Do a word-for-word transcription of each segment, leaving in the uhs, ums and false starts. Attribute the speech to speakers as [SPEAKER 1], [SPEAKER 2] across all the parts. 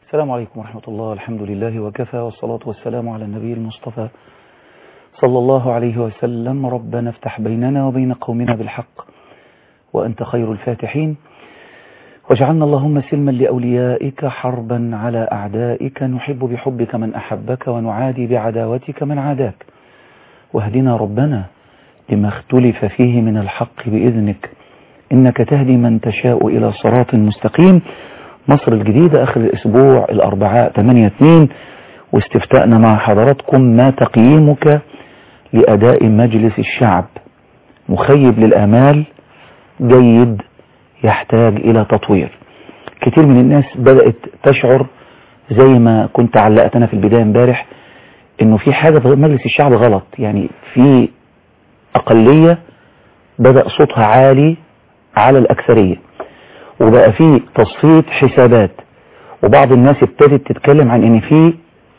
[SPEAKER 1] السلام عليكم ورحمة الله. الحمد لله وكفى، والصلاة والسلام على النبي المصطفى صلى الله عليه وسلم. ربنا افتح بيننا وبين قومنا بالحق وأنت خير الفاتحين، واجعلنا اللهم سلما لأوليائك، حربا على أعدائك، نحب بحبك من أحبك ونعادي بعداوتك من عاداك، واهدنا ربنا لما اختلف فيه من الحق بإذنك، إنك تهدي من تشاء إلى صراط مستقيم. مصر الجديدة آخر الأسبوع الأربعاء ثمانية اثنين، واستفتاءنا مع حضراتكم: ما تقييمك لأداء مجلس الشعب؟ مخيب للآمال، جيد، يحتاج إلى تطوير. كتير من الناس بدأت تشعر زي ما كنت علقت أنا في البداية امبارح إنه في حاجة في مجلس الشعب غلط، يعني في أقلية بدأ صوتها عالي على الأكثرية، وبقى في تصفية حسابات، وبعض الناس ابتدت تتكلم عن ان في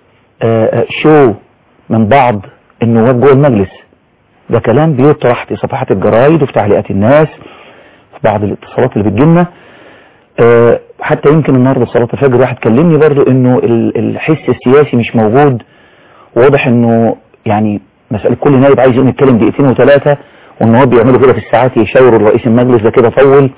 [SPEAKER 1] شو من بعض النواب جوه المجلس. ده كلام بيطرح في صفحات الجرايد وفي تعليقات الناس في بعض الاتصالات اللي بتجيلنا. حتى يمكن النهارده صلاة الفجر واحد كلمني برضو انه الحس السياسي مش موجود، وواضح انه يعني مسألة كل نائب عايز يقوم يتكلم دقيقتين وثلاثة، والنواب بيعملوا كده في الساعات، يشاوروا الرئيس المجلس ده كده طول.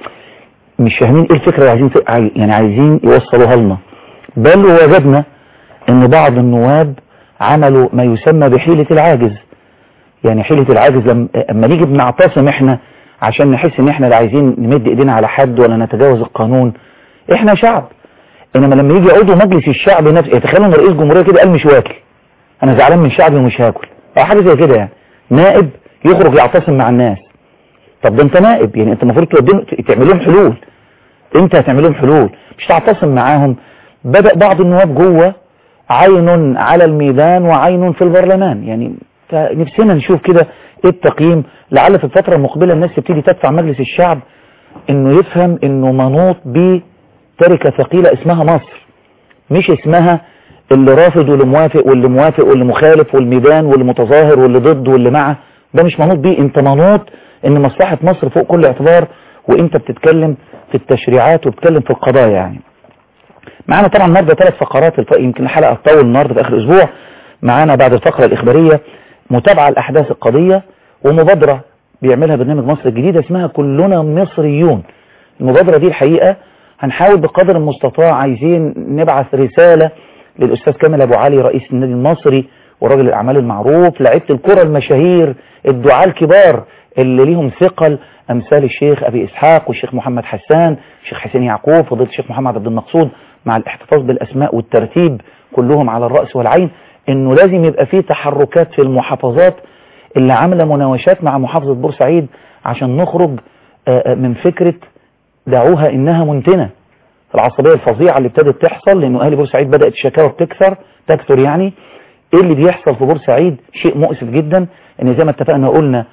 [SPEAKER 1] مش فاهمين ايه الفكرة اللي عايزين يعني عايزين يوصلوها لنا. بل وجدنا ان بعض النواب عملوا ما يسمى بحيلة العاجز. يعني حيلة العاجز لما نيجي بنعتصم احنا عشان نحس ان احنا لا عايزين نمد ايدينا على حد ولا نتجاوز القانون، احنا شعب. انما لما يجي عضو مجلس الشعب نفسه، يتخيلوا ان رئيس جمهورية كده قال مش واكل، انا زعلان من شعبي ومش هاكل، او حاجة زي كده. يعني نائب يخرج يعتصم مع الناس. طب ده انت نائب، يعني انت المفروض تعمل لهم حلول. انت هتعمل لهم حلول مش تعتصم معاهم. بدأ بعض النواب جوه عين على الميدان وعين في البرلمان. يعني فنفسنا نشوف كده ايه التقييم، لعل في الفترة المقبلة الناس تبتدي تدفع مجلس الشعب انه يفهم انه منوط بتركة ثقيلة اسمها مصر، مش اسمها اللي رافض واللي موافق واللي موافق واللي مخالف والميدان واللي متظاهر واللي ضد واللي معه. ده مش منوط بيه. انت منوط ان مصلحة مصر فوق كل اعتبار، وانت بتتكلم في التشريعات وبتتكلم في القضايا. يعني معانا طبعا النهارده ثلاث فقرات، يمكن الحلقة تطول النهارده في اخر الاسبوع. معانا بعد الفقرة الاخبارية متابعة الاحداث القضية، ومبادرة بيعملها برنامج مصر الجديدة اسمها كلنا مصريون. المبادرة دي الحقيقة هنحاول بقدر المستطاع، عايزين نبعث رسالة للأستاذ كامل أبو علي رئيس النادي المصري ورجل الأعمال المعروف، لعيبة الكرة المشاهير، الدعاة الكبار اللي ليهم ثقل، أمثال الشيخ أبي إسحاق والشيخ محمد حسان، الشيخ حسين يعقوب، فضيلة الشيخ محمد عبد المقصود، مع الاحتفاظ بالأسماء والترتيب كلهم على الرأس والعين. إنه لازم يبقى فيه تحركات في المحافظات اللي عاملة مناوشات مع محافظة بورسعيد عشان نخرج من فكرة دعوها إنها منتنة، العصبية الفظيعة اللي ابتدت تحصل، لأنه أهل بورسعيد بدأت الشكاوى بتكثر تكثر. يعني إيه اللي بيحصل في بورسعيد؟ شيء مؤسف جدا. إن زي ما اتفقنا قلنا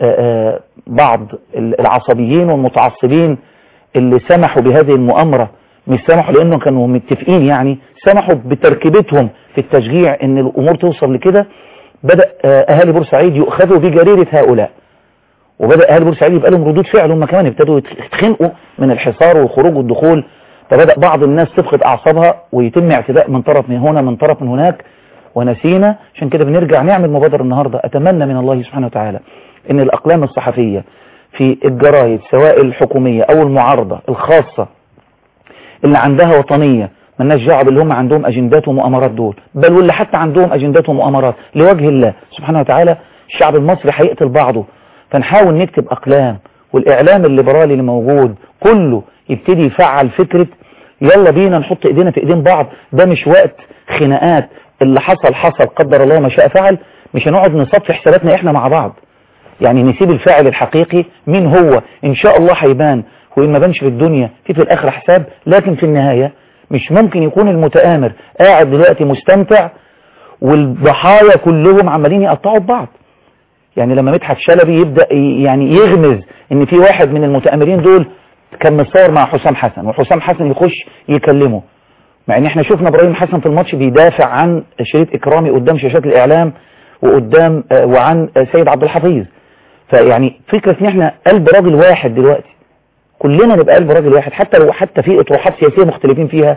[SPEAKER 1] بعض العصبيين والمتعصبين اللي سمحوا بهذه المؤامرة، مش سمحوا لأنه كانوا متفقين، يعني سمحوا بتركيبتهم في التشجيع إن الأمور توصل لكده. بدأ أهالي بورسعيد يؤخذوا بجريرة هؤلاء، وبدأ أهل بورسعيد يبقى لهم ردود فعل، هم كمان ابتدوا يتخنقوا من الحصار والخروج والدخول. فبدأ بعض الناس تفقد أعصابها ويتم اعتداء من طرف من هنا من طرف من هناك، ونسينا. عشان كده بنرجع نعمل مبادرة النهاردة. أتمنى من الله سبحانه وتعالى إن الأقلام الصحفية في الجرايد سواء الحكومية أو المعارضة الخاصة اللي عندها وطنية، مالناش دعوه باللي هم عندهم أجندات ومؤامرات دول، بل واللي حتى عندهم أجندات ومؤامرات لوجه الله سبحانه وتعالى، الشعب المصري هيقتل بعضه. فنحاول نكتب أقلام، والإعلام الليبرالي اللي موجود كله يبتدي يفعل فكرة يلا بينا نحط ايدينا في ايدين بعض. ده مش وقت خناقات، اللي حصل حصل، قدر الله ما شاء فعل. مش هنقعد نصفي حساباتنا احنا مع بعض، يعني نسيب الفاعل الحقيقي مين هو ان شاء الله هيبان، وإن ما بانش في الدنيا في في الآخر حساب. لكن في النهاية مش ممكن يكون المتآمر قاعد دلوقتي مستمتع والضحايا كلهم عمالين يقطعوا ببعض. يعني لما مدحت شلبي يبدأ يعني يغمز ان في واحد من المتآمرين دول كان متصور مع حسام حسن، وحسام حسن يخش يكلمه، مع ان احنا شفنا ابراهيم حسن في الماتش بيدافع عن شريف اكرامي قدام شاشات الاعلام وقدام وعن سيد عبد الحفيظ. فيعني فكرة ان احنا قلب راجل واحد دلوقتي، كلنا نبقى قلب راجل واحد، حتى لو حتى في اطروحات سياسية مختلفين فيها،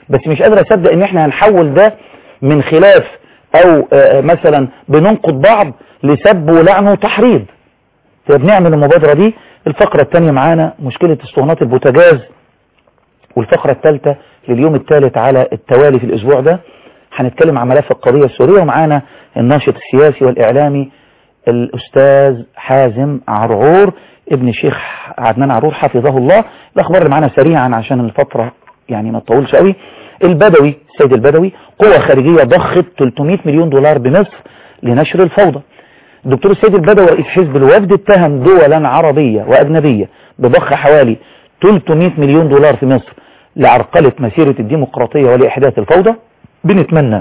[SPEAKER 1] بس مش قادر اصدق ان احنا هنحول ده من خلاف او مثلا بننقد بعض لسب ولعن وتحريض. فبنعمل المبادرة دي. الفقرة الثانية معانا مشكلة اسطوانات البوتاجاز، والفقرة الثالثة لليوم الثالث على التوالي في الاسبوع ده هنتكلم عن ملف القضية السورية، ومعانا الناشط السياسي والاعلامي الاستاذ حازم عرعور ابن الشيخ عدنان عرعور حفظه الله. الاخبار اللي معانا سريعا عشان الفترة يعني ما تطولش قوي. البدوي السيد البدوي قوة خارجية ضخت ثلاثمائة مليون دولار بمصر لنشر الفوضى. الدكتور السيد البدوي رئيس حزب الوفد اتهم دولا عربية وأجنبية بضخ حوالي ثلاثمائة مليون دولار في مصر لعرقلة مسيرة الديمقراطية ولإحداث الفوضى. بنتمنى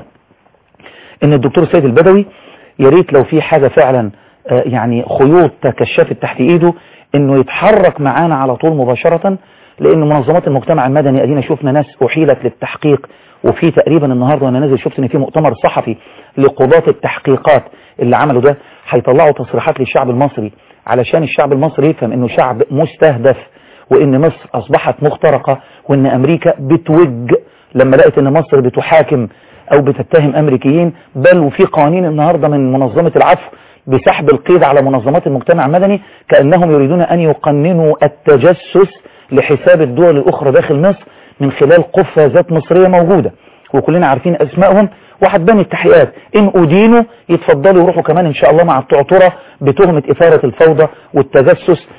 [SPEAKER 1] ان الدكتور السيد البدوي ياريت لو في حاجة فعلا يعني خيوط تكشفت تحت ايده انه يتحرك معانا على طول مباشرة، لان منظمات المجتمع المدني ادينا شفنا ناس احيلت للتحقيق، وفي تقريبا النهاردة وانا نازل شفت ان في مؤتمر صحفي لقضاة التحقيقات اللي عملوا ده هيطلعوا تصريحات للشعب المصري علشان الشعب المصري يفهم انه شعب مستهدف، وان مصر اصبحت مخترقة، وان امريكا بتوج لما لقت ان مصر بتحاكم او بتتهم امريكيين، بل وفي قوانين النهاردة من منظمة العفو بسحب القيد على منظمات المجتمع المدني كأنهم يريدون ان يقننوا التجسس لحساب الدول الاخرى داخل مصر من خلال قفازات مصرية موجودة وكلنا عارفين اسمائهم وحتبان التحقيقات. ان ادينوا يتفضلوا يروحوا كمان ان شاء الله مع التعطرة بتهمة اثارة الفوضى والتجسس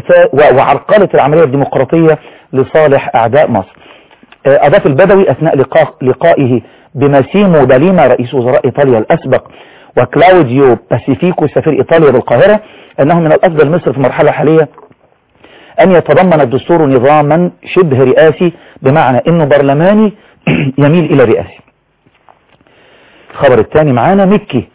[SPEAKER 1] وعرقلة العملية الديمقراطية لصالح اعداء مصر. اضاف البدوي اثناء لقاء لقائه بماسيمو داليما رئيس وزراء ايطاليا الاسبق وكلاوديو باسيفيكو سفير ايطاليا بالقاهرة انه من الافضل مصر في المرحلة الحالية ان يتضمن الدستور نظاما شبه رئاسي، بمعنى انه برلماني يميل الى رئاسي. الخبر الثاني معانا مكي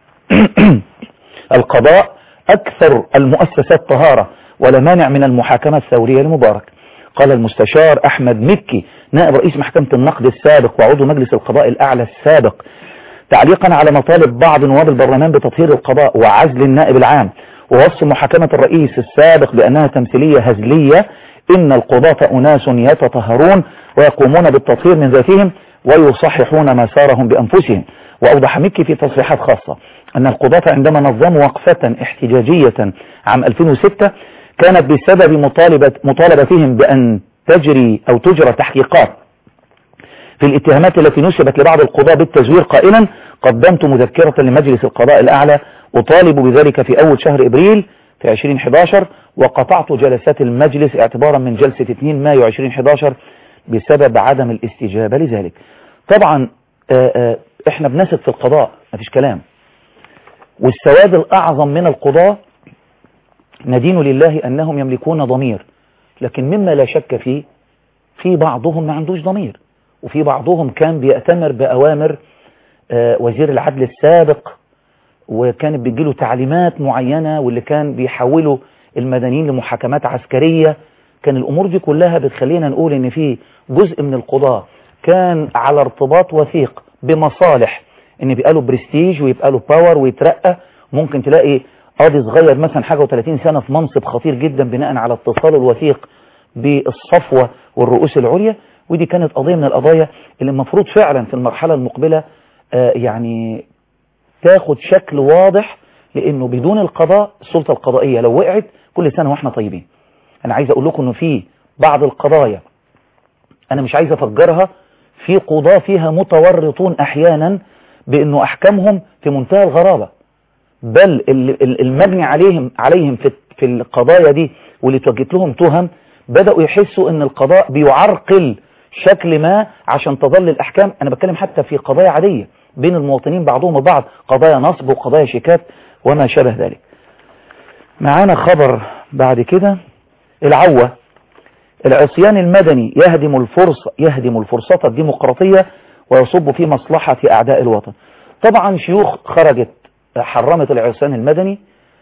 [SPEAKER 1] القضاء اكثر المؤسسات طهارة ولا مانع من المحاكمة الثورية لمبارك. قال المستشار احمد مكي نائب رئيس محكمة النقد السابق وعضو مجلس القضاء الاعلى السابق تعليقا على مطالب بعض نواب البرلمان بتطهير القضاء وعزل النائب العام ووصف محاكمة الرئيس السابق بأنها تمثيلية هزلية، إن القضاة أناس يتطهرون ويقومون بالتطهير من ذاتهم ويصححون مسارهم بأنفسهم. وأوضح مكي في تصريحات خاصة أن القضاة عندما نظموا وقفة احتجاجية عام ألفين وستة كانت بسبب مطالبة مطالبتهم بأن تجري أو تجرى تحقيقات في الاتهامات التي نسبت لبعض القضاة بالتزوير، قائلا قدمت مذكرة لمجلس القضاء الأعلى أطالب بذلك في أول شهر إبريل في عشرين إحدى عشر، وقطعت جلسات المجلس اعتبارا من جلسة اثنين مايو عشرين إحدى عشر بسبب عدم الاستجابة لذلك. طبعا آآ آآ احنا بنثق في القضاء مفيش كلام، والسواد الأعظم من القضاء ندين لله أنهم يملكون ضمير، لكن مما لا شك فيه في بعضهم ما عندوش ضمير، وفي بعضهم كان بيأتمر بأوامر وزير العدل السابق وكانت بتجيله تعليمات معينة، واللي كان بيحولوا المدنيين لمحاكمات عسكرية. كان الأمور دي كلها بتخلينا نقول ان في جزء من القضاء كان على ارتباط وثيق بمصالح ان بيبقى له برستيج ويبقى له باور ويترقى. ممكن تلاقي قاضي صغير مثلا حاجة وثلاثين سنة في منصب خطير جدا بناء على اتصاله الوثيق بالصفوة والرؤوس العليا. ودي كانت قضية من القضايا اللي المفروض فعلا في المرحلة المقبلة آه يعني تاخد شكل واضح، لانه بدون القضاء السلطة القضائية لو وقعت كل سنة واحنا طيبين. انا عايز اقول لكم انه في بعض القضايا انا مش عايز افجرها، في قضاة فيها متورطون احيانا بانه احكامهم في منتهى الغرابة، بل المبني عليهم عليهم في في القضايا دي واللي توجهت لهم تهم بدأوا يحسوا ان القضاء بيعرقل شكل ما عشان تظل الاحكام. انا بتكلم حتى في قضايا عادية بين المواطنين بعضهم البعض، قضايا نصب وقضايا شيكات وما شابه ذلك. معانا خبر بعد كده، العوة العصيان المدني يهدم الفرصة يهدم الفرصة الديمقراطية ويصب في مصلحة أعداء الوطن. طبعا شيوخ خرجت حرمت العصيان المدني،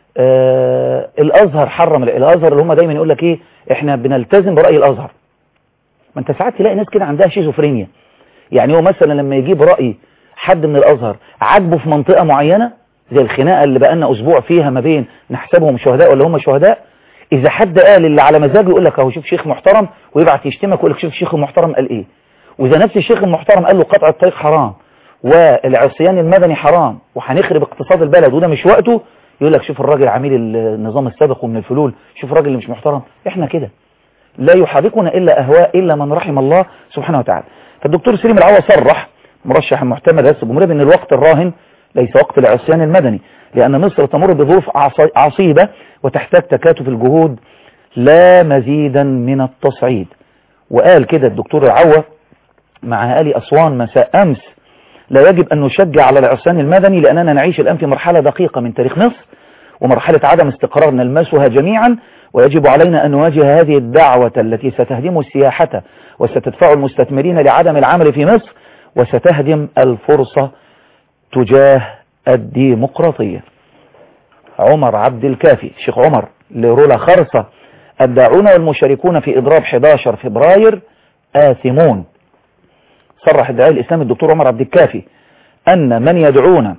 [SPEAKER 1] آه الأزهر حرم. الأزهر اللي هم دايما يقول لك ايه، احنا بنلتزم برأي الأزهر. ما انت ساعات تلاقي ناس كده عندها شيزوفرينيا، يعني هو مثلا لما يجيب رأي حد من الأزهر عاجبه في منطقة معينة زي الخناقة اللي بقالنا أسبوع فيها ما بين نحسبهم شهداء ولا هم شهداء، إذا حد قال اللي على مزاجه يقول لك اهو شوف شيخ محترم، ويبعت يشتمك ويقول لك شوف شيخ محترم قال إيه. وإذا نفس الشيخ المحترم قال له قطع الطريق حرام والعصيان المدني حرام وهنخرب اقتصاد البلد وده مش وقته، يقول لك شوف الراجل عميل النظام السابق ومن الفلول، شوف الراجل اللي مش محترم. احنا كده لا يحركنا إلا أهواء إلا من رحم الله سبحانه وتعالى. فالدكتور سليم العوا صرح مرشح محتمل رئاسة الجمهورية بأن الوقت الراهن ليس وقت العصيان المدني، لأن مصر تمر بظروف عصيبة وتحتاج تكاتف الجهود لا مزيدا من التصعيد. وقال كده الدكتور العوا مع أهالي أسوان مساء أمس: لا يجب أن نشجع على العصيان المدني لأننا نعيش الآن في مرحلة دقيقة من تاريخ مصر ومرحلة عدم استقرار نلمسها جميعا، ويجب علينا أن نواجه هذه الدعوة التي ستهدم السياحة وستدفع المستثمرين لعدم العمل في مصر وستهدم الفرصة تجاه الديمقراطية. عمر عبد الكافي شيخ عمر لرولا خرصة: الداعون والمشاركون في إضراب أحد عشر فبراير آثمون. صرح الداعي الإسلامي الدكتور عمر عبد الكافي أن من يدعون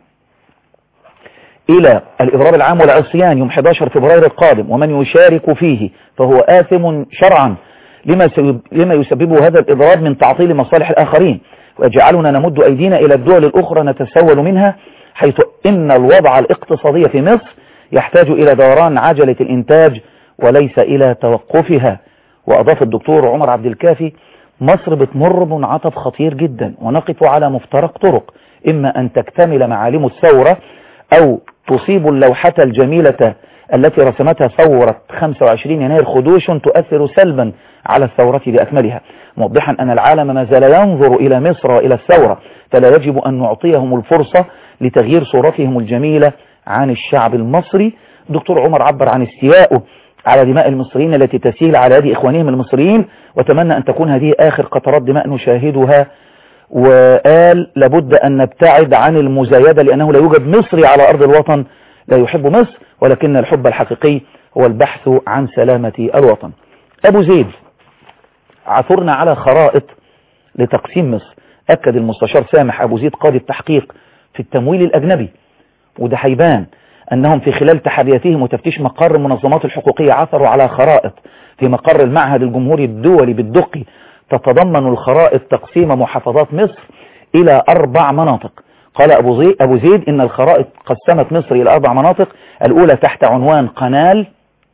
[SPEAKER 1] إلى الإضراب العام والعصيان يوم أحد عشر فبراير القادم ومن يشارك فيه فهو آثم شرعا لما لما يسببه هذا الإضراب من تعطيل مصالح الآخرين ويجعلنا نمد أيدينا إلى الدول الأخرى نتسول منها، حيث إن الوضع الاقتصادي في مصر يحتاج إلى دوران عجلة الإنتاج وليس إلى توقفها. وأضاف الدكتور عمر عبد الكافي: مصر بتمر بمنعطف خطير جدا ونقف على مفترق طرق، إما أن تكتمل معالم الثورة أو تصيب اللوحة الجميلة التي رسمتها ثورة خمسة وعشرين يناير خدوش تؤثر سلبا على الثورة بأكملها، موضحا أن العالم ما زال ينظر إلى مصر وإلى الثورة، فلا يجب أن نعطيهم الفرصة لتغيير صورتهم الجميلة عن الشعب المصري. دكتور عمر عبر عن استيائه على دماء المصريين التي تسيل على يد إخوانهم المصريين، وتمنى أن تكون هذه آخر قطرات دماء نشاهدها، وقال لابد أن نبتعد عن المزايدة لأنه لا يوجد مصري على أرض الوطن لا يحب مصر، ولكن الحب الحقيقي هو البحث عن سلامة الوطن. أبو زيد: عثرنا على خرائط لتقسيم مصر. أكد المستشار سامح أبو زيد قاضي التحقيق في التمويل الأجنبي وده هيبان أنهم في خلال تحرياتهم وتفتيش مقر المنظمات الحقوقية عثروا على خرائط في مقر المعهد الجمهوري الدولي بالدقي تتضمن الخرائط تقسيم محافظات مصر إلى أربع مناطق. قال أبو زيد, أبو زيد إن الخرائط قسمت مصر إلى أربع مناطق، الأولى تحت عنوان قنال.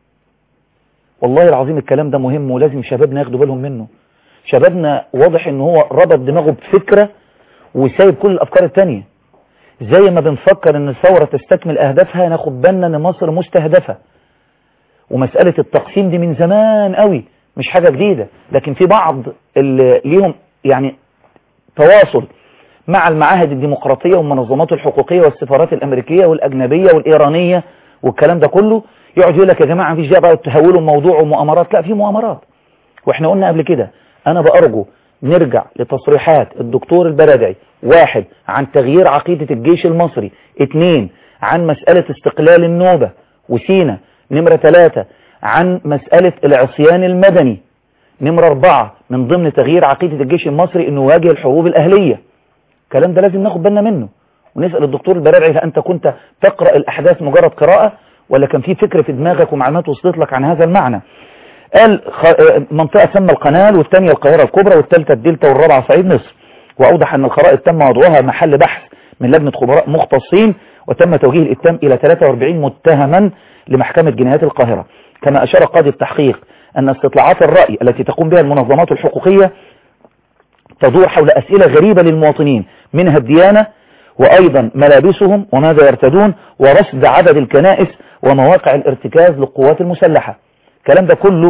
[SPEAKER 1] والله العظيم الكلام ده مهم ولازم شبابنا ياخدوا بالهم منه. شبابنا واضح إن هو ربط دماغه بفكرة وسايب كل الأفكار التانية. زي ما بنفكر إن الثورة تستكمل أهدافها ناخد بالنا إن مصر مستهدفة، ومسألة التقسيم دي من زمان قوي مش حاجة جديدة، لكن في بعض اللي ليهم يعني تواصل مع المعاهد الديمقراطية والمنظمات الحقوقية والسفارات الأمريكية والأجنبية والإيرانية والكلام ده كله، يقعد يقول لك يا جماعة مفيش داعي بقى تهولوا الموضوع ومؤامرات. لا، في مؤامرات، واحنا قلنا قبل كده. أنا بأرجو نرجع لتصريحات الدكتور البرادعي: واحد، عن تغيير عقيدة الجيش المصري. اثنين، عن مسألة استقلال النوبة وسينا. نمرة ثلاثة، عن مسألة العصيان المدني. نمرة أربعة، من ضمن تغيير عقيدة الجيش المصري إنه يواجه الحروب الأهلية. الكلام ده لازم ناخد بالنا منه، ونسأل الدكتور البرادعي: هل أنت كنت تقرأ الأحداث مجرد قراءة ولا كان في فكرة في دماغك ومعلومات وصلت لك عن هذا المعنى؟ قال منطقة سمى القنال، والثانية القاهرة الكبرى، والثالثة الدلتا، والرابعة صعيد مصر. وأوضح أن الخرائط تم وضعها محل بحث من لجنة خبراء مختصين، وتم توجيه الاتهام إلى ثلاثة وأربعين متهما لمحكمة جنايات القاهرة. كما أشار قاضي التحقيق أن استطلاعات الرأي التي تقوم بها المنظمات الحقوقية تدور حول أسئلة غريبة للمواطنين، منها الديانة، وأيضا ملابسهم وماذا يرتدون، ورصد عدد الكنائس، ومواقع الارتكاز للقوات المسلحة. الكلام ده كله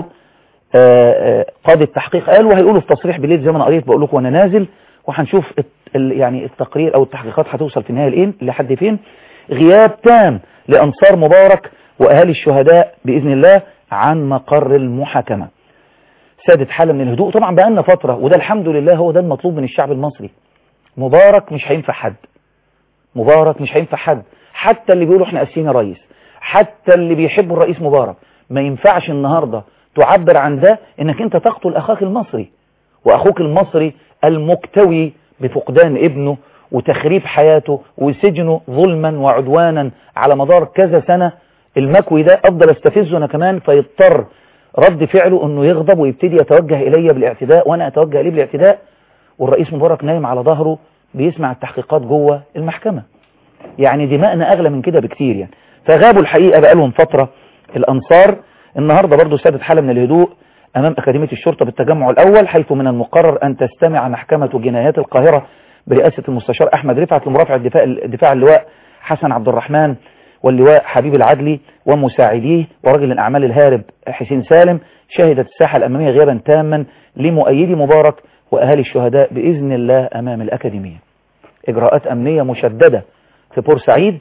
[SPEAKER 1] قاضي التحقيق قال، وهيقولوا في تصريح بالليل زي ما انا قريت بقول لكم وانا نازل، وهنشوف يعني التقرير او التحقيقات هتوصل في النهايه لايه لحد فين. غياب تام لانصار مبارك واهالي الشهداء باذن الله عن مقر المحاكمه. سادت حاله من الهدوء. طبعا بقى لنا فتره، وده الحمد لله هو ده المطلوب من الشعب المصري. مبارك مش هينفع حد، مبارك مش هينفع حد، حتى اللي بيقولوا احنا قاسيين يا ريس، حتى اللي بيحبوا الرئيس مبارك. ما ينفعش النهارده تعبر عن ده انك انت تقتل اخاك المصري، واخوك المصري المكتوي بفقدان ابنه وتخريب حياته وسجنه ظلما وعدوانا على مدار كذا سنة. المكوي ده افضل استفزه انا كمان، فيضطر رد فعله انه يغضب ويبتدي يتوجه الي بالاعتداء وانا اتوجه اليه بالاعتداء، والرئيس مبارك نايم على ظهره بيسمع التحقيقات جوه المحكمة. يعني دماءنا أغلى من كده بكتير يعني. فغابوا الحقيقة بقى لهم فترة الأنصار. النهاردة برضو سادت حالة من الهدوء أمام أكاديمية الشرطة بالتجمع الأول، حيث من المقرر أن تستمع محكمة جنايات القاهرة برئاسة المستشار أحمد رفعت لمرافعة الدفاع, الدفاع اللواء حسن عبد الرحمن واللواء حبيب العدلي ومساعديه ورجل الأعمال الهارب حسين سالم. شهدت الساحة الأمامية غيابا تاما لمؤيدي مبارك وأهالي الشهداء بإذن الله أمام الأكاديمية. إجراءات أمنية مشددة في بورسعيد.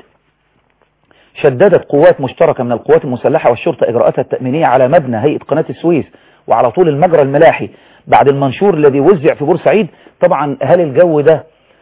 [SPEAKER 1] شددت قوات مشتركة من القوات المسلحة والشرطة إجراءاتها التأمينية على مبنى هيئة قناة السويس وعلى طول المجرى الملاحي بعد المنشور الذي وزع في بورسعيد. طبعا هل الجو ده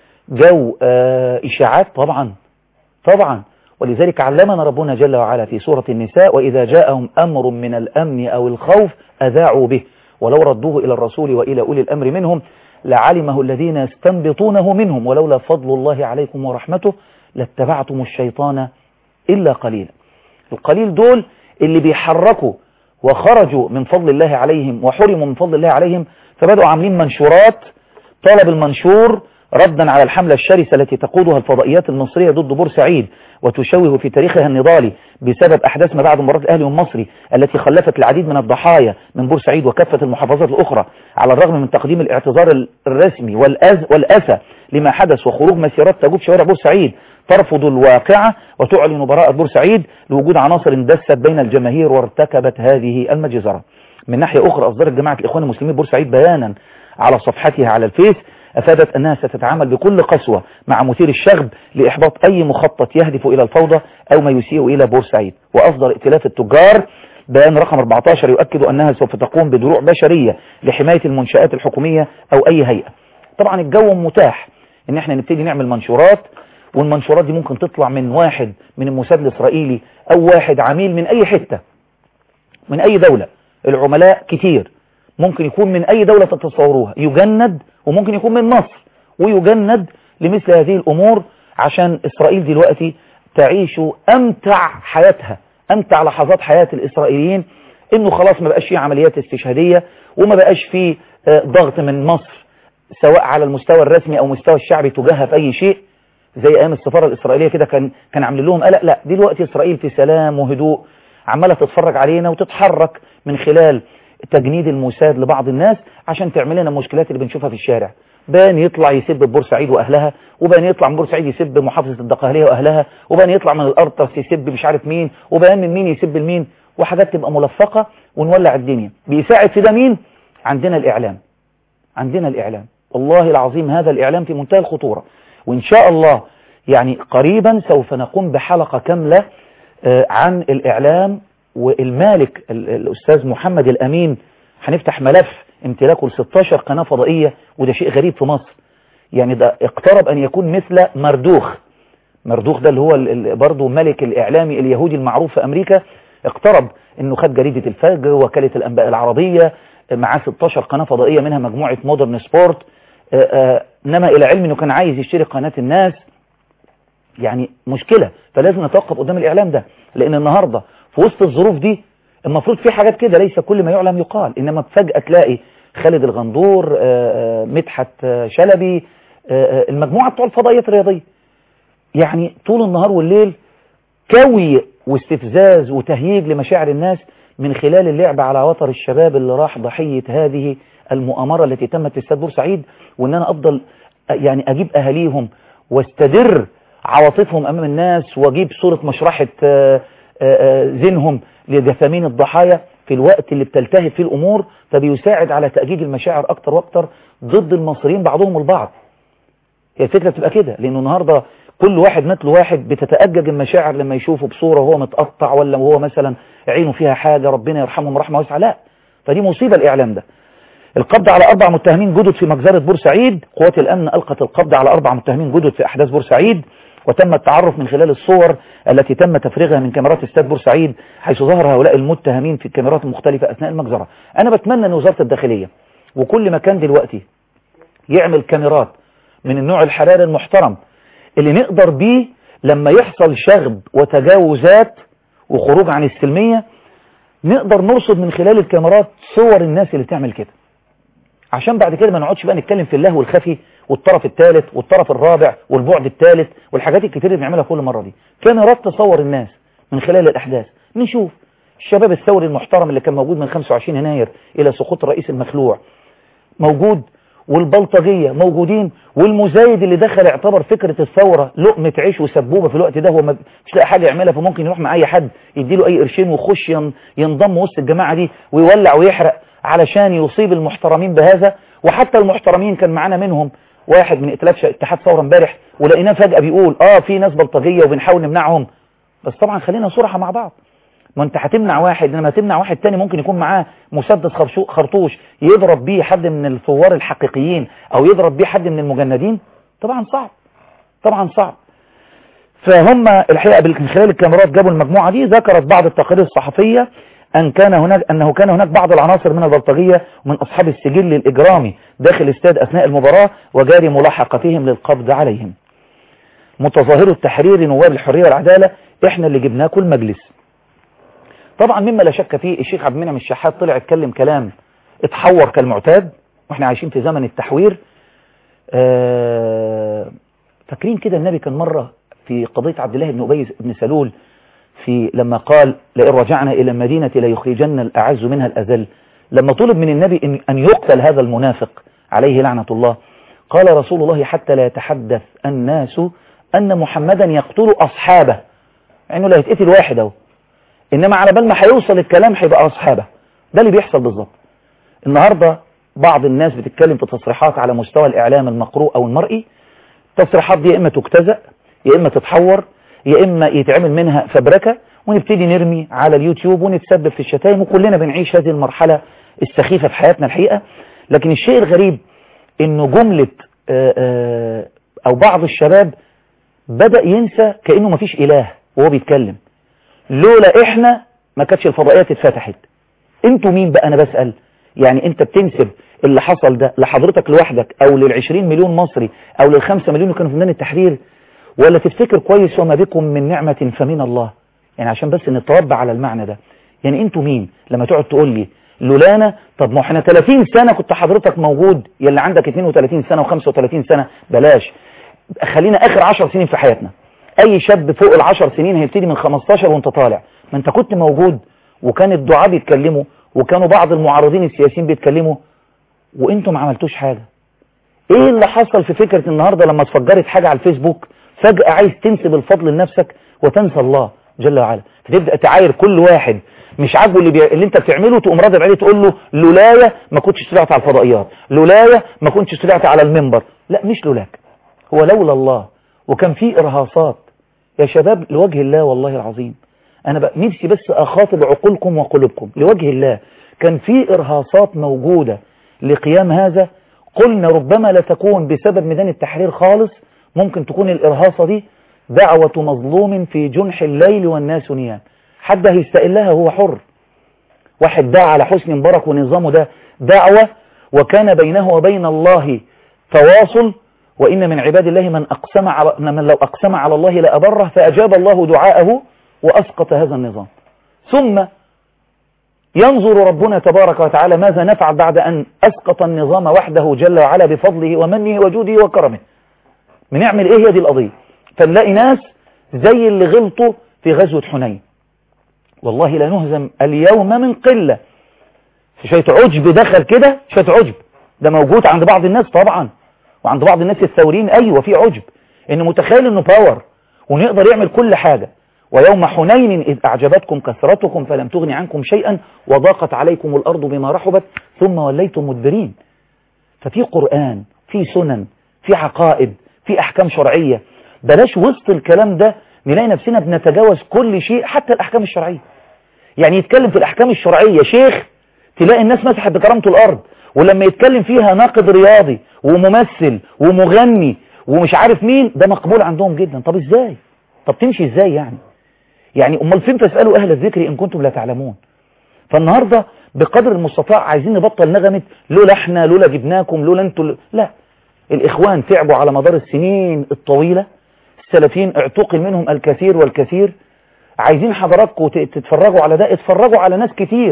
[SPEAKER 1] جو آه إشاعات؟ طبعا طبعا. ولذلك علمنا ربنا جل وعلا في سورة النساء: وإذا جاءهم أمر من الأمن أو الخوف أذاعوا به ولو ردوه إلى الرسول وإلى أولي الأمر منهم لعلمه الذين يستنبطونه منهم ولولا فضل الله عليكم ورحمته لاتبعتم الشيطان إلا قليلا. القليل دول اللي بيحركوا وخرجوا من فضل الله عليهم وحرموا من فضل الله عليهم، فبدأوا عاملين منشورات. طلب المنشور ردا على الحملة الشرسة التي تقودها الفضائيات المصرية ضد بورسعيد وتشوه في تاريخها النضالي بسبب أحداث ما بعد مباراة الأهلي والمصري التي خلفت العديد من الضحايا من بورسعيد وكافة المحافظات الأخرى، على الرغم من تقديم الاعتذار الرسمي والأز والأسى لما حدث وخروج مسيرات تجوب شوارع بورسعيد ترفض الواقعة وتعلن براءة بورسعيد لوجود عناصر اندست بين الجماهير وارتكبت هذه المجزرة. من ناحية أخرى أصدرت جماعة الإخوان المسلمين بورسعيد بيانا على صفحتها على الفيس أفادت أنها ستتعامل بكل قسوة مع مثير الشغب لإحباط أي مخطط يهدف إلى الفوضى أو ما يسيء إلى بورسعيد. وأصدر ائتلاف التجار بيان رقم أربعة عشر يؤكد أنها سوف تقوم بدروع بشرية لحماية المنشآت الحكومية أو أي هيئة. طبعا الجو متاح إن احنا نبتدي نعمل منشورات، والمنشورات دي ممكن تطلع من واحد من الموساد الإسرائيلي أو واحد عميل من أي حتة من أي دولة. العملاء كتير، ممكن يكون من أي دولة تتصوروها يجند، وممكن يكون من مصر ويجند لمثل هذه الأمور عشان إسرائيل دلوقتي تعيش أمتع حياتها، أمتع لحظات حياة الإسرائيليين، إنه خلاص ما بقاش فيه عمليات استشهادية وما بقاش فيه ضغط من مصر سواء على المستوى الرسمي أو مستوى الشعبي تجاهها في أي شيء زي أيام السفارة الإسرائيلية كده كان كان عامل لهم قلق. لا، دلوقتي إسرائيل في سلام وهدوء عمالة تتفرج علينا وتتحرك من خلال تجنيد الموساد لبعض الناس عشان تعمل لنا المشكلات اللي بنشوفها في الشارع. بان يطلع يسب بورسعيد واهلها، وبان يطلع من بورسعيد يسب محافظة الدقهلية واهلها، وبان يطلع من الارطس يسب مش عارف مين، وبان من مين يسب المين، وحاجات تبقى ملفقة ونولع الدنيا. بيساعد في ده مين؟ عندنا الاعلام، عندنا الاعلام. والله العظيم هذا الاعلام في منتهى الخطورة. وان شاء الله يعني قريبا سوف نقوم بحلقة كاملة عن الاعلام والمالك الأستاذ محمد الأمين. هنفتح ملف امتلاكه ل ستاشر قناة فضائية، وده شيء غريب في مصر. يعني ده اقترب أن يكون مثل مردوخ. مردوخ ده اللي هو برضه ملك الإعلامي اليهودي المعروف في أمريكا، اقترب أنه خد جريدة الفجر وكالة الأنباء العربية، معاه ستاشر قناة فضائية منها مجموعة مودرن سبورت. إنما إلى علم أنه كان عايز يشتري قناة الناس. يعني مشكلة. فلازم نتوقف قدام الإعلام ده، لأن النهاردة في وسط الظروف دي المفروض في حاجات كده ليس كل ما يعلم يقال. إنما فجأة تلاقي خالد الغندور، مدحت شلبي، المجموعة بتوع الفضائيات الرياضية يعني طول النهار والليل كوي واستفزاز وتهييج لمشاعر الناس من خلال اللعب على وتر الشباب اللي راح ضحية هذه المؤامرة التي تمت في استاد بورسعيد. وإن أنا أفضل يعني أجيب أهاليهم واستدر عواطفهم أمام الناس وأجيب صورة مشرحة ذهنهم لجثامين الضحايا في الوقت اللي بتلتهب فيه الأمور، فبيساعد على تأجيج المشاعر أكتر وأكتر ضد المصريين بعضهم البعض. هي الفكرة بتبقى كده، لأنه النهاردة كل واحد مثل واحد بتتأجج المشاعر لما يشوفه بصورة وهو متقطع ولا وهو مثلا عينه فيها حاجة ربنا يرحمهم رحمة واسعة. لا، فدي مصيبة الإعلام ده. القبض على أربع متهمين جدد في مجزرة بورسعيد. قوات الأمن ألقت القبض على أربع متهمين جدد في أحداث بورسعيد، وتم التعرف من خلال الصور التي تم تفريغها من كاميرات استاد بورسعيد حيث ظهر هؤلاء المتهمين في الكاميرات المختلفة أثناء المجزرة. أنا بتمنى أن وزارة الداخلية وكل مكان دلوقتي يعمل كاميرات من النوع الحراري المحترم اللي نقدر بيه لما يحصل شغب وتجاوزات وخروج عن السلمية، نقدر نرصد من خلال الكاميرات صور الناس اللي تعمل كده عشان بعد كده ما نقعدش بقى نتكلم في اللهو الخفي والطرف الثالث والطرف الرابع والبعد الثالث والحاجات الكتير اللي بنعملها كل مرة دي. كاميرات تصور الناس من خلال الأحداث، نشوف الشباب الثوري المحترم اللي كان موجود من خمسة وعشرين يناير إلى سقوط الرئيس المخلوع موجود، والبلطجية موجودين، والمزايد اللي دخل اعتبر فكرة الثورة لقمة عيش وسبوبة في الوقت ده، هو مش لاقي حاجة يعملها فممكن يروح مع أي حد يديله أي قرشين ويخش ينضم وسط الجماعة دي ويولع ويحرق علشان يصيب المحترمين بهذا. وحتى المحترمين كان معانا منهم واحد من ائتلاف اتحاد ثورة امبارح ولقيناه فجأة بيقول اه في ناس بلطجية وبنحاول نمنعهم. بس طبعا خلينا صراحة مع بعض، ما انت هتمنع واحد لما تمنع واحد تاني ممكن يكون معاه مسدس خرطوش يضرب بيه حد من الثوار الحقيقيين او يضرب بيه حد من المجندين. طبعا صعب، طبعا صعب. فهم الحقيقة من خلال الكاميرات جابوا المجموعة دي. ذكرت بعض التقارير الصحفية أن كان هناك أنه كان هناك بعض العناصر من البلطجية ومن أصحاب السجل الإجرامي داخل الاستاد أثناء المباراة وجاري ملاحقتهم للقبض عليهم. متظاهرو التحرير نواب الحرية والعدالة احنا اللي جبناكم المجلس. طبعا مما لا شك فيه الشيخ عبد المنعم الشحات طلع اتكلم كلام اتحور كالمعتاد، واحنا عايشين في زمن التحوير. آه فاكرين كده النبي كان مرة في قضية عبد الله بن أبي بن سلول في لما قال لئن رجعنا إلى المدينة ليخرجن الأعز منها الأذل، لما طلب من النبي إن, أن يقتل هذا المنافق عليه لعنة الله، قال رسول الله حتى لا يتحدث الناس أن محمدا يقتل أصحابه، يعني لا يتقتل واحد اهو، إنما على بال ما هيوصل الكلام هيبقى أصحابه. ده اللي بيحصل بالظبط النهاردة. بعض الناس بتتكلم في تصريحات على مستوى الإعلام المقروء أو المرئي، التصريحات دي يا إما تجتزأ يا إما تتحور يا إما يتعمل منها فبركة ونبتدي نرمي على اليوتيوب ونتسبب في الشتائم، وكلنا بنعيش هذه المرحلة السخيفة في حياتنا الحقيقة. لكن الشيء الغريب إنه جملة آآ آآ أو بعض الشباب بدأ ينسى كأنه مفيش إله وهو بيتكلم. لولا إحنا ما كانتش الفضائيات اتفتحت. انتوا مين بقى أنا بسأل؟ يعني انت بتنسب اللي حصل ده لحضرتك لوحدك او للعشرين مليون مصري او للخمسة مليون اللي كانوا في ميدان التحرير، ولا تفتكر كويس وما بكم من نعمة فمن الله؟ يعني عشان بس نتربى على المعنى ده. يعني انتوا مين لما تقعد تقول لي لولانا؟ طب ما احنا ثلاثين سنة كنت حضرتك موجود، يلي عندك اثنين وثلاثين سنة وخمسة وثلاثين سنة بلاش، خلينا اخر عشر سنين في حياتنا. اي شاب فوق العشر سنين هيبتدي من خمستاشر وانت طالع، ما انت كنت موجود وكان الدعاء بيتكلموا وكانوا بعض المعارضين السياسيين بيتكلموا وانتوا ما عملتوش حاجة. ايه اللي حصل في فكرة النهاردة لما اتفجرت حاجة على الفيسبوك فجأة عايز تنسب الفضل لنفسك وتنسى الله جل وعلا، فتبدأ تعاير كل واحد مش عاجبه اللي, بي... اللي انت بتعمله تقوم راضي عليه تقول له لولايا ما كنتش طلعت على الفضائيات، لولايا ما كنتش طلعت على المنبر. لا مش لولاك، هو لولا الله. وكان في ارهاصات يا شباب لوجه الله والله العظيم، انا بقى نفسي بس اخاطب عقولكم وقلوبكم لوجه الله. كان في ارهاصات موجودة لقيام هذا، قلنا ربما لا تكون بسبب ميدان التحرير خالص، ممكن تكون الارهاصة دي دعوة مظلوم في جنح الليل والناس نيام، حد هيستقلها هو حر. واحد دعا على حسني مبارك ونظامه ده دعوة وكان بينه وبين الله تواصل، وإن من عباد الله من أقسم على من لو أقسم على الله لأبره، فأجاب الله دعاءه وأسقط هذا النظام. ثم ينظر ربنا تبارك وتعالى ماذا نفعل بعد أن أسقط النظام وحده جل وعلا بفضله ومنه وجوده وكرمه. بنعمل إيه؟ هي دي القضية. فنلاقي ناس زي اللي غلطوا في غزوة حنين، والله لا نهزم اليوم من قلة. في شوية عجب دخل كده، شوية عجب ده موجود عند بعض الناس طبعا، وعند بعض الناس الثوريين أيوة في عجب، إنه متخيل إنه باور ونقدر يعمل كل حاجة. ويوم حنين إذ أعجبتكم كثرتكم فلم تغن عنكم شيئا وضاقت عليكم الأرض بما رحبت ثم وليتم مدبرين. ففي قرآن، في سنن، في عقائد، في أحكام شرعية. بلاش وسط الكلام ده نلاقي نفسنا بنتجاوز كل شيء حتى الأحكام الشرعية. يعني يتكلم في الأحكام الشرعية شيخ تلاقي الناس مسحت بكرامته الأرض، ولما يتكلم فيها ناقد رياضي وممثل ومغني ومش عارف مين ده مقبول عندهم جدا. طب ازاي؟ طب تمشي ازاي يعني؟ يعني امال فين فاسألوا أهل الذكر إن كنتم لا تعلمون. فالنهاردة بقدر المستطاع عايزين نبطل نغمة لولا احنا لولا جبناكم لولا انتوا. لا، الإخوان تعبوا على مدار السنين الطويلة، السلفيين اعتقل منهم الكثير والكثير. عايزين حضراتكم تتفرجوا على ده، اتفرجوا على ناس كتير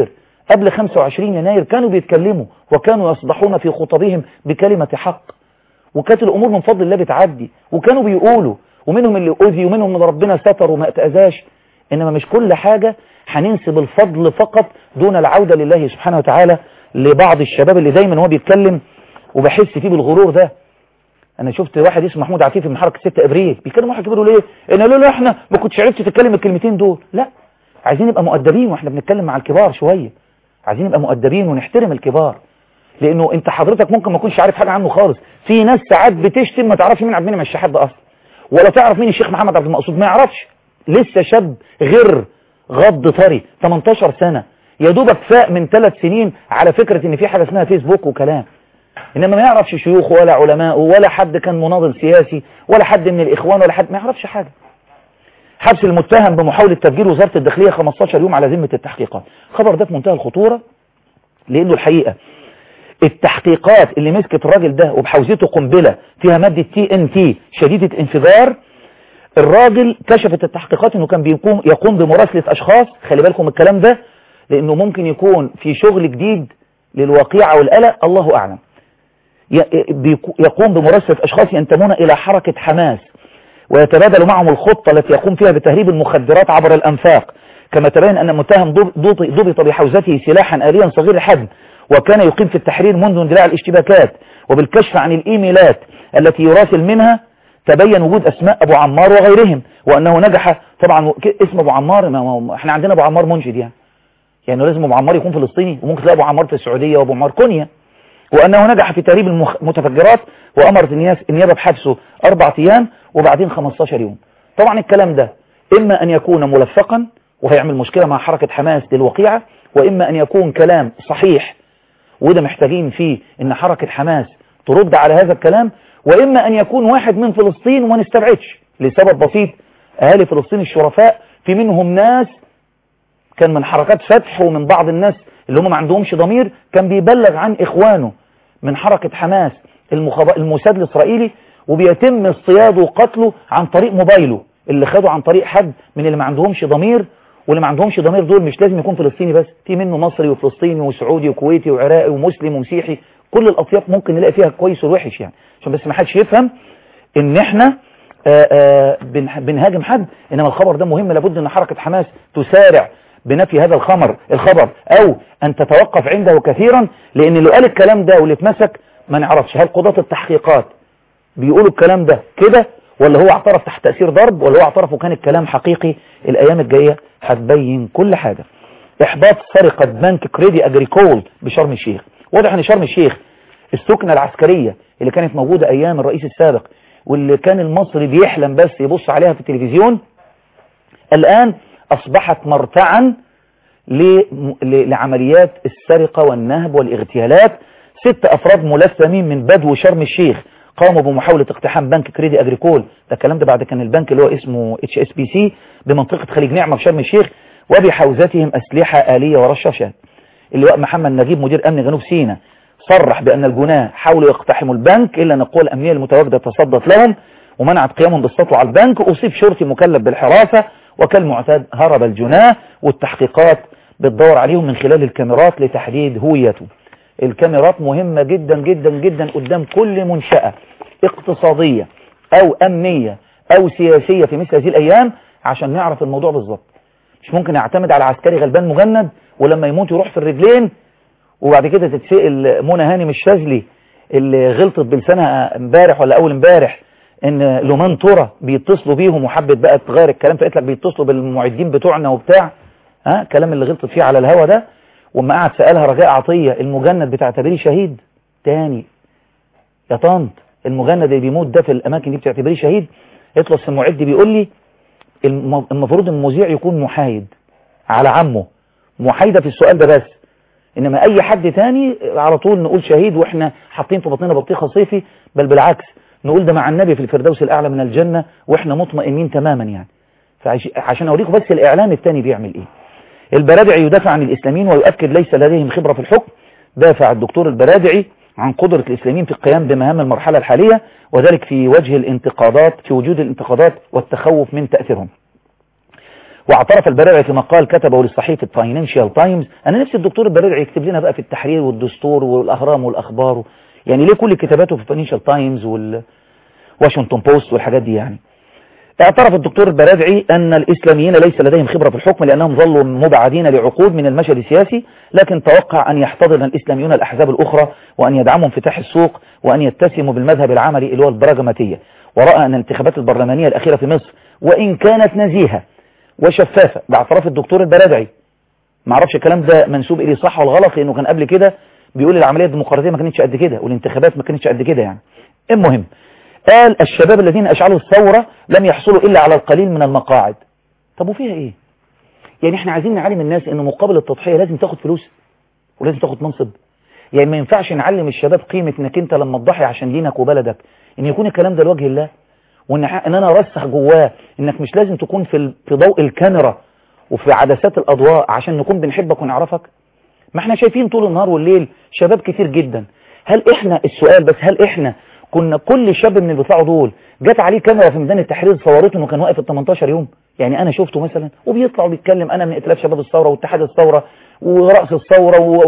[SPEAKER 1] قبل خمسة وعشرين يناير كانوا بيتكلموا وكانوا يصدحون في خطبهم بكلمة حق، وكانت الأمور من فضل الله بتعدي، وكانوا بيقولوا، ومنهم اللي أذي ومنهم اللي ربنا ستر وما اتأذاش. إنما مش كل حاجة هننسب الفضل فقط دون العودة لله سبحانه وتعالى. لبعض الشباب اللي دايما هو بيتكلم وبحس فيه بالغرور ده. أنا شفت واحد اسمه محمود عفيفي من حركة ستة أبريل بيتكلم واحد كبير ليه؟ إن قالوا له إحنا ما كنتش عرفت تتكلم الكلمتين دول. لا، عايزين نبقى مؤدبين وإحنا بنتكلم مع الكبار شوية. عايزين نبقى مؤدبين ونحترم الكبار، لأنه أنت حضرتك ممكن ما تكونش عارف حاجة عنه خالص. في ناس ساعات بتشتم ما تعرفش مين عبد المنعم الشحات ده أصلا، ولا تعرف مين الشيخ محمد عبد المقصود، ما يعرفش. لسه شاب غير غض طري تمنتاشر سنة، يا دوبك فاق من ثلاث سنين على فكرة ان في حاجة اسمها فيسبوك وكلام. انما ما يعرفش شيوخه ولا علماء ولا حد كان مناضل سياسي ولا حد من الاخوان ولا حد، ما يعرفش حاجة. حبس المتهم بمحاولة تفجير وزارة الداخلية خمستاشر يوم على ذمة التحقيقات. خبر ده في منتهى الخطورة، لانه الحقيقة التحقيقات اللي مسكت الراجل ده وبحوزته قنبلة فيها مادة تي ان تي شديدة انفجار. الراجل كشفت التحقيقات انه كان بيقوم يقوم بمراسلة اشخاص، خلي بالكم الكلام ده لانه ممكن يكون في شغل جديد للواقيعة والقلق، الله اعلم. يقوم بمراسلة اشخاص ينتمون الى حركة حماس ويتبادل معهم الخطة التي يقوم فيها بتهريب المخدرات عبر الانفاق. كما تبين ان المتهم ضبط بحوزته سلاحا آليا صغير الحجم، وكان يقيم في التحرير منذ اندلاع الاشتباكات. وبالكشف عن الايميلات التي يراسل منها تبين وجود اسماء ابو عمار وغيرهم، وانه نجح. طبعا اسم ابو عمار، ما احنا عندنا ابو عمار منجد يعني يعني لازم ابو عمار يكون فلسطيني، وممكن تلاقي ابو عمار في السعوديه وابو عمار كونيا. وانه نجح في تهريب المتفجرات، وامرت النيابه بحبسه اربع ايام وبعدين خمستاشر يوم. طبعا الكلام ده اما ان يكون ملفقا وهيعمل مشكله مع حركه حماس للوقيعه، واما ان يكون كلام صحيح وده محتاجين فيه ان حركه حماس ترد على هذا الكلام، واما ان يكون واحد من فلسطين وما نستبعدش لسبب بسيط. اهالي فلسطين الشرفاء في منهم ناس كان من حركات فتح ومن بعض الناس اللي هم ما عندهمش ضمير كان بيبلغ عن اخوانه من حركة حماس الموساد الاسرائيلي، وبيتم اصطياده وقتله عن طريق موبايله اللي خده عن طريق حد من اللي ما عندهمش ضمير. واللي ما عندهمش ضمير دول مش لازم يكون فلسطيني بس، في منه مصري وفلسطيني وسعودي وكويتي وعراقي ومسلم ومسيحي، كل الاطياف ممكن نلاقي فيها كويس والوحش يعني، عشان بس ما حدش يفهم ان احنا آآ آآ بنهاجم حد. انما الخبر ده مهم، لابد ان حركة حماس تسارع بنفي هذا الخبر الخبر او ان تتوقف عنده كثيرا، لان اللي قال الكلام ده واللي اتمسك ما نعرفش هل قضاة التحقيقات بيقولوا الكلام ده كده ولا هو اعترف تحت تأثير ضرب ولا هو اعترف وكان الكلام حقيقي. الايام الجاية هتبين كل حاجة. احباط سرقة بنك كريدي اجريكول بشرم الشيخ. واضح ان شرم الشيخ السكنة العسكرية اللي كانت موجودة ايام الرئيس السابق واللي كان المصري بيحلم بس يبص عليها في التلفزيون، الان اصبحت مرتعا لعمليات السرقة والنهب والاغتيالات. ست افراد ملثمين من بدو شرم الشيخ قاموا بمحاولة اقتحام بنك كريدي اجريكول. ده الكلام ده بعد كان البنك اللي هو اسمه اتش اس بي سي بمنطقة خليج نعمة في شرم الشيخ، وبحوزتهم اسلحة آلية ورشاشات. اللواء محمد نجيب مدير امن جنوب سيناء صرح بان الجناه حاولوا يقتحموا البنك الا ان القوى الامنية المتواجدة تصدت لهم ومنعت قيامهم بالسطو على البنك. اصيب شرطي مكلف بالحراسة، وكالمعتاد هرب الجناه والتحقيقات بتدور عليهم من خلال الكاميرات لتحديد هويته. الكاميرات مهمة جدا جدا جدا قدام كل منشأة اقتصادية او امنية او سياسية في مثل هذه الايام عشان نعرف الموضوع بالظبط. مش ممكن يعتمد على عسكري غلبان مجند ولما يموت يروح في الرجلين وبعد كده تتسئل منى هانم الشاذلي اللي غلطت بلسانها امبارح ولا اول امبارح ان لومان تورا بيتصلوا بيهم وحبت بقى تغير الكلام فقلت لك بيتصلوا بالمعدين بتوعنا وبتاع ها الكلام اللي غلطت فيه على الهوا ده. وما قعد سألها رجاء عطية المجند بتعتبريه شهيد تاني يا طنط، المجند اللي بيموت ده في الاماكن دي بتعتبريه شهيد؟ اطلس المعد بيقول لي المفروض المذيع يكون محايد على عمه، محايدة في السؤال ده بس، انما اي حد تاني على طول نقول شهيد واحنا حاطين في بطننا بطيخة صيفي، بل بالعكس نقول ده مع النبي في الفردوس الاعلى من الجنة واحنا مطمئنين تماما يعني. فعشان اوريكم بس الاعلام التاني بيعمل ايه. البرادعي يدافع عن الاسلاميين ويؤكد ليس لديهم خبرة في الحكم. دافع الدكتور البرادعي عن قدرة الاسلاميين في القيام بمهام المرحلة الحالية، وذلك في وجه الانتقادات في وجود الانتقادات والتخوف من تأثيرهم. واعترف البرادعي في مقال كتبه للصحيفة فاينانشال تايمز. أنا نفسي الدكتور البرادعي يكتب لنا بقى في التحرير والدستور والأهرام والأخبار، يعني ليه كل كتاباته في فاينانشال تايمز والواشنطن بوست والحاجات دي يعني. اعترف الدكتور البرادعي أن الإسلاميين ليس لديهم خبرة في الحكم لأنهم ظلوا مبعدين لعقود من المشهد السياسي، لكن توقع أن يحتضن الإسلاميون الأحزاب الأخرى وأن يدعموا انفتاح السوق وأن يتسموا بالمذهب العملي اللي هو البراغماتية. ورأى أن الانتخابات البرلمانية الأخيرة في مصر وإن كانت نزيهة وشفافة، ده اعتراف الدكتور البرادعي. ما اعرفش الكلام ده منسوب إليه صح ولا غلط، لأنه كان قبل كده بيقول العملية الديمقراطية ما كانتش قد كده والانتخابات ما كانتش قد كده يعني. المهم قال الشباب الذين أشعلوا الثورة لم يحصلوا إلا على القليل من المقاعد. طب وفيها إيه؟ يعني احنا عايزين نعلم الناس إنه مقابل التضحية لازم تاخد فلوس ولازم تاخد منصب. يعني ما ينفعش نعلم الشباب قيمة إنك أنت لما تضحي عشان دينك وبلدك إن يكون الكلام ده لوجه الله، وإن إن أنا أرسخ جواه إنك مش لازم تكون في في ضوء الكاميرا وفي عدسات الأضواء عشان نكون بنحبك ونعرفك. ما احنا شايفين طول النهار والليل شباب كتير جدا. هل احنا السؤال بس هل احنا كنا كل شاب من اللي بيطلعوا دول جت عليه كاميرا في ميدان التحرير صورته انه كان واقف ال تمنتاشر يوم؟ يعني انا شفته مثلا وبيطلع وبيتكلم انا من ائتلاف شباب الثوره واتحاد الثوره ورأس الثوره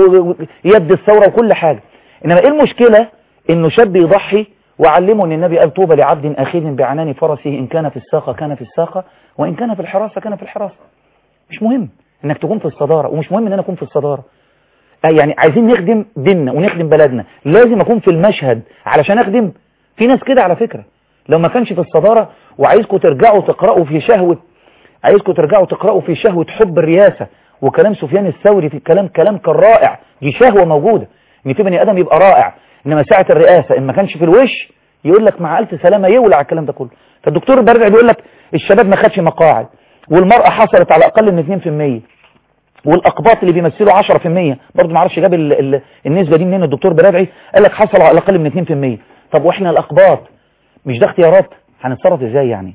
[SPEAKER 1] ويد الثوره وكل حاجه. انما ايه المشكله انه شاب يضحي وعلمه ان النبي قال طوبى لعبد اخذ بعنان فرسه ان كان في الساقه كان في الساقه وان كان في الحراسه كان في الحراسه. مش مهم انك تكون في الصداره ومش مهم ان انا اكون في الصداره. يعني عايزين نخدم ديننا ونخدم بلدنا، لازم اكون في المشهد علشان اخدم. في ناس كده على فكرة لو ما كانش في الصدارة وعايزكم ترجعوا تقرأوا في شهوة عايزكم ترجعوا تقرأوا في شهوة حب الرياسة وكلام سفيان الثوري في الكلام كلام كان رائع. دي شهوة موجودة ان في بني ادم يبقى رائع، انما ساعة الرئاسة ان ما كانش في الوش يقول لك مع ألف سلامة يولع الكلام ده كله. فالدكتور البرادعي بيقول لك الشباب ما خدش مقاعد والمرأة حصلت على اقل من اتنين في المية والأقباط اللي بيمثلوا عشرة في المية برضه ما عرفش جاب ال ال النسبة دي منين الدكتور برادعي، قال لك حصلوا على الأقل من اتنين في المية. طب وإحنا الأقباط مش ده اختيارات؟ هنتصرف إزاي يعني؟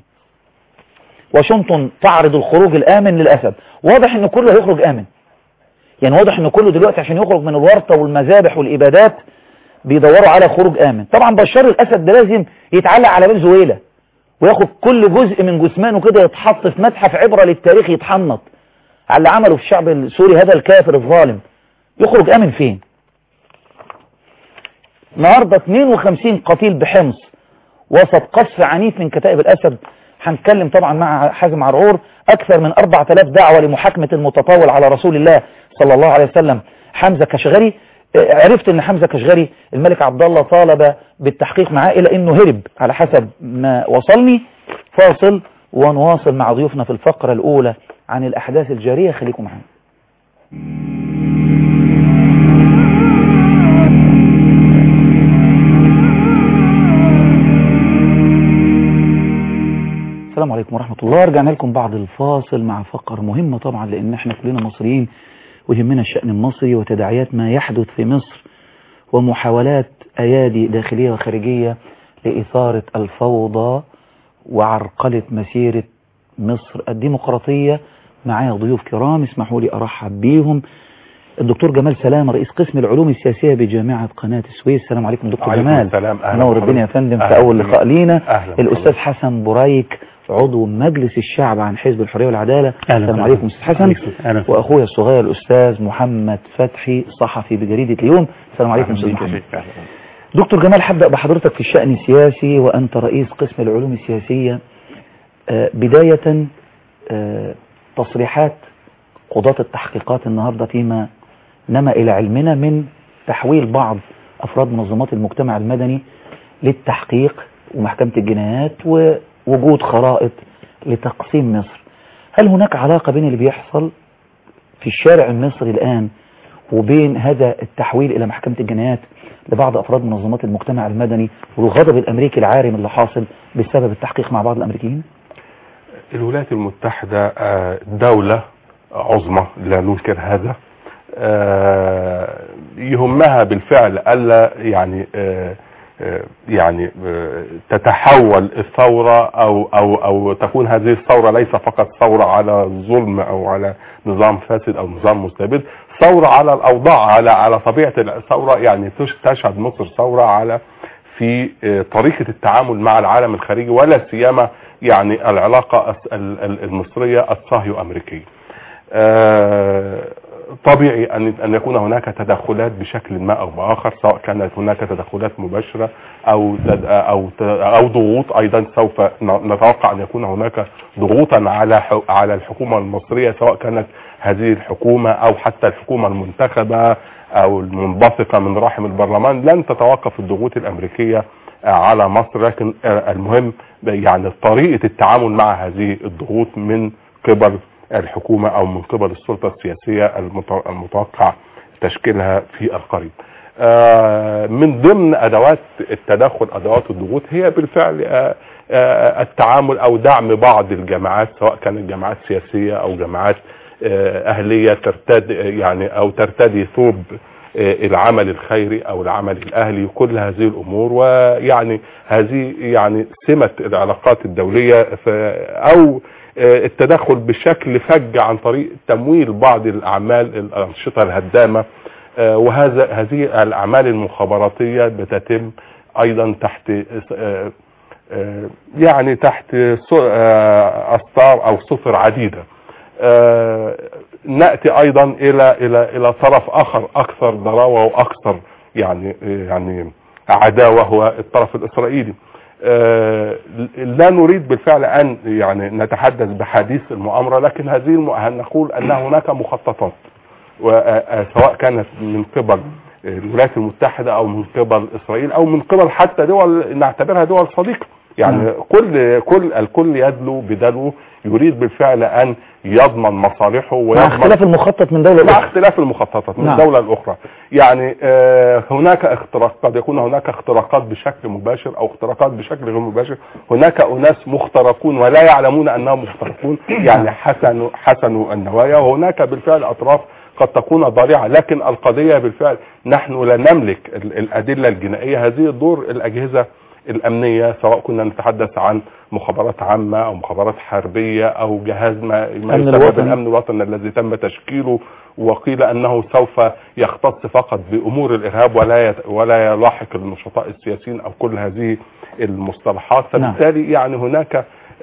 [SPEAKER 1] واشنطن تعرض الخروج الآمن للأسد. واضح إن كله هيخرج آمن، يعني واضح إن كله دلوقتي عشان يخرج من الورطة والمذابح والإبادات بيدوروا على خروج آمن. طبعا بشار الأسد ده لازم يتعلق على فنزويلا وياخد كل جزء من جثمانه كده يتحط في متحف عبرة للتاريخ يتحنط على اللي عمله في الشعب السوري هذا الكافر الظالم. يخرج امن فين؟ النهارده اتنين وخمسين قتيل بحمص وسط قصف عنيف من كتائب الاسد. هنتكلم طبعا مع حازم عرعور. اكثر من أربعة آلاف دعوه لمحاكمه المتطاول على رسول الله صلى الله عليه وسلم حمزه كشغري. عرفت ان حمزه كشغري الملك عبد الله طالب بالتحقيق معاه الى انه هرب على حسب ما وصلني. فاصل ونواصل مع ضيوفنا في الفقره الاولى عن الأحداث الجارية. خليكم معنا. السلام عليكم ورحمة الله. رجعنا لكم بعد الفاصل مع فقرة مهمة طبعا لأن احنا كلنا مصريين ويهمنا الشأن المصري وتداعيات ما يحدث في مصر ومحاولات أيادي داخلية وخارجية لإثارة الفوضى وعرقلة مسيرة مصر الديمقراطية. معايا ضيوف كرام اسمحوا لي أرحب بيهم. الدكتور جمال سلام رئيس قسم العلوم السياسية بجامعة قناة السويس. السلام عليكم دكتور جمال.
[SPEAKER 2] السلام.
[SPEAKER 1] نور الدنيا يا فندم في أول لقاء لينا. الأستاذ حسن برايك عضو مجلس الشعب عن حزب الحرية والعدالة. السلام عليكم أستاذ حسن. وأخويا الصغير الأستاذ محمد فتحي صحفي بجريدة اليوم. السلام عليكم أستاذ محمد. دكتور جمال هبدأ بحضرتك في الشأن السياسي وأنت رئيس قسم العلوم السياسية. آه بداية آه تصريحات قضاة التحقيقات النهاردة فيما نما إلى علمنا من تحويل بعض أفراد منظمات المجتمع المدني للتحقيق ومحكمة الجنايات ووجود خرائط لتقسيم مصر. هل هناك علاقة بين اللي بيحصل في الشارع المصري الآن وبين هذا التحويل إلى محكمة الجنايات لبعض أفراد منظمات المجتمع المدني والغضب الأمريكي العارم اللي حاصل بسبب التحقيق مع بعض الأمريكيين؟
[SPEAKER 2] الولايات المتحدة دولة عظمى لا ننكر هذا، يهمها بالفعل ألا يعني يعني تتحول الثورة أو أو أو تكون هذه الثورة ليس فقط ثورة على ظلم أو على نظام فاسد أو نظام مستبد، ثورة على الأوضاع، على على طبيعة الثورة. يعني تشهد مصر ثورة على في طريقة التعامل مع العالم الخارجي، ولا سيما يعني العلاقة المصرية الصهيو أمريكية. طبيعي أن أن يكون هناك تدخلات بشكل ما أو بآخر، سواء كانت هناك تدخلات مباشرة أو أو أو ضغوط. أيضا سوف نتوقع أن يكون هناك ضغوطا على على الحكومة المصرية، سواء كانت هذه الحكومة أو حتى الحكومة المنتخبة أو المنبثقة من رحم البرلمان. لن تتوقف الضغوط الأمريكية على مصر، لكن المهم يعني طريقة التعامل مع هذه الضغوط من قبل الحكومة او من قبل السلطة السياسية المتوقع تشكيلها في القريب. من ضمن ادوات التدخل، ادوات الضغوط، هي بالفعل التعامل او دعم بعض الجماعات، سواء كانت جماعات سياسية او جماعات اهلية ترتدي يعني او ترتدي ثوب العمل الخيري او العمل الاهلي، كل هذه الامور. ويعني هذه يعني سمة العلاقات الدولية، او التدخل بشكل فج عن طريق تمويل بعض الاعمال الانشطه الهدامه، وهذا هذه الاعمال المخابراتيه بتتم ايضا تحت يعني تحت اسطار او سطر عديده. ناتي ايضا الى الى الى طرف اخر اكثر ضراوه واكثر يعني يعني عداوه، هو الطرف الاسرائيلي. آه لا نريد بالفعل ان يعني نتحدث بحديث المؤامرة، لكن هذه الم... نقول ان هناك مخططات، سواء كانت من قبل الولايات المتحدة او من قبل اسرائيل او من قبل حتى دول نعتبرها دول صديقة. يعني م. كل كل الكل يدلو بدلو، يريد بالفعل ان يضمن مصالحه
[SPEAKER 1] مع اختلاف المخطط من دولة
[SPEAKER 2] مع اخرى. اختلاف المخططات من نعم. دولة الاخرى. يعني آه هناك اختراق، قد يكون هناك اختراقات بشكل مباشر او اختراقات بشكل غير مباشر. هناك اناس مخترقون ولا يعلمون انهم مخترقون، يعني حسنوا حسنوا النوايا، وهناك بالفعل اطراف قد تكون ضارعة. لكن القضية بالفعل نحن لا نملك الادلة الجنائية، هذه دور الاجهزة الامنية، سواء كنا نتحدث عن مخابرات عامة او مخابرات حربية او جهاز ما يسمى بالامن الوطني الذي تم تشكيله، وقيل انه سوف يختص فقط بامور الارهاب ولا ولا يلاحق النشطاء السياسيين او كل هذه المصطلحات. فبالتالي يعني هناك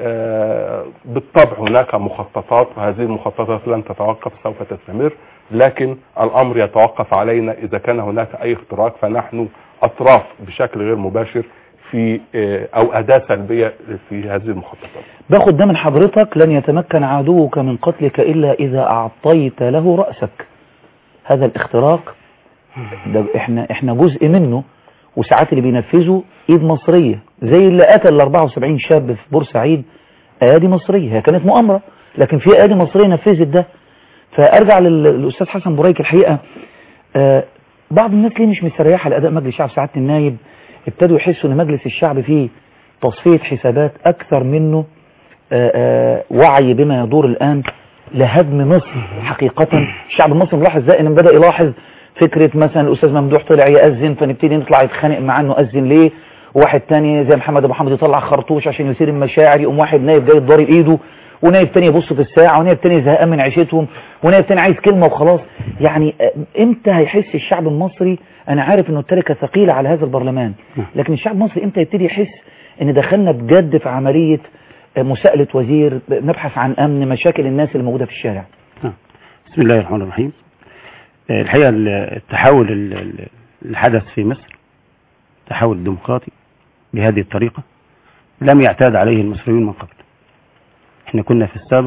[SPEAKER 2] آه بالطبع هناك مخططات، وهذه المخططات لن تتوقف، سوف تستمر. لكن الامر يتوقف علينا اذا كان هناك اي اختراق، فنحن اطراف بشكل غير مباشر في او اداة سلبية في هذه المخططات.
[SPEAKER 1] باخد ده من حضرتك: لن يتمكن عدوك من قتلك الا اذا اعطيت له رأسك. هذا الاختراق ده احنا احنا جزء منه، وساعات اللي بينفذه ايد مصرية، زي اللي قتل ال أربعة وسبعين شاب في بورسعيد، ايادي مصرية. هي كانت مؤامرة، لكن في ايادي مصرية نفذت ده. فارجع للاستاذ حسن بريك. الحقيقة آه بعض الناس ليه مش مستريحة لاداء مجلس الشعب؟ سعادة النايب ابتدوا يحسوا ان مجلس الشعب فيه تصفية حسابات اكثر منه آآ آآ وعي بما يدور الان لهدم مصر حقيقة. الشعب المصري ملاحظ ده، ان بدأ يلاحظ فكرة مثلا الاستاذ ممدوح طلع يأذن، فنبتدي نطلع يتخانق معاه انه أذن ليه، وواحد تاني زي محمد ابو محمد يطلع خرطوش عشان يثير المشاعر، يقوم واحد نايب جاي ضارب ايده، ونايب تاني يبص في الساعة، ونايب تاني زهقان من عيشتهم، ونايب تاني عايز كلمة وخلاص. يعني امتى هيحس الشعب المصري؟ انا عارف انه التركة ثقيلة على هذا البرلمان، لكن الشعب المصري امتى يبتدي يحس ان دخلنا بجد في عملية مساءلة وزير، نبحث عن امن، مشاكل الناس اللي موجودة في الشارع؟
[SPEAKER 3] بسم الله الرحمن الرحيم. الحقيقة التحول اللي حدث في مصر تحول ديمقراطي بهذه الطريقة لم يعتاد عليه المصريون من قبل. احنا كنا في السابق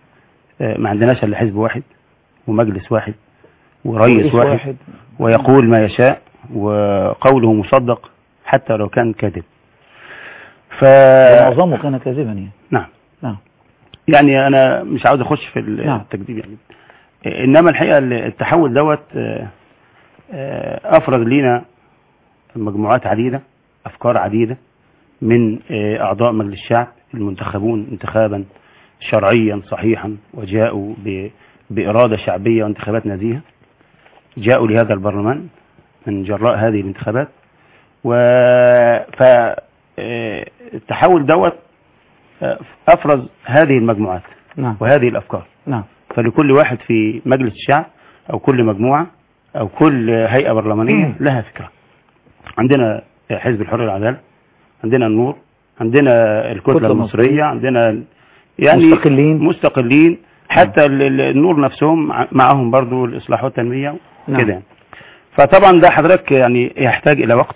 [SPEAKER 3] ما عندناش الا حزب واحد ومجلس واحد ورئيس واحد, واحد ويقول ما يشاء وقوله مصدق حتى لو كان كاذب.
[SPEAKER 1] ف معظمه كان كاذبا يعني.
[SPEAKER 3] نعم
[SPEAKER 1] نعم.
[SPEAKER 3] يعني انا مش عاوز اخش في التكذيب يعني، انما الحقيقة التحول دوت افرز لينا مجموعات عديدة، افكار عديدة من اعضاء مجلس الشعب المنتخبون انتخابا شرعيا صحيحا، وجاءوا بإرادة شعبية وانتخابات نزيهة، جاءوا لهذا البرلمان من جراء هذه الانتخابات. فالتحول دوت أفرز هذه المجموعات
[SPEAKER 1] نعم.
[SPEAKER 3] وهذه الأفكار
[SPEAKER 1] نعم.
[SPEAKER 3] فلكل واحد في مجلس الشعب أو كل مجموعة أو كل هيئة برلمانية لها فكرة. عندنا حزب الحرية والعدالة، عندنا النور، عندنا الكتلة المصرية، عندنا يعني
[SPEAKER 1] مستقلين
[SPEAKER 3] مستقلين حتى النور نفسهم معهم برضو الإصلاح والتنمية كده. فطبعا ده حضرتك يعني يحتاج إلى وقت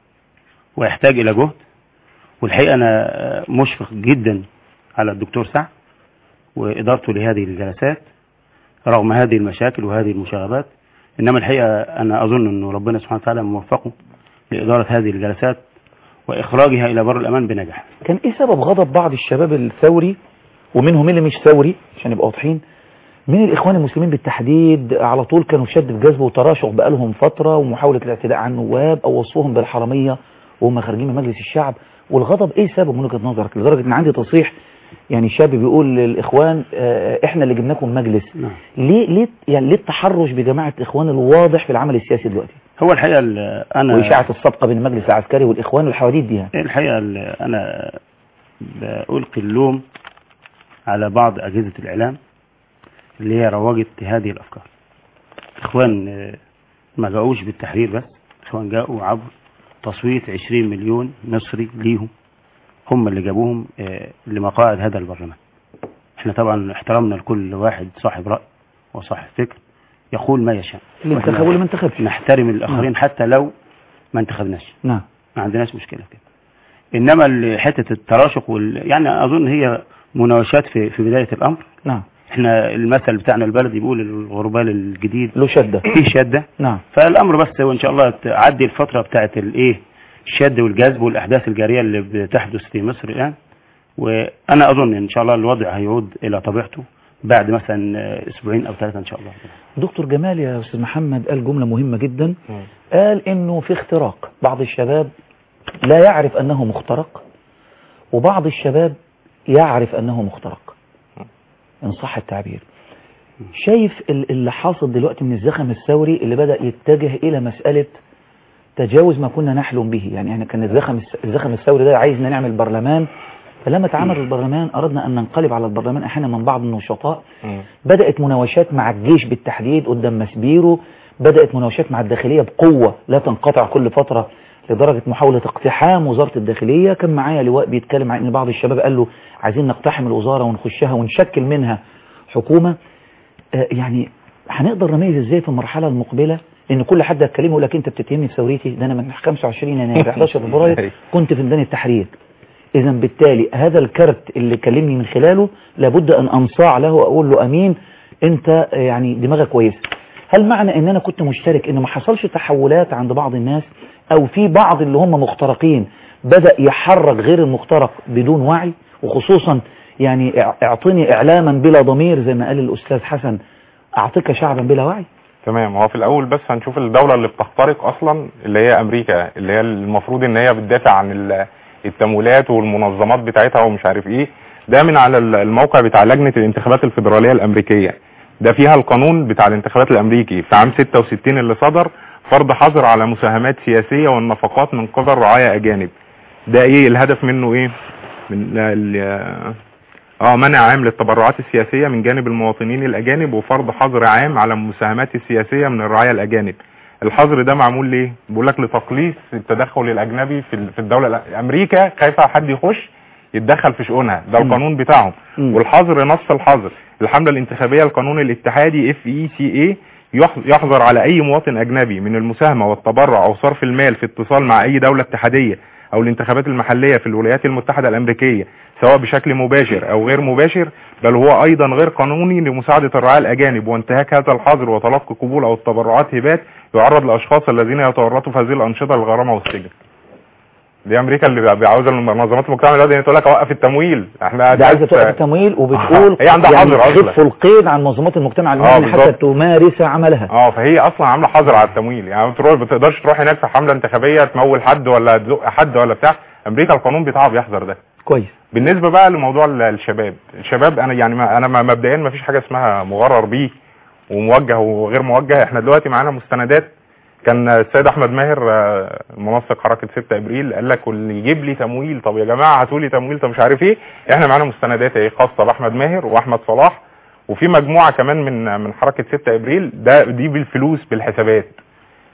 [SPEAKER 3] ويحتاج إلى جهد، والحقيقة أنا مشفق جدا على الدكتور سعد وإدارته لهذه الجلسات رغم هذه المشاكل وهذه المشاغبات، إنما الحقيقة أنا أظن أنه ربنا سبحانه وتعالى موفقه لإدارة هذه الجلسات وإخراجها إلى بر الأمان بنجاح.
[SPEAKER 1] كان إيه سبب غضب بعض الشباب الثوري ومنهم اللي مش ثوري عشان يبقى واضحين من الإخوان المسلمين بالتحديد، على طول كانوا في شد في جذب وتراشق بقالهم فترة ومحاولة الاعتداء على النواب أو وصفهم بالحرامية وهم خارجين من مجلس الشعب، والغضب إيه سبب من وجهة نظرك؟ لدرجة إن عندي تصريح يعني شاب بيقول للإخوان اه إحنا اللي جبناكم مجلس. نعم. ليه ليه يعني ليه التحرش بجماعة الإخوان الواضح في العمل السياسي دلوقتي؟
[SPEAKER 3] هو الحقيقة أنا
[SPEAKER 1] وإشاعة السبقة بين المجلس العسكري والإخوان والحواديت دي.
[SPEAKER 3] الحقيقة أنا بألقي اللوم على بعض أجهزة الإعلام اللي هي روجت هذه الأفكار. إخوان ما جاءوش بالتحرير بس، إخوان جاءوا عبر تصويت عشرين مليون مصري ليهم، هم اللي جابوهم لمقاعد هذا البرلمان. احنا طبعا احترمنا لكل واحد صاحب رأي وصاحب فكر يقول ما يشاء،
[SPEAKER 1] اللي انتخبوا واللي ما انتخبش
[SPEAKER 3] نحترم الآخرين. نعم. حتى لو ما انتخبناش.
[SPEAKER 1] نعم.
[SPEAKER 3] ما عندناش مشكلة كده. إنما حتة التراشق وال... يعني أظن هي مناوشات في في بداية الأمر.
[SPEAKER 1] نعم.
[SPEAKER 3] احنا المثل بتاعنا البلدي بيقول الغربال الجديد
[SPEAKER 1] له شدة،
[SPEAKER 3] فيه شدة.
[SPEAKER 1] نعم.
[SPEAKER 3] فالأمر بس وإن شاء الله تعدي الفترة بتاعت الإيه الشد والجذب والأحداث الجارية اللي بتحدث في مصر الآن، وأنا أظن إن شاء الله الوضع هيعود إلى طبيعته بعد مثلا أسبوعين أو ثلاثة إن شاء الله.
[SPEAKER 1] دكتور جمال يا أستاذ محمد قال جملة مهمة جدا. م. قال إنه في اختراق، بعض الشباب لا يعرف أنه مخترق وبعض الشباب يعرف أنه مخترق إن صح التعبير. شايف اللي حاصل دلوقتي من الزخم الثوري اللي بدأ يتجه إلى مسألة تجاوز ما كنا نحلم به، يعني احنا كان الزخم الزخم الثوري ده عايزنا نعمل برلمان، فلما تعامل البرلمان أردنا أن ننقلب على البرلمان أحيانا من بعض النشطاء. بدأت مناوشات مع الجيش بالتحديد قدام مسبيرو، بدأت مناوشات مع الداخلية بقوة لا تنقطع كل فترة لدرجة محاولة اقتحام وزارة الداخلية. كان معايا لواء بيتكلم عن ان بعض الشباب قال له عايزين نقتحم الوزارة ونخشها ونشكل منها حكومة. آه يعني هنقدر نميز ازاي في المرحلة المقبلة؟ لان كل حد هتكلمه يقول لك انت بتتهمني في ثورتي، ده انا من خمسة وعشرين يناير احداشر فبراير كنت في ميدان التحرير. اذا بالتالي هذا الكارت اللي كلمني من خلاله لابد ان انصاع له واقول له امين انت يعني دماغك كويسه. هل معنى ان انا كنت مشترك ان ما حصلش تحولات عند بعض الناس او في بعض اللي هم مخترقين بدأ يحرك غير المخترق بدون وعي، وخصوصا يعني اعطني اعلاما بلا ضمير زي ما قال الاستاذ حسن، اعطيك شعبا بلا وعي؟
[SPEAKER 4] تمام. هو في الاول بس هنشوف الدولة اللي بتخترق اصلا اللي هي امريكا، اللي هي المفروض ان هي بتدافع عن التمويلات والمنظمات بتاعتها ومش عارف ايه. ده من على الموقع بتاع لجنة الانتخابات الفيدرالية الامريكية، ده فيها القانون بتاع الانتخابات الامريكي في عام ستة وستين اللي صدر، فرض حظر على مساهمات سياسية والنفقات من قبل رعايا اجانب. ده ايه الهدف منه؟ ايه من اه منع عام للتبرعات السياسية من جانب المواطنين الاجانب وفرض حظر عام على المساهمات السياسية من الرعايا الاجانب. الحظر ده معمول ليه؟ بيقول لك لتقليص التدخل الاجنبي في في الدولة. امريكا خايفة حد يخش يتدخل في شؤونها، ده القانون بتاعهم. والحظر نص الحظر الحملة الانتخابية القانون الاتحادي اف اي سي اي يحظر على اي مواطن اجنبي من المساهمة والتبرع او صرف المال في اتصال مع اي دولة اتحادية او الانتخابات المحلية في الولايات المتحدة الامريكية سواء بشكل مباشر او غير مباشر، بل هو ايضا غير قانوني لمساعدة الرعايا الاجانب. وانتهاك هذا الحظر وتلقي قبول او التبرعات هبات يعرض الاشخاص الذين يتورطوا في هذه الانشطة للغرامة والسجن. دي امريكا اللي عاوزه منظمات المجتمع المدني تقول لك اوقف التمويل. احنا
[SPEAKER 1] ده عايزه توقف التمويل وبتقول
[SPEAKER 4] هي عندها
[SPEAKER 1] يعني
[SPEAKER 4] حظر اصلا
[SPEAKER 1] خف القيد عن منظمات المجتمع المدني حتى تمارس عملها.
[SPEAKER 4] اه فهي اصلا عامله حظر على التمويل، يعني ما بتروح بتقدرش تروح هناك في حمله انتخابيه تمول حد ولا تزق حد ولا بتاع. امريكا القانون بتاعها بيحظر ده.
[SPEAKER 1] كويس.
[SPEAKER 4] بالنسبه بقى لموضوع الشباب، الشباب انا يعني ما انا مبدئيا ما فيش حاجه اسمها مغرر بيه وموجه وغير موجه. احنا دلوقتي معانا مستندات. كان السيد احمد ماهر منسق حركه ستة ابريل قال لك واللي يجيب لي تمويل، طب يا جماعه هاتوا لي تمويل، طب مش عارف ايه. احنا معانا مستندات ايه خاصه باحمد ماهر واحمد صلاح وفي مجموعه كمان من من حركه ستة ابريل، ده دي بالفلوس بالحسابات.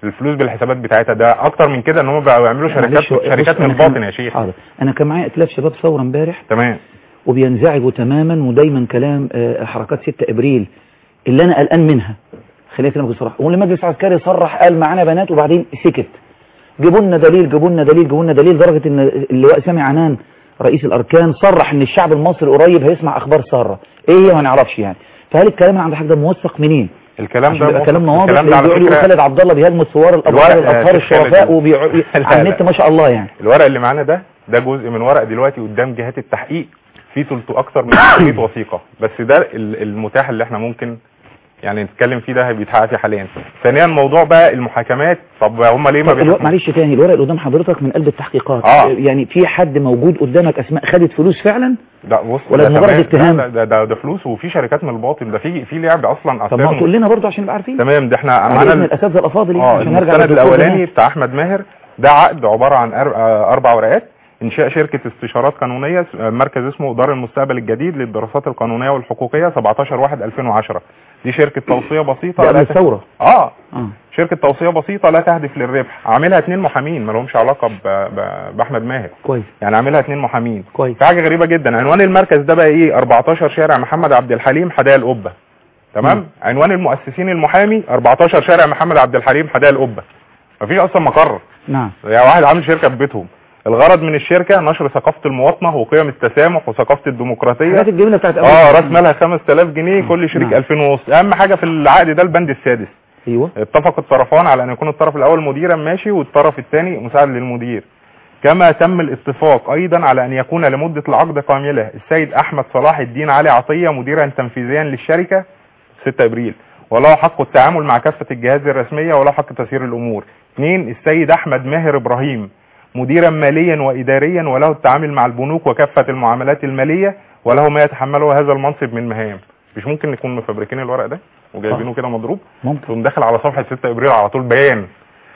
[SPEAKER 4] الفلوس بالحسابات بتاعتها. ده اكتر من كده ان هم بقوا يعملوا شركات شركات من الباطن يا شيخ.
[SPEAKER 1] حاضر. انا كان معايا ائتلاف شباب ثوره امبارح
[SPEAKER 4] تمام،
[SPEAKER 1] وبينزعجوا تماما، ودايما كلام حركات ستة ابريل اللي انا قلقان منها، خلينا كلامك بصراحه. والمجلس العسكري صرح قال معانا بنات وبعدين سكت. جيبوا لنا دليل جيبوا لنا دليل جيبوا لنا دليل، درجه ان اللواء سامي عنان رئيس الاركان صرح ان الشعب المصري قريب هيسمع اخبار ساره ايه هي ما نعرفش يعني. فهل الكلام اللي عند حضرتك ده موثق منين؟
[SPEAKER 4] الكلام ده
[SPEAKER 1] كلام واضح. بيقولوا خالد عبد الله بيهاجم الثوار الابطال الاطهار الشرفاء وبيعلى على النت ما شاء الله يعني.
[SPEAKER 4] الورق اللي معانا ده ده جزء من ورق دلوقتي قدام جهات التحقيق في ثلث اكثر من ثلاثمية وثيقه، بس ده المتاح اللي احنا ممكن يعني نتكلم فيه، ده بيتحقق فيه حاليا. ثانيا موضوع بقى المحاكمات، طب هم ليه ما
[SPEAKER 1] بيحكموا؟ معلش تاني، الورق اللي قدام حضرتك من قلب التحقيقات
[SPEAKER 4] آه.
[SPEAKER 1] يعني في حد موجود قدامك اسماء خدت فلوس فعلا؟
[SPEAKER 4] ده بص
[SPEAKER 1] ولا مجرد اتهام؟
[SPEAKER 4] ده ده, ده فلوس، وفي شركات من الباطن، ده في في لعب اصلا.
[SPEAKER 1] طب ما تقول لنا برضه عشان نبقى عارفين.
[SPEAKER 4] تمام، ده احنا
[SPEAKER 1] معانا الاساتذه الافاضل
[SPEAKER 4] اه عشان نرجع للسند الاولاني بتاع احمد ماهر. ده عقد عباره عن اربع ورقات: انشاء شركه استشارات قانونيه، مركز اسمه دار المستقبل الجديد للدراسات القانونيه والحقوقيه، سبعتاشر واحد ألفين وعشرة. دي شركه توصيه بسيطه
[SPEAKER 1] قبل الثوره.
[SPEAKER 4] اه اه شركه توصيه بسيطه لا تهدف للربح، عاملها اثنين محامين ما لهمش علاقه باحمد ماهر.
[SPEAKER 1] كويس.
[SPEAKER 4] يعني عاملها اثنين محامين.
[SPEAKER 1] كويس.
[SPEAKER 4] في حاجه غريبه جدا، عنوان المركز ده بقى ايه؟ أربعتاشر شارع محمد عبد الحليم حدائق القبه. تمام. م. عنوان المؤسسين المحامي أربعتاشر شارع محمد عبد الحليم حدائق القبه. مفيش اصلا مقر.
[SPEAKER 1] نعم.
[SPEAKER 4] يعني واحد عامل شركه في بيتهم. الغرض من الشركه نشر ثقافه المواطنه وقيم التسامح وثقافه الديمقراطيه.
[SPEAKER 1] الحاجات الجميله بتاعت
[SPEAKER 4] اه راس مالها خمسة آلاف جنيه، كل شريك
[SPEAKER 1] نعم.
[SPEAKER 4] ألفين ونص. اهم حاجه في العقد ده البند السادس.
[SPEAKER 1] ايوه.
[SPEAKER 4] اتفق الطرفان على ان يكون الطرف الاول مديرا ماشي والطرف الثاني مساعد للمدير. كما تم الاتفاق ايضا على ان يكون لمده العقد كامله السيد احمد صلاح الدين علي عطيه مديرا تنفيذيا للشركه ستة ابريل، وله حق التعامل مع كافه الجهات الرسميه وله حق تسيير الامور. اثنين السيد احمد ماهر ابراهيم مديرا ماليا واداريا وله التعامل مع البنوك وكافه المعاملات الماليه وله ما يتحمله هذا المنصب من مهام. مش ممكن نكون مفبركين الورق ده وجايبينه كده مضروب؟
[SPEAKER 1] ممكن.
[SPEAKER 4] ثم داخل على صفحه ستة ابريل على طول بيان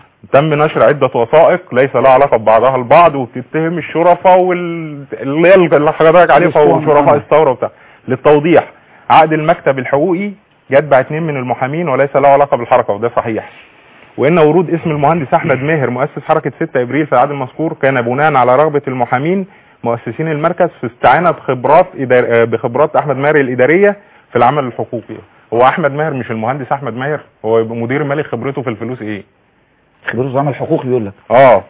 [SPEAKER 4] تم نشر عده وثائق ليس لها علاقه ببعضها البعض، وبتتهم الشرفاء واللي هي اللي حضرتك عليه وشرفاء الثوره وبتاع. للتوضيح، عقد المكتب الحقوقي يتبع اثنين من المحامين وليس له علاقه بالحركه، وده صحيح. وان ورود اسم المهندس احمد ماهر مؤسس حركه ستة ابريل في العقد المذكور كان بناء على رغبه المحامين مؤسسين المركز في استعانه بخبرات إدار... بخبرات احمد ماهر الاداريه في العمل الحقوقي. هو احمد ماهر مش المهندس احمد ماهر، هو مدير مالي خبرته في الفلوس ايه؟
[SPEAKER 1] خبرته في عمل حقوقي بيقول لك.
[SPEAKER 4] اه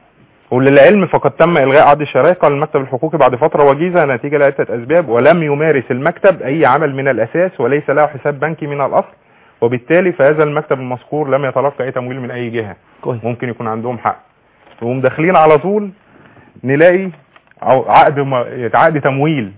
[SPEAKER 4] وللعلم فقد تم الغاء عقد الشراكه للمكتب الحقوقي بعد فتره وجيزه نتيجه لعده اسباب، ولم يمارس المكتب اي عمل من الاساس وليس له حساب بنكي من الاصل، وبالتالي فهذا المكتب المذكور لم يتلقى اي تمويل من اي جهه.
[SPEAKER 1] كويس.
[SPEAKER 4] ممكن يكون عندهم حق. وهم داخلين على طول نلاقي عقد م... عقد تمويل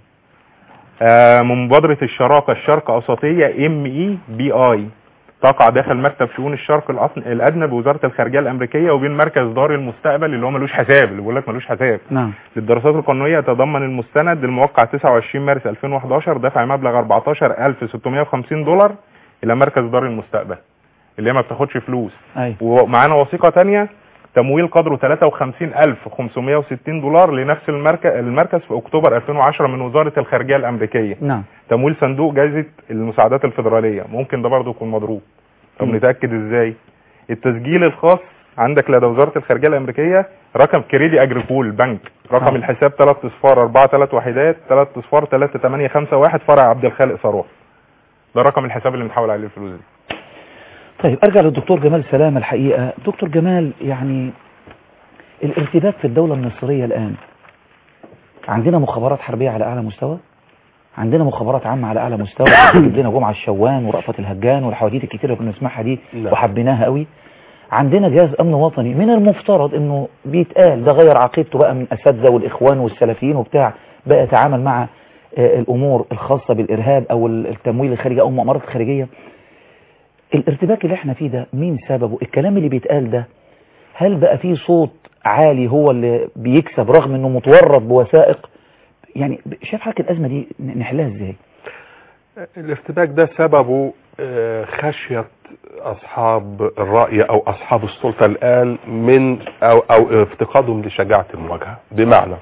[SPEAKER 4] آه من مبادره الشراكه الشرق اوسطيه ام اي بي اي تقع داخل مكتب شؤون الشرق الادنى بوزاره الخارجيه الامريكيه وبين مركز دار المستقبل اللي هو ملوش حساب، اللي بيقول لك ملوش حساب.
[SPEAKER 1] نعم.
[SPEAKER 4] للدراسات القانونيه يتضمن المستند الموقع تسعة وعشرين مارس ألفين وحداشر دفع مبلغ أربعتاشر ألف وستمية وخمسين دولار الى مركز دار المستقبل اللي هي ما بتاخدش فلوس.
[SPEAKER 1] أيوة.
[SPEAKER 4] ومعانا وثيقه ثانيه تمويل قدره ثلاثة وخمسين ألف وخمسمية وستين دولار لنفس المركز المركز في اكتوبر ألفين وعشرة من وزاره الخارجيه الامريكيه.
[SPEAKER 1] نعم.
[SPEAKER 4] تمويل صندوق جائزه المساعدات الفدراليه، ممكن ده برضه يكون مضروب. طب نتاكد ازاي؟ التسجيل الخاص عندك لدى وزاره الخارجيه الامريكيه رقم كريدي اجريكول بنك، رقم آه. الحساب ثلاثة اصفار أربعة ثلاثة وحدات ثلاثة اصفار ثلاثة ثمانية خمسة واحد فرع عبد الخالق ثروت. ده رقم الحساب اللي متحول عليه الفلوس دي.
[SPEAKER 1] طيب ارجع للدكتور جمال سلام. الحقيقه دكتور جمال، يعني الارتباك في الدوله المصريه الان، عندنا مخابرات حربيه على اعلى مستوى، عندنا مخابرات عامه على اعلى مستوى، عندنا جمعه الشوان ورأفت الهجان والحواديت الكتيره اللي كنا نسمعها دي وحبيناها قوي. عندنا جهاز امن وطني من المفترض انه بيتقال ده غير عقيدته بقى من اساتذه والاخوان والسلفيين وبتاع، بقى يتعامل مع الامور الخاصه بالارهاب او التمويل الخارجي او المؤامرات الخارجيه. الارتباك اللي احنا فيه ده مين سببه؟ الكلام اللي بيتقال ده هل بقى فيه صوت عالي هو اللي بيكسب رغم انه متورط بوثائق؟ يعني شايف حضرتك الازمه دي نحلها ازاي؟
[SPEAKER 2] الارتباك ده سببه خشيه اصحاب الراي او اصحاب السلطه الان من او او افتقادهم لشجاعه المواجهه. بمعنى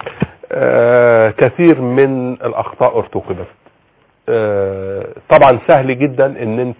[SPEAKER 2] كثير من الاخطاء ارتكبت. طبعا سهل جدا ان انت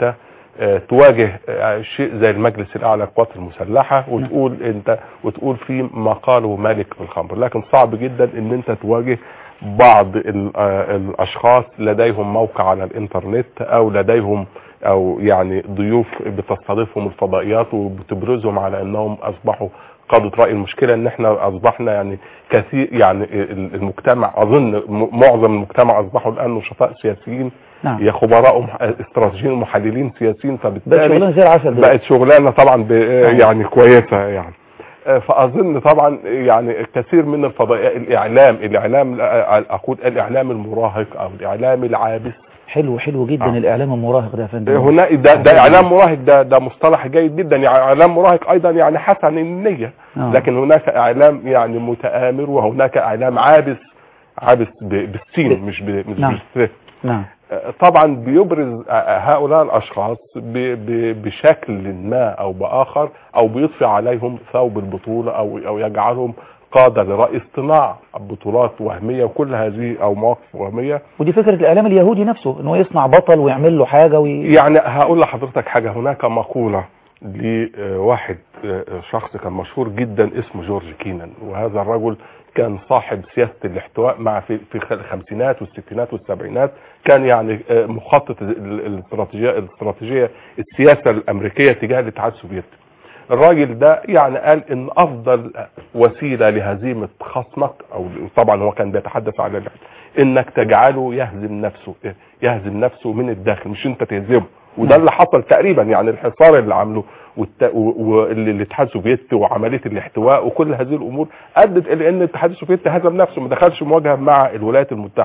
[SPEAKER 2] اه تواجه اه شيء زي المجلس الاعلى للقوات المسلحه وتقول انت وتقول في مقاله مالك الخمر، لكن صعب جدا ان انت تواجه بعض اه الاشخاص لديهم موقع على الانترنت او لديهم او يعني ضيوف بتستضيفهم الفضائيات وبتبرزهم على انهم اصبحوا قادة رأي. المشكلة ان احنا اصبحنا يعني كثير يعني المجتمع اظن معظم المجتمع اصبحوا الان نشطاء سياسيين، نعم. يا خبراء استراتيجيين ومحللين سياسيين، فبالتالي
[SPEAKER 1] زي العسل
[SPEAKER 2] بقت شغلانة طبعا يعني كويسة يعني. فاظن طبعا يعني كثير من الفضائيات الاعلام الاعلام اقول الاعلام المراهق او الاعلام العابس.
[SPEAKER 1] حلو حلو جدا آه. الاعلام المراهق ده يا فندم
[SPEAKER 2] هنا ده, ده اعلام مراهق ده ده مصطلح جيد جدا، يعني اعلام مراهق ايضا يعني حسن النية آه. لكن هناك اعلام يعني متآمر وهناك اعلام عابس عابس بالسين ب... مش ب... مش
[SPEAKER 1] نعم.
[SPEAKER 2] بالس
[SPEAKER 1] نعم.
[SPEAKER 2] طبعا بيبرز هؤلاء الاشخاص ب... ب... بشكل ما او باخر او بيضفي عليهم ثوب البطولة او او يجعلهم قادة لرأي اصطناع بطولات وهمية وكل هذه او مواقف وهمية.
[SPEAKER 1] ودي فكرة الاعلام اليهودي نفسه انه يصنع بطل ويعمل له حاجة وي...
[SPEAKER 2] يعني هقول لحضرتك حاجة، هناك مقولة لواحد شخص كان مشهور جدا اسمه جورج كينان، وهذا الرجل كان صاحب سياسة الاحتواء مع في في الخمسينات والستينات والسبعينات، كان يعني مخطط الاستراتيجية الاستراتيجية السياسة الامريكية تجاه الاتحاد السوفيتي. الراجل ده يعني قال ان افضل وسيلة لهزيمة خصمك او طبعا هو كان بيتحدث على انك تجعله يهزم نفسه يهزم نفسه من الداخل مش انت تهزمه، وده اللي حصل تقريبا. يعني الحصار اللي عمله والاتحاد السوفيتي وعمليه الاحتواء وكل هذه الامور ادت الى ان الاتحاد السوفيتي هزم نفسه، ما دخلش مواجهه مع الولايات المتحده.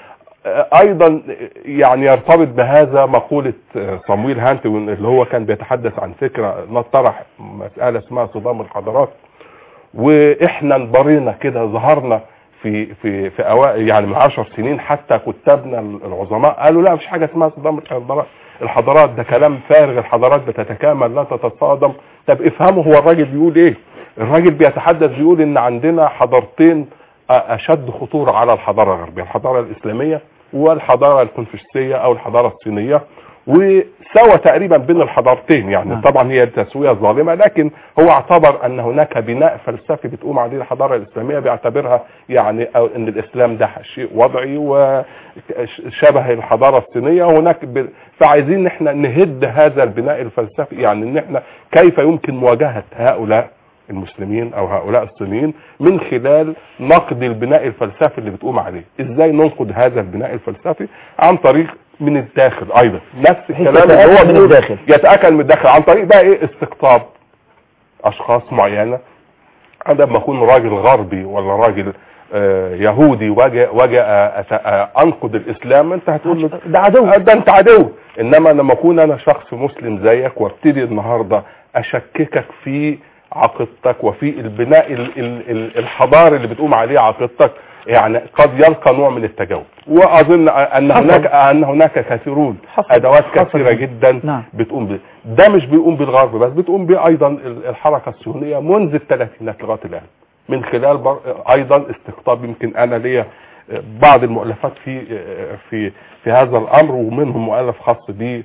[SPEAKER 2] ايضا يعني يرتبط بهذا مقولة صامويل هانتي اللي هو كان بيتحدث عن فكرة طرح مسألة اسمها صدام الحضارات، واحنا انبرينا كده ظهرنا في في في اوائل يعني من عشر سنين حتى كتابنا العظماء قالوا لا مفيش حاجة اسمها صدام الحضارات، الحضارات ده كلام فارغ، الحضارات بتتكامل لا تتصادم. طب افهموا هو الراجل بيقول ايه؟ الراجل بيتحدث بيقول ان عندنا حضارتين اشد خطورة على الحضارة الغربية، الحضارة الاسلامية والحضارة الكونفوشيوسية او الحضارة الصينية، وسوى تقريبا بين الحضارتين يعني آه. طبعا هي تسوية ظالمة، لكن هو اعتبر ان هناك بناء فلسفي بتقوم عليه الحضارة الاسلامية، بيعتبرها يعني أو ان الاسلام ده شيء وضعي وشبه الحضارة الصينية هناك ب... فعايزين احنا نهد هذا البناء الفلسفي، يعني ان احنا كيف يمكن مواجهة هؤلاء المسلمين او هؤلاء الصينيين من خلال نقد البناء الفلسفي اللي بتقوم عليه. ازاي ننقد هذا البناء الفلسفي؟ عن طريق من الداخل ايضا نفس الكلام اللي هو
[SPEAKER 1] من الداخل
[SPEAKER 2] يتأكل من الداخل عن طريق بقى ايه؟ استقطاب اشخاص معينة. عندما اكون راجل غربي ولا راجل آه يهودي وجاء وجاء انقد الاسلام انت هتقول له
[SPEAKER 1] ده عدو،
[SPEAKER 2] ده انت عدو. انما لما اكون انا شخص مسلم زيك وابتدي النهارده اشككك في عقيدتك وفي البناء الحضاري اللي بتقوم عليه عقيدتك، يعني قد يلقى نوع من التجاوب. واظن ان هناك ان هناك كثيرون ادوات كثيره جدا نعم. بتقوم به. ده مش بيقوم بالغرب بس، بتقوم به ايضا الحركه الصهيونيه منذ الثلاثينات لغايه الان، من خلال ايضا استقطاب. يمكن انا ليا بعض المؤلفات في في في هذا الامر، ومنهم مؤلف خاص بي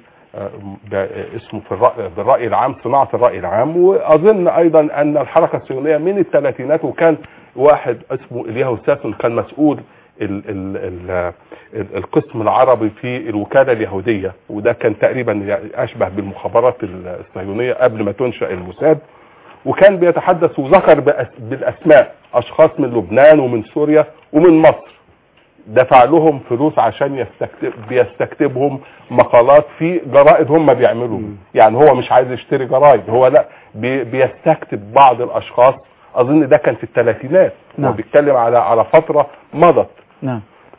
[SPEAKER 2] اسمه في الرأي بالرأي العام، صناعة الرأي العام. واظن ايضا ان الحركة الصهيونية من الثلاثينات، وكان واحد اسمه الياهو ساسون كان مسؤول ال ال ال القسم العربي في الوكالة اليهودية، وده كان تقريبا اشبه بالمخابرات الصهيونية قبل ما تنشأ الموساد، وكان بيتحدث وذكر بالاسماء اشخاص من لبنان ومن سوريا ومن مصر دفع لهم فلوس عشان يستكتب بيستكتبهم مقالات في جرائد هم بيعملوا. يعني هو مش عايز يشتري جرائد، هو لا بي بيستكتب بعض الاشخاص. اظن ده كان في الثلاثينات نعم. وبيتكلم على على فترة مضت نعم.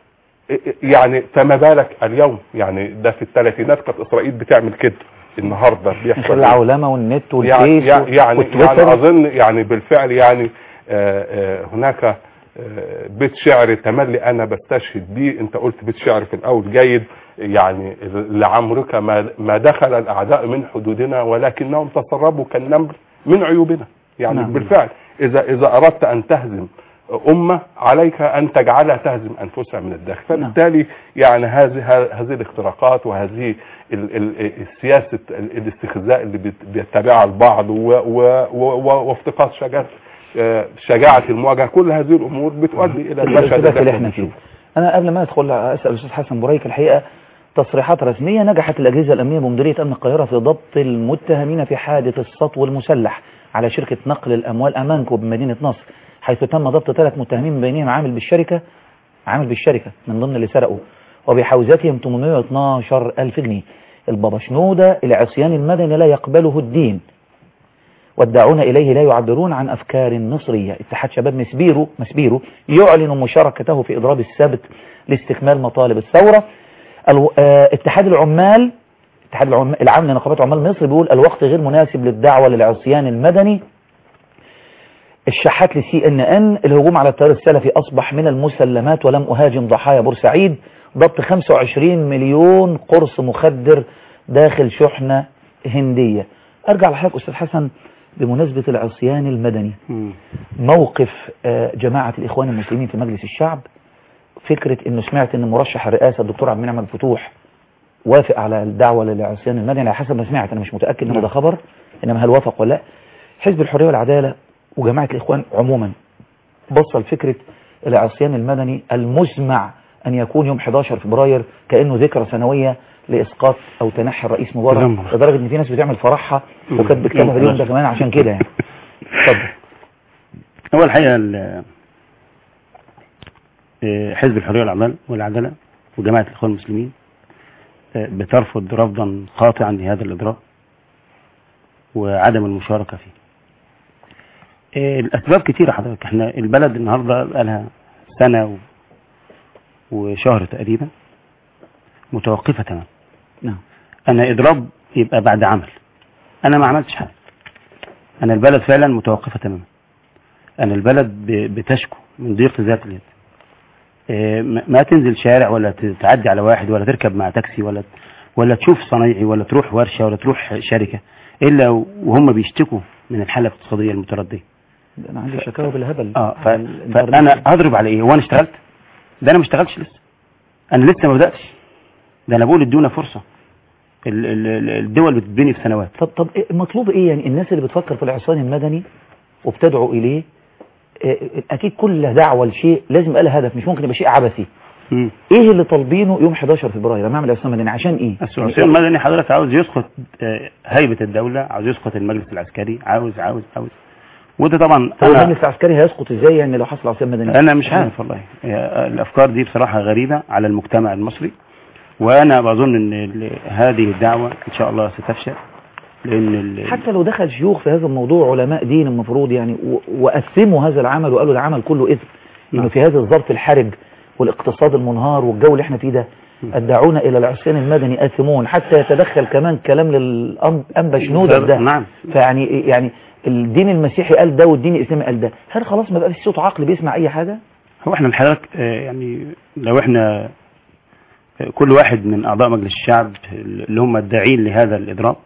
[SPEAKER 2] يعني فما بالك اليوم؟ يعني ده في الثلاثينات كانت اسرائيل بتعمل كده، النهارده بيحصل
[SPEAKER 1] العولمه والنت والفيس
[SPEAKER 2] يعني يعني, يعني, يعني اظن يعني بالفعل يعني آآ آآ هناك بيت شعر تملي انا بستشهد بيه. انت قلت بيت شعر في الاول جيد، يعني لعمرك ما, ما دخل الاعداء من حدودنا ولكنهم تسربوا كالنمل من عيوبنا. يعني نعم. بالفعل اذا اذا اردت ان تهزم أمة عليك أن تجعلها تهزم أنفسها من الداخل. فبالتالي يعني هذه هذه الاختراقات وهذه السياسة الاستخزاء اللي بيتبعها البعض وافتقاد شجاعة شجاعة المواجهة، كل هذه الأمور بتؤدي إلى المشهد
[SPEAKER 1] اللي احنا فيه. أنا قبل ما أدخل أسأل الأستاذ حسن بريك، الحقيقة تصريحات رسمية نجحت الأجهزة الأمنية بمديرية أمن القاهرة في ضبط المتهمين في حادث السطو المسلح على شركة نقل الأموال أمانكو بمدينة نصر، حيث تم ضبط ثلاث متهمين من بينهم عامل بالشركة عامل بالشركة من ضمن اللي سرقوا، وبحوزتهم ثمانمائة واثني عشر ألف جنيه. البابا شنودة: العصيان المدني لا يقبله الدين والداعون إليه لا يعبرون عن أفكار نصرية. اتحاد شباب مسبيرو مسبيرو يعلن مشاركته في إضراب السبت لاستكمال مطالب الثورة. اتحاد العمال اتحاد العام لنقابات عمال مصر بيقول الوقت غير مناسب للدعوة للعصيان المدني. الشحات لسي ان ان: الهجوم على التيار السلفي أصبح من المسلمات ولم أهاجم ضحايا بورسعيد. ضبط خمسة وعشرين مليون قرص مخدر داخل شحنة هندية. أرجع لحضرتك أستاذ حسن بمناسبة العصيان المدني، موقف جماعة الإخوان المسلمين في مجلس الشعب، فكرة إنه سمعت إن مرشح الرئاسة الدكتور عبد المنعم الفتوح وافق على الدعوة للعصيان المدني، على حسب ما سمعت، أنا مش متأكد إنه ده خبر، إنما هل وافق ولا لا. حزب الحرية والعدالة وجماعة الإخوان عموما بصل فكرة العصيان المدني المزمع أن يكون يوم أحد عشر فبراير كأنه ذكرى سنوية لإسقاط أو تنحي الرئيس مبارك، لدرجة إن في ناس بتعمل فرحها وكانت بتكتبها في اليوم ده كمان عشان كده يعني. اتفضل.
[SPEAKER 3] أول حقيقة حزب الحرية والعدالة وجماعة الإخوان المسلمين بترفض رفضا قاطعا لهذا الإضراب وعدم المشاركة فيه. الأسباب كتيرة حضرتك، احنا البلد النهاردة بقالها سنة وشهر تقريبا متوقفة تمام.
[SPEAKER 1] نعم.
[SPEAKER 3] أنا إضراب يبقى بعد عمل، أنا ما عملتش حاجة، أنا البلد فعلا متوقفة تماما، أنا البلد بتشكو من ضيق ذات اليد. ما تنزل شارع ولا تعدي على واحد ولا تركب مع تاكسي ولا ولا تشوف صنايعي ولا تروح ورشة ولا تروح شركة إلا وهم بيشتكوا من الحالة الاقتصادية المتردية.
[SPEAKER 1] أنا عندي شكاوى بالهبل.
[SPEAKER 3] آه ف... فأنا هضرب على إيه؟ وأنا اشتغلت؟ ده أنا ما اشتغلتش لسه، أنا لسه ما بدأتش، ده أنا بقول ادونا فرصة. الدول بتتبني في سنوات.
[SPEAKER 1] طب طب مطلوب إيه يعني الناس اللي بتفكر في العصيان المدني وبتدعو إليه؟ أكيد كل دعوة لشيء لازم يبقى لها هدف، مش ممكن يبقى شيء عبثي. م. إيه اللي طالبينه يوم أحد عشر فبراير لما أعمل العصيان المدني عشان إيه؟
[SPEAKER 3] العصيان المدني حضرتك عاوز يسقط هيبة الدولة، عاوز يسقط المجلس العسكري، عاوز عاوز عاوز وده طبعا.
[SPEAKER 1] طب المجلس العسكري هيسقط إزاي يعني لو حصل عصيان مدني؟
[SPEAKER 3] أنا مش عارف والله، الأفكار دي بصراحة غريبة على المجتمع المصري، وأنا بظن إن هذه الدعوة إن شاء الله ستفشل، لأن
[SPEAKER 1] حتى لو دخل شيوخ في هذا الموضوع علماء دين المفروض يعني وقسموا هذا العمل وقالوا ده عمل كله إثم، إنه في هذا الظرف الحرج والاقتصاد المنهار والجو اللي احنا فيه ده الداعون إلى العصيان المدني آثمون، حتى يتدخل كمان كلام للأنبا شنودة ده.
[SPEAKER 3] نعم.
[SPEAKER 1] فيعني يعني الدين المسيحي قال ده والدين الإسلامي قال ده، هل خلاص ما بقى في صوت عقل بيسمع أي حاجة؟
[SPEAKER 3] هو احنا الحضرتك يعني لو احنا كل واحد من أعضاء مجلس الشعب اللي هم الداعين لهذا الإضراب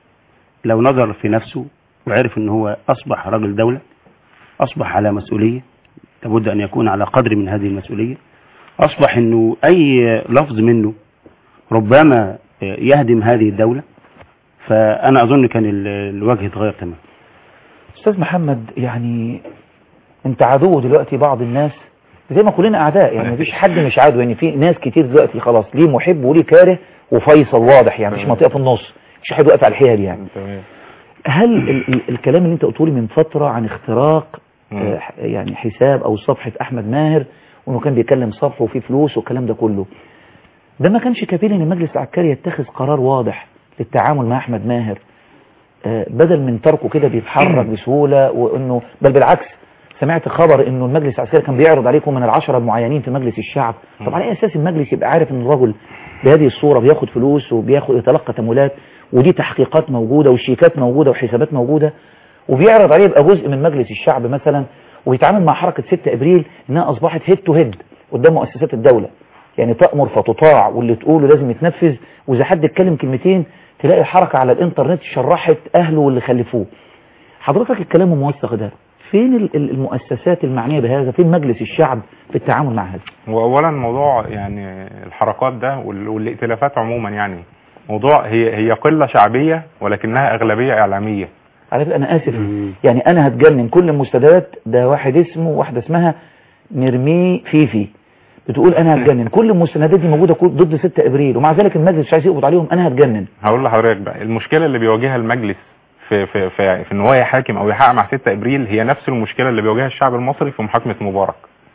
[SPEAKER 3] لو نظر في نفسه وعرف ان هو أصبح رجل دولة، أصبح على مسؤولية، لابد أن يكون على قدر من هذه المسؤولية، أصبح أنه أي لفظ منه ربما يهدم هذه الدولة، فأنا أظن كان الوجه يتغير تماما.
[SPEAKER 1] أستاذ محمد، يعني أنت عدو دلوقتي بعض الناس زي ما كلنا أعداء، يعني مفيش حد مش عدو، يعني في ناس كتير دلوقتي خلاص ليه محب وليه كاره وفيصل واضح، يعني مش منطقة في النص، مش حد واقف على الحياه دي يعني. هل ال ال الكلام اللي انت قلته لي من فترة عن اختراق آه يعني حساب او صفحة احمد ماهر وانه كان بيكلم صفحه وفيه فلوس والكلام ده كله، ده ما كانش كفيل ان المجلس العسكري يتخذ قرار واضح للتعامل مع احمد ماهر آه بدل من تركه كده بيتحرك بسهولة، وانه بل بالعكس سمعت خبر انه المجلس العسكري كان بيعرض عليكم من العشرة المعينين في مجلس الشعب. طب على اي اساس المجلس يبقى عارف ان الرجل بهذه الصورة بياخد فلوس وبياخد يتلقى تمويلات ودي تحقيقات موجودة وشيكات موجودة وحسابات موجودة، وبيعرض عليه يبقى جزء من مجلس الشعب مثلا، ويتعامل مع حركة ستة ابريل انها اصبحت هيد تو هيد قدام مؤسسات الدولة، يعني تأمر فتطاع واللي تقوله لازم يتنفذ، واذا حد اتكلم كلمتين تلاقي الحركة على الانترنت شرحت اهله واللي خلفوه. حضرتك الكلام الموثق ده فين المؤسسات المعنية بهذا؟ فين مجلس الشعب في التعامل مع هذا؟
[SPEAKER 4] واولا موضوع يعني الحركات ده والائتلافات عموما، يعني موضوع هي هي قلة شعبية ولكنها اغلبية اعلامية.
[SPEAKER 1] على فكرة انا اسف، يعني انا هتجنن كل المستندات، ده واحد اسمه واحدة اسمها نرمي فيفي بتقول انا هتجنن، كل المستندات دي موجودة ضد ستة ابريل، ومع ذلك المجلس مش عايز يقبض عليهم. انا هتجنن.
[SPEAKER 4] هقول لحضرتك بقى المشكلة اللي بيواجهها المجلس في في في, في ان هو يحاكم او يحقق مع ستة ابريل هي نفس المشكلة اللي بيواجهها الشعب المصري في محاكمة مبارك.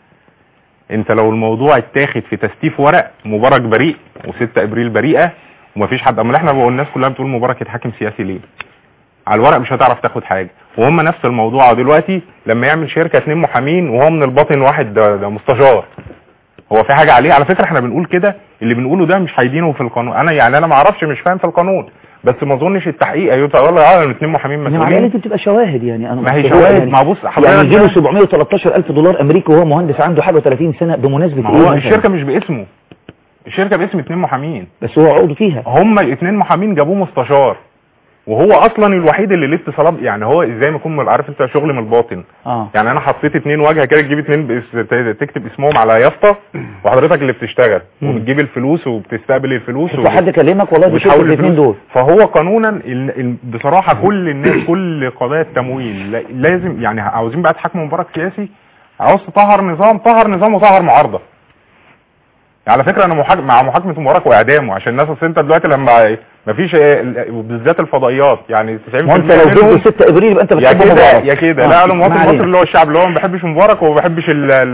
[SPEAKER 4] انت لو الموضوع اتاخد في تستيف ورق، مبارك بريء وستة ابريل بريئة ومفيش حد، امال احنا بقول الناس كلها بتقول مبارك يتحاكم سياسي ليه؟ على الورق مش هتعرف تاخد حاجة، وهم نفس الموضوع دلوقتي لما يعمل شركة اتنين محامين وهو من الباطن واحد ده, ده مستشار، هو في حاجة عليه؟ على فكرة احنا بنقول كده، اللي بنقوله ده مش هيدينه في القانون. انا يعني انا ما اعرفش، مش فاهم في القانون، بس ما اظنش التحقيق ايوه تقول اه الاثنين محامين مسؤولين.
[SPEAKER 1] يعني انت بتبقى شواهد، يعني انا
[SPEAKER 4] ما هي شواهد. يعني ما بص
[SPEAKER 1] يعني يجيله سبعمية وتلتاشر الف دولار امريكي وهو مهندس عنده حاجه وثلاثين سنه بمناسبه
[SPEAKER 4] ايه؟ هو الشركه مش باسمه، الشركه باسم اثنين محامين
[SPEAKER 1] بس هو عضو فيها.
[SPEAKER 4] هم الاثنين محامين جابوه مستشار، وهو اصلا الوحيد اللي ليه اتصالات. يعني هو ازاي ما يكون عارف انت شغل من الباطن.
[SPEAKER 1] اه
[SPEAKER 4] يعني انا حطيت اتنين واجهه كده، تجيب اتنين تكتب اسمهم على يافطه وحضرتك اللي بتشتغل وبتجيب الفلوس وبتستقبل الفلوس
[SPEAKER 1] و... حد كلمك والله بتحول الاثنين دول.
[SPEAKER 4] فهو قانونا بصراحه كل الناس كل قضايا التمويل لازم يعني عاوزين بقى تحاكموا مبارك سياسي، عاوز تطهر نظام، طهر نظام وطهر معارضه. على فكره انا محاك... مع محاكمه مبارك واعدامه، عشان الناس اصل انت دلوقتي لما مفيش بالذات الفضائيات يعني تسعين في المية
[SPEAKER 1] وانت لو ضد ستة ابريل يبقى انت بتحب مبارك
[SPEAKER 4] يا كده. لا لا المواطن المصري اللي هو الشعب اللي هو ما بيحبش مبارك وما بيحبش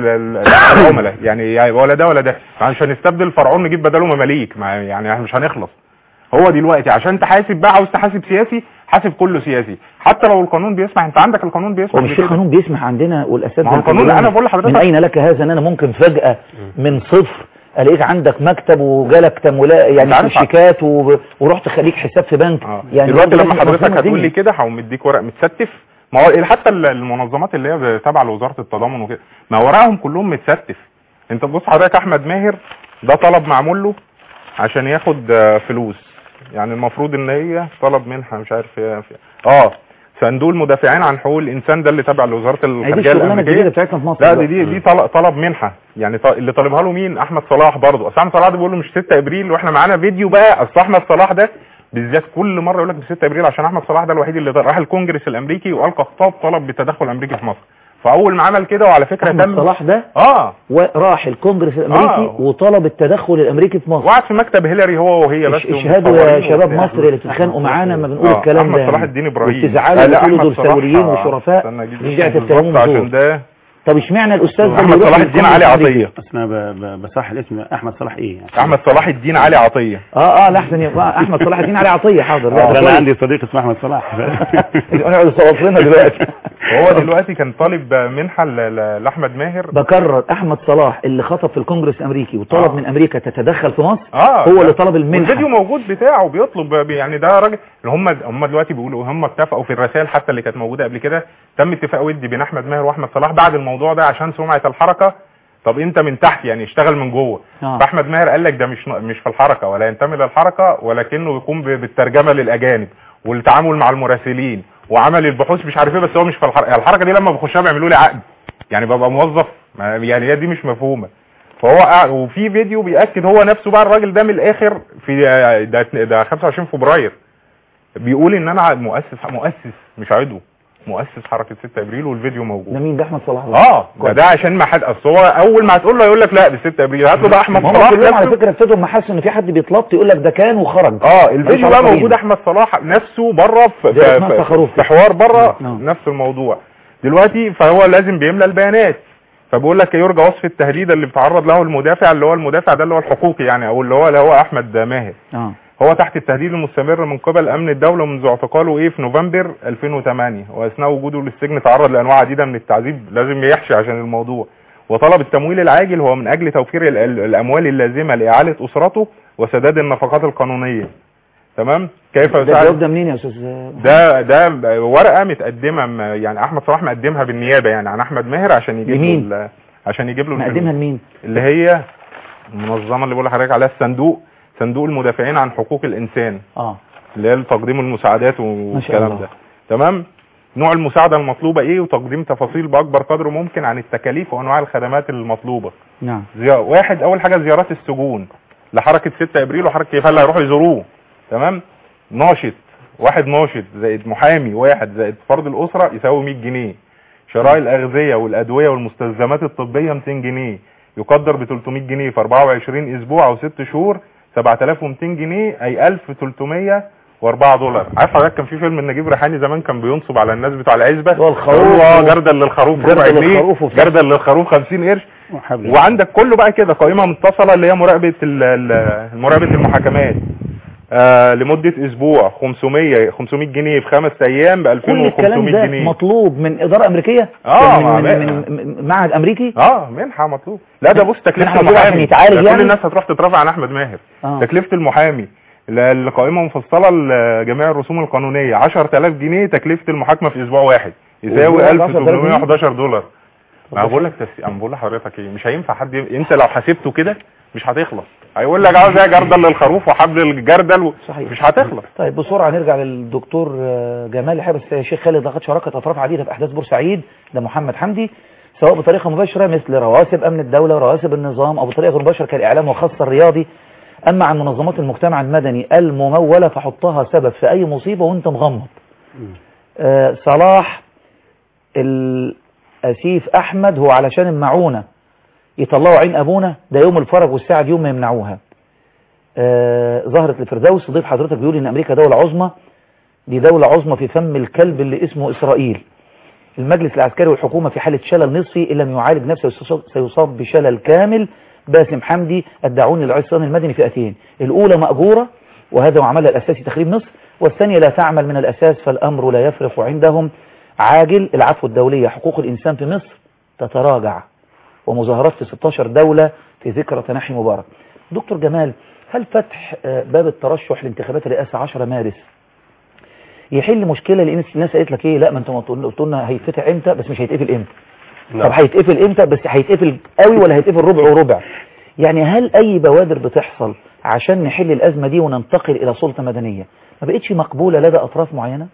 [SPEAKER 4] العملاء يعني ولا ده ولا ده، عشان نستبدل فرعون نجيب بداله مماليك، يعني احنا مش هنخلص. هو دلوقتي عشان تحاسب بقى، عاوز تحاسب سياسي، حاسب كله سياسي، حتى لو القانون بيسمح. انت عندك القانون بيسمح،
[SPEAKER 1] ومش القانون بيسمح عندنا والاساتذه
[SPEAKER 4] القانون. انا بقول لحضرتك
[SPEAKER 1] من اين لك هذا ان انا ممكن فجأة من صفر الاقيك عندك مكتب وجالك تمويلات يعني شيكات و... ورحت خليك حساب في بنك.
[SPEAKER 4] آه.
[SPEAKER 1] يعني
[SPEAKER 4] دلوقتي لما حضرتك هتقول لي كده هقوم مديك ورق متستف، ما هو حتى المنظمات اللي هي تابعه لوزاره التضامن وكده ما ورقهم كلهم متستف. انت بص حضرتك احمد ماهر ده طلب معمول له عشان ياخد فلوس، يعني المفروض ان هي طلب منحه مش عارف ايه اه صندوق المدافعين عن حقوق الانسان ده اللي تابع لوزاره الخارجيه الامريكيه
[SPEAKER 1] بتاعتنا في مصر.
[SPEAKER 4] لا دي دي, دي طلب منحه، يعني اللي طالبها له مين؟ احمد صلاح برضه. اصل احمد صلاح ده بيقول له مش ستة ابريل، واحنا معانا فيديو بقى. اصل احمد صلاح ده بالذات كل مره يقول لك مش ستة ابريل عشان احمد صلاح ده الوحيد اللي راح الكونجرس الامريكي والقى خطاب طلب بالتدخل الامريكي في مصر. فاول ما عمل كده وعلى فكره
[SPEAKER 1] احمد صلاح ده
[SPEAKER 4] اه
[SPEAKER 1] وراح الكونجرس الامريكي آه. وطلب التدخل الامريكي في مصر،
[SPEAKER 4] وقعد في مكتب هيلاري هو وهي بس.
[SPEAKER 1] اشهدوا يا شباب مصر اللي بتتخانقوا معانا ما بنقول آه. الكلام ده.
[SPEAKER 4] احمد صلاح الدين ابراهيم
[SPEAKER 1] وتزعلوا وتقولوا دول ثوريين وشرفاء رجعت التهمهم
[SPEAKER 4] عشان ده.
[SPEAKER 1] طب اشمعنى الاستاذ ده
[SPEAKER 4] احمد صلاح الدين علي عطيه؟
[SPEAKER 3] بس انا بصح الاسم احمد صلاح ايه يعني؟
[SPEAKER 4] احمد صلاح الدين علي عطيه.
[SPEAKER 1] اه اه لحسن يبقى احمد صلاح الدين علي عطيه. حاضر.
[SPEAKER 3] لا انا عندي صديق اسمه احمد صلاح
[SPEAKER 1] نقعد نصوت لنا دلوقتي.
[SPEAKER 4] هو دلوقتي كان طالب منحه لاحمد ماهر.
[SPEAKER 1] بكرر احمد صلاح اللي خطب في الكونجرس الامريكي وطلب آه. من امريكا تتدخل في مصر
[SPEAKER 4] آه
[SPEAKER 1] هو اللي طلب المنحه.
[SPEAKER 4] الفيديو موجود بتاعه بيطلب، يعني ده راجل هم هم دلوقتي بيقولوا هم اتفقوا في الرسائل حتى اللي كانت موجوده قبل كده، تم اتفاق ودي بين احمد ماهر واحمد صلاح بعد الموضوع ده عشان سمعه الحركه. طب انت من تحت يعني اشتغل من جوه. آه. فاحمد ماهر قال لك ده مش مش في الحركه ولا ينتمي للحركه، ولكنه يقوم بالترجمه للاجانب والتعامل مع المراسلين وعمل البحوث مش عارف ايه، بس هو مش في الحركه. الحركه دي لما بخشها بيعملوا لي عقد، يعني ببقى موظف، يعني هي دي مش مفهومه. فهو وفي فيديو بيأكد هو نفسه بقى الراجل ده من الاخر في ده, ده خمسة وعشرين فبراير بيقول ان انا مؤسس مؤسس مش عضو، مؤسس حركه ستة ابريل، والفيديو موجود.
[SPEAKER 1] ده مين ده؟ احمد صلاح.
[SPEAKER 4] اه ده, ده عشان ما حد اصل هو اول ما هتقول له يقول لك لا ده ستة ابريل، هات له بقى احمد صلاح.
[SPEAKER 1] كلهم على فكره ابتدوا ما حسوا ان في حد بيتلط يقول لك ده كان وخرج.
[SPEAKER 4] اه الفيديو بقى موجود احمد صلاح نفسه بره في, في, في حوار بره نفس الموضوع دلوقتي. فهو لازم بيملى البيانات، فبقول لك يرجى وصف التهديد اللي بيتعرض له المدافع، اللي هو المدافع ده اللي هو الحقوقي يعني، او اللي هو اللي هو احمد ماهر. اه هو تحت التهديد المستمر من قبل امن الدولة منذ اعتقاله ايه في نوفمبر ألفين وثمانية، واثناء وجوده للسجن تعرض لانواع عديدة من التعذيب، لازم يحشي عشان الموضوع. وطلب التمويل العاجل هو من اجل توفير الاموال اللازمة لاعالة اسرته وسداد النفقات القانونية. تمام؟ كيف
[SPEAKER 1] يساعد؟ ده منين يا استاذ؟
[SPEAKER 4] ده ده ورقة متقدمة، يعني احمد صلاح مقدمها بالنيابة يعني عن احمد ماهر عشان يجيب له عشان يجيب له
[SPEAKER 1] مقدمها لمين؟
[SPEAKER 4] اللي هي المنظمة اللي بقول لحضرتك عليها الصندوق، صندوق المدافعين عن حقوق الانسان. اه اللي هي تقديم المساعدات والكلام ده. تمام. نوع المساعده المطلوبه ايه، وتقديم تفاصيل باكبر قدر ممكن عن التكاليف وانواع الخدمات المطلوبه.
[SPEAKER 1] نعم.
[SPEAKER 4] واحد اول حاجه زيارات السجون لحركه ستة ابريل وحركه كيف اللي هيروحوا يزوروه. تمام. ناشط واحد ناشط زائد محامي واحد زائد فرد الاسره يساوي مية جنيه. شراء الاغذيه والادويه والمستلزمات الطبيه ميتين جنيه، يقدر ب تلتمية جنيه في اربعة وعشرين اسبوع او ست شهور سبعة آلاف ومئتين جنيه، اي الف وتلتمية واربعة دولار. عارف حضرتك كان في فيلم النجيب ريحاني زمان كان بينصب على الناس بتوع العزبه،
[SPEAKER 1] هو الخروف،
[SPEAKER 4] هو جردل للخروف ربع جنيه، جردل للخروف خمسين قرش. وعندك كله بقى كده قائمه متصله اللي هي مراقبه مراقبه المحاكمات آه لمده اسبوع خمسمية خمسمية جنيه في خمس ايام ب الفين وخمسمية جنيه.
[SPEAKER 1] مطلوب من اداره امريكيه؟
[SPEAKER 4] اه
[SPEAKER 1] من, من, من معهد امريكي؟
[SPEAKER 4] اه منحه مطلوب. لا ده بص تكلفه المحامي
[SPEAKER 1] يتعالج يعني؟
[SPEAKER 4] كل الناس هتروح تترافع عن احمد ماهر. آه. تكلفه المحامي القائمه مفصله لجميع الرسوم القانونيه عشرة آلاف جنيه، تكلفه المحاكمه في اسبوع واحد يساوي الف وثمانمية وحداشر دولار. ما بقول لك تس... انا بقول لحضرتك ايه، مش هينفع حد ي... انت لو حسبته كده مش هتخلص، هيقول لك عاوز ايه جردل للخروف وحبل الجردل و... مش هتخلص.
[SPEAKER 1] طيب بسرعه نرجع للدكتور جمال حابس. الشيخ خالد لقد شاركت اطراف عديده في احداث بورسعيد، ده محمد حمدي، سواء بطريقه مباشره مثل رواسب امن الدوله ورواسب النظام، او بطريقه غير مباشره كالاعلام وخاصه الرياضي. اما عن منظمات المجتمع المدني المموله فحطها سبب في اي مصيبه وانت مغمض. آه صلاح الاسيف احمد هو علشان المعونه يطلعوا عين ابونا، ده يوم الفرج والساعه يوم ما يمنعوها. آه ظهرة الفردوس ضيف حضرتك بيقول ان امريكا دولة عظمى، دي دولة عظمى في فم الكلب اللي اسمه اسرائيل. المجلس العسكري والحكومة في حالة شلل نصفي ان لم يعالج نفسه سيصاب بشلل كامل. باسم حمدي الداعون للعصيان المدني فئتين، الاولى مأجورة وهذا عملها الاساسي تخريب مصر، والثانية لا تعمل من الاساس فالامر لا يفرق عندهم. عاجل العفو الدولية حقوق الانسان في مصر تتراجع، ومظاهرات في ستاشر دولة في ذكرى تنحي مبارك. دكتور جمال، هل فتح باب الترشح لانتخابات الرئاسة عشرة مارس يحل مشكلة؟ لان الناس قالت لك ايه، لا ما انتوا قلت لنا هيتفتح امتى بس مش هيتقفل امتى. نعم. طب هيتقفل امتى بس هيتقفل قوي ولا هيتقفل ربع وربع؟ يعني هل اي بوادر بتحصل عشان نحل الازمة دي وننتقل الى سلطة مدنية ما بقتش مقبولة لدى اطراف معينة؟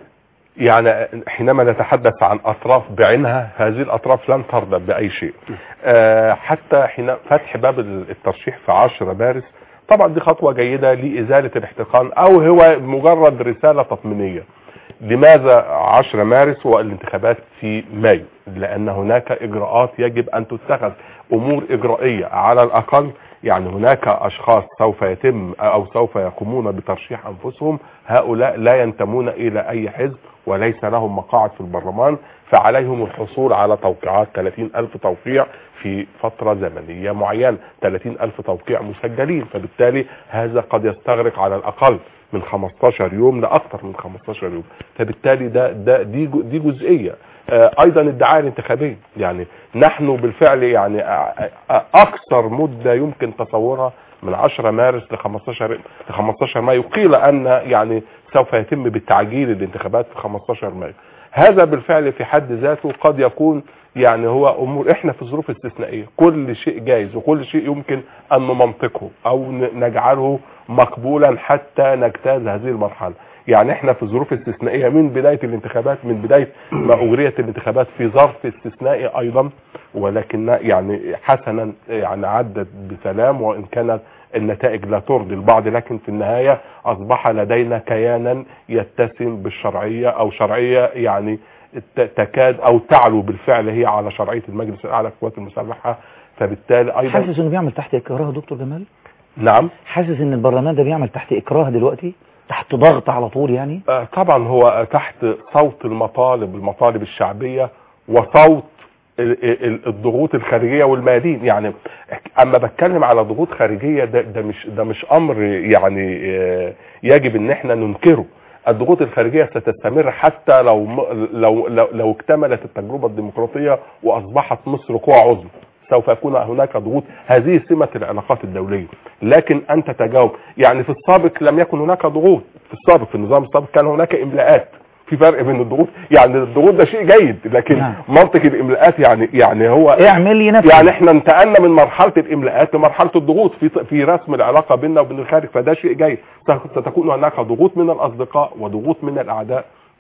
[SPEAKER 2] يعني حينما نتحدث عن أطراف بعينها، هذه الأطراف لن ترضى بأي شيء. أه حتى حين فتح باب الترشيح في عشرة مارس طبعا دي خطوة جيدة لإزالة الاحتقان، أو هو مجرد رسالة تطمينية. لماذا عشرة مارس والانتخابات في مايو؟ لأن هناك إجراءات يجب أن تتخذ، أمور إجرائية على الأقل. يعني هناك أشخاص سوف يتم أو سوف يقومون بترشيح أنفسهم، هؤلاء لا ينتمون إلى أي حزب وليس لهم مقاعد في البرلمان، فعليهم الحصول على توقيعات ثلاثين ألف توقيع في فترة زمنية معينة، ثلاثين ألف توقيع مسجلين، فبالتالي هذا قد يستغرق على الأقل من خمستاشر يوم لأكثر من خمستاشر يوم. فبالتالي ده ده دي دي جزئية. ايضا الدعاية الانتخابية، يعني نحن بالفعل يعني اكثر مدة يمكن تصورها من عشرة مارس ل خمستاشر مايو، قيل ان يعني سوف يتم بالتعجيل الانتخابات في خمستاشر مايو. هذا بالفعل في حد ذاته قد يكون يعني هو امور، احنا في ظروف استثنائية، كل شيء جائز وكل شيء يمكن ان نمنطقه او نجعله مقبولا حتى نجتاز هذه المرحلة. يعني احنا في ظروف استثنائية من بداية الانتخابات، من بداية ما اجريت الانتخابات في ظرف استثنائي ايضا، ولكن يعني حسنا يعني عدت بسلام، وان كانت النتائج لا ترضي البعض، لكن في النهاية اصبح لدينا كيانا يتسم بالشرعية او شرعية يعني تكاد او تعلو بالفعل هي على شرعية المجلس الاعلى للقوات المسلحة. فبالتالي ايضا
[SPEAKER 1] حاسس انه بيعمل تحت اكراه دكتور جمال؟
[SPEAKER 2] نعم.
[SPEAKER 1] حاسس ان البرلمان ده بيعمل تحت اكراه دلوقتي، تحت ضغط على طول يعني؟
[SPEAKER 2] آه طبعا هو تحت صوت المطالب المطالب الشعبية وصوت الضغوط الخارجية والمادين. يعني اما بتكلم على ضغوط خارجية ده, ده مش ده مش امر يعني يجب ان احنا ننكره. الضغوط الخارجية ستستمر حتى لو لو لو, لو اكتملت التجربة الديمقراطية واصبحت مصر قوة عظمى، سوف يكون هناك ضغوط. هذه سمة العلاقات الدولية. لكن أن تتجاوب، يعني في السابق لم يكن هناك ضغوط، في السابق في النظام السابق كان هناك إملاءات. في فرق بين الضغوط، يعني الضغوط ده شيء جيد، لكن نعم. منطق الإملاءات يعني يعني هو
[SPEAKER 1] اعمل لي نفسي.
[SPEAKER 2] يعني احنا انتقلنا من مرحلة الإملاءات لمرحلة الضغوط في في رسم العلاقة بيننا وبين الخارج، فده شيء جيد. ستكون هناك ضغوط من الأصدقاء وضغوط من الأعداء،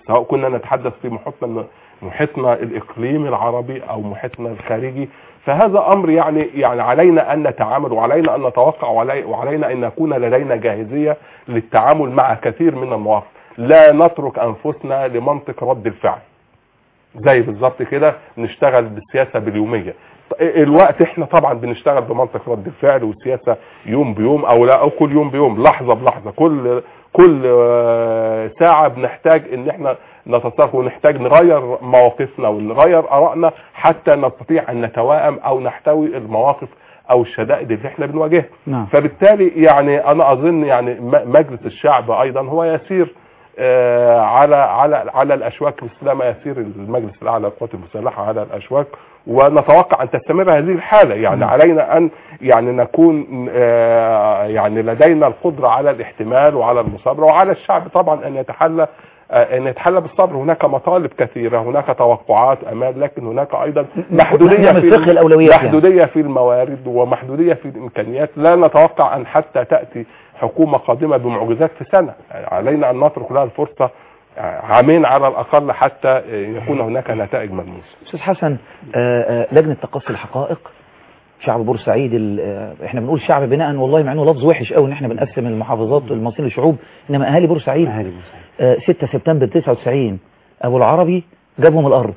[SPEAKER 2] سواء كنا نتحدث في محيطنا محيطنا الاقليمي العربي او محيطنا الخارجي. فهذا امر يعني يعني علينا ان نتعامل، وعلينا ان نتوقع، وعلينا ان نكون لدينا جاهزيه للتعامل مع كثير من المواقف. لا نترك انفسنا لمنطق رد الفعل، زي بالظبط كده نشتغل بالسياسه باليوميه. الوقت احنا طبعا بنشتغل بمنطق رد الفعل والسياسه يوم بيوم، او لا او كل يوم بيوم، لحظه بلحظه، كل كل ساعه بنحتاج ان احنا نتصرف، ونحتاج نغير مواقفنا ونغير ارائنا حتى نستطيع ان نتوائم او نحتوي المواقف او الشدائد اللي احنا بنواجهها.
[SPEAKER 1] نعم.
[SPEAKER 2] فبالتالي يعني انا اظن يعني مجلس الشعب ايضا هو يسير آه على على على الاشواك مثلما يسير المجلس الاعلى للقوات المسلحه على الاشواك، ونتوقع ان تستمر هذه الحاله. يعني م. علينا ان يعني نكون آه يعني لدينا القدره على الاحتمال وعلى المصابره، وعلى الشعب طبعا ان يتحلى آه ان يتحلى بالصبر. هناك مطالب كثيره، هناك توقعات امال، لكن هناك ايضا محدوديه في
[SPEAKER 1] فقه الاولويات،
[SPEAKER 2] محدوديه يعني في الموارد ومحدوديه في الامكانيات. لا نتوقع ان حتى تاتي حكومه قادمه بمعجزات في سنه، علينا ان نترك لها الفرصه عامين على الاقل حتى يكون هناك نتائج ملموسه.
[SPEAKER 1] استاذ حسن، لجنه تقصي الحقائق، شعب بورسعيد، احنا بنقول شعب بناء والله مع انه لفظ وحش قوي ان احنا بنقسم المحافظات المصريين لشعوب، انما اهالي بورسعيد ستة سبتمبر تسعة وتسعين ابو العربي جابهم الارض.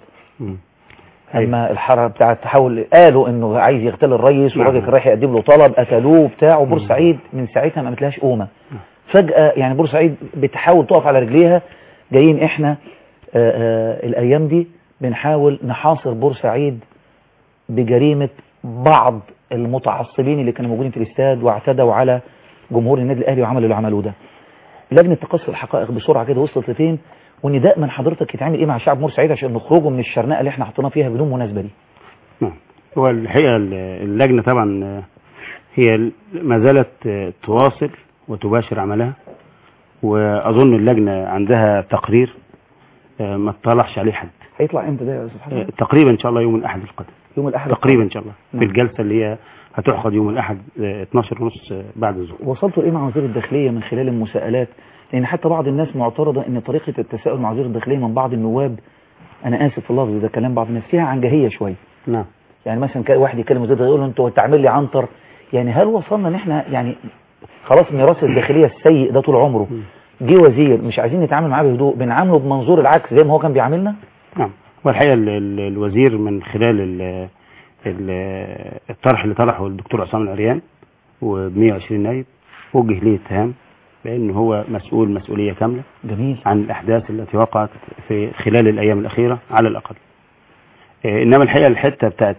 [SPEAKER 1] اما الحرب بتاع التحول قالوا انه عايز يغتال الرئيس، والراجل كان رايح يقدم له طلب، قتلوه بتاعه. بورسعيد من ساعتها ما مثلهاش قومه. فجاه يعني بورسعيد بتحاول تقف على رجليها. جايين احنا آآ آآ الايام دي بنحاول نحاصر بورسعيد بجريمه بعض المتعصبين اللي كانوا موجودين في الاستاد واعتدوا على جمهور النادي الاهلي وعملوا اللي عملوه ده. لجنه تقصي الحقائق بسرعه كده وصلت لفين؟ ونداء من حضرتك يتعمل ايه مع شعب بورسعيد عشان نخرجوا من الشرنقه اللي احنا حطيناها فيها بدون مناسبه دي؟
[SPEAKER 3] نعم. هو الحقيقه اللجنه طبعا هي ما زالت تواصل وتباشر عملها، واظن اللجنه عندها تقرير ما اطلعش عليه حد.
[SPEAKER 1] هيطلع امتى ده يا استاذ حسن؟
[SPEAKER 3] تقريبا ان شاء الله يوم الاحد القادم.
[SPEAKER 1] يوم الاحد
[SPEAKER 3] تقريبا ان شاء الله. نعم. في الجلسه اللي هي هتعقد يوم الاحد اتناشر ونص بعد الظهر.
[SPEAKER 1] وصلتوا لايه مع وزير الداخليه من خلال المساءلات؟ لان حتى بعض الناس معترضه ان طريقه التساؤل مع وزير الداخليه من بعض النواب، انا اسف في اللفظ ده كلام بعض الناس، فيها عنجهيه شويه.
[SPEAKER 3] نعم. يعني
[SPEAKER 1] مثلا كان واحد يكلم وزير الداخليه يقول له انت تعمل لي عنتر. يعني هل وصلنا ان احنا يعني خلاص ميراث الداخليه السيء ده طول عمره جه وزير مش عايزين نتعامل معاه بهدوء، بنعامله بمنظور العكس زي ما هو كان بيعاملنا؟
[SPEAKER 3] نعم. والحقيقه الوزير من خلال ال ال الطرح اللي طرحه الدكتور عصام العريان وب مئة وعشرين نائب وجه ليه اتهام بأنه هو مسؤول مسؤولية كاملة
[SPEAKER 1] جميل
[SPEAKER 3] عن الأحداث التي وقعت في خلال الأيام الأخيرة على الأقل. إنما الحقيقة الحتة بتاعت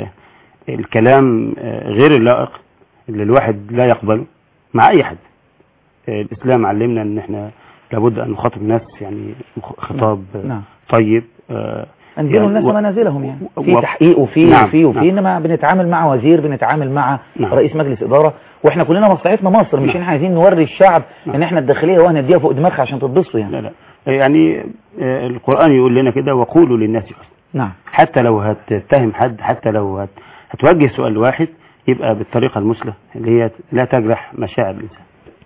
[SPEAKER 3] الكلام غير اللائق اللي الواحد لا يقبله مع أي حد. الإسلام علمنا أن احنا لابد أن نخاطب الناس يعني خطاب
[SPEAKER 1] نعم.
[SPEAKER 3] طيب،
[SPEAKER 1] انزلوا يعني الناس منازلهم، يعني في و... تحقيق وفي نعم. وفي وفي نعم. انما بنتعامل مع وزير، بنتعامل مع نعم. رئيس مجلس اداره، واحنا كلنا مصلحتنا مصر، مش احنا نعم. عايزين نوري الشعب نعم. ان احنا الداخليه وهنديها فوق دماغها عشان تتبسطوا يعني.
[SPEAKER 3] لا لا يعني القران يقول لنا كده وقولوا للناس حسنا.
[SPEAKER 1] نعم.
[SPEAKER 3] حتى لو هتتهم حد، حتى لو هت... هتوجه سؤال واحد يبقى بالطريقه المثلى اللي هي لا تجرح مشاعر الانسان.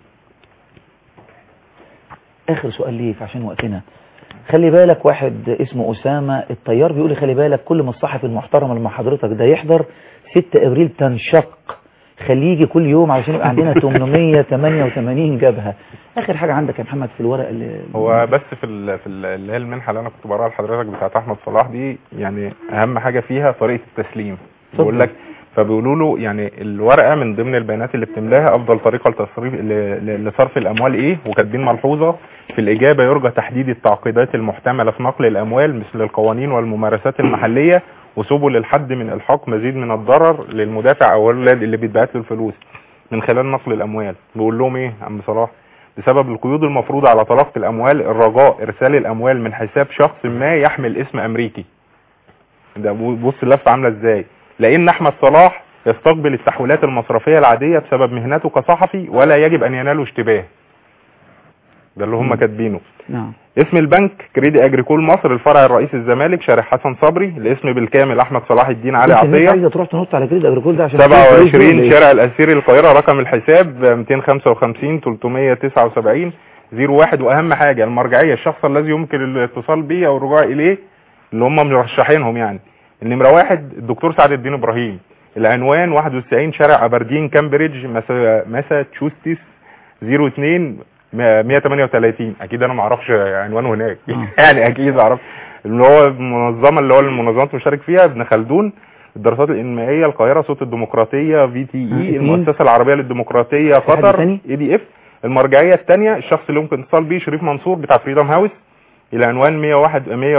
[SPEAKER 1] اخر سؤال ليك عشان وقتنا. خلي بالك واحد اسمه أسامة الطيار بيقول لي خلي بالك كل ما الصحفي المحترم اللي مع حضرتك ده يحضر ستة ابريل تنشق، خليه يجي كل يوم عشان يبقى عندنا ثمانمئة وثمانية وثمانين جبهة. اخر حاجة عندك يا محمد في الورق اللي
[SPEAKER 4] هو بس في ال في اللي هي المنحة اللي انا كنت بقراها لحضرتك بتاعت احمد صلاح دي، يعني اهم حاجة فيها طريقة التسليم. بيقول لك فبيقولوا له يعني الورقه من ضمن البيانات اللي بتملاها افضل طريقه لتصريف لصرف الاموال ايه، وكاتبين ملحوظه في الاجابه يرجى تحديد التعقيدات المحتمله في نقل الاموال مثل القوانين والممارسات المحليه وسبل الحد من الحاق مزيد من الضرر للمدافع او اللي بيتبعت له الفلوس من خلال نقل الاموال. بيقول لهم ايه عم صلاح؟ بسبب القيود المفروضه على طلاقه الاموال الرجاء ارسال الاموال من حساب شخص ما يحمل اسم امريكي. ده بص اللفه عامله ازاي، لان احمد صلاح يستقبل التحويلات المصرفيه العاديه بسبب مهنته كصحفي ولا يجب ان يناله اشتباه. ده اللي هم كاتبينه.
[SPEAKER 1] نعم.
[SPEAKER 4] اسم البنك كريدي اجريكول مصر، الفرع الرئيسي الزمالك، شارع حسن صبري. الاسم بالكامل احمد صلاح الدين علي عطيه.
[SPEAKER 1] عايزه تروح تنط على كريدي اجريكول ده عشان
[SPEAKER 4] سبعة وعشرين شارع الاسيري القاهره، رقم الحساب مئتين وخمسة وخمسين ثلاثمئة وتسعة وسبعين. زيرو واحد. واهم حاجه المرجعيه الشخص الذي يمكن الاتصال به او الرجوع اليه اللي هم مرشحينهم يعني. النمره واحد الدكتور سعد الدين ابراهيم، العنوان واحد وتسعين شارع ابردين كامبريدج ماساتشوستس زيرو اتنين مية وتمانية وتلاتين. اكيد انا ما اعرفش عنوانه هناك يعني اكيد اعرف اللي هو المنظمه اللي هو المنظمات المشارك فيها ابن خلدون، الدراسات الانمائيه، القاهره، صوت الديمقراطيه، في تي اي، المؤسسه العربيه للديمقراطيه قطر، اي دي اف. المرجعيه الثانيه الشخص اللي ممكن اتصال بيه شريف منصور بتاع فريدم هاوس، الى عنوان مية وواحد مية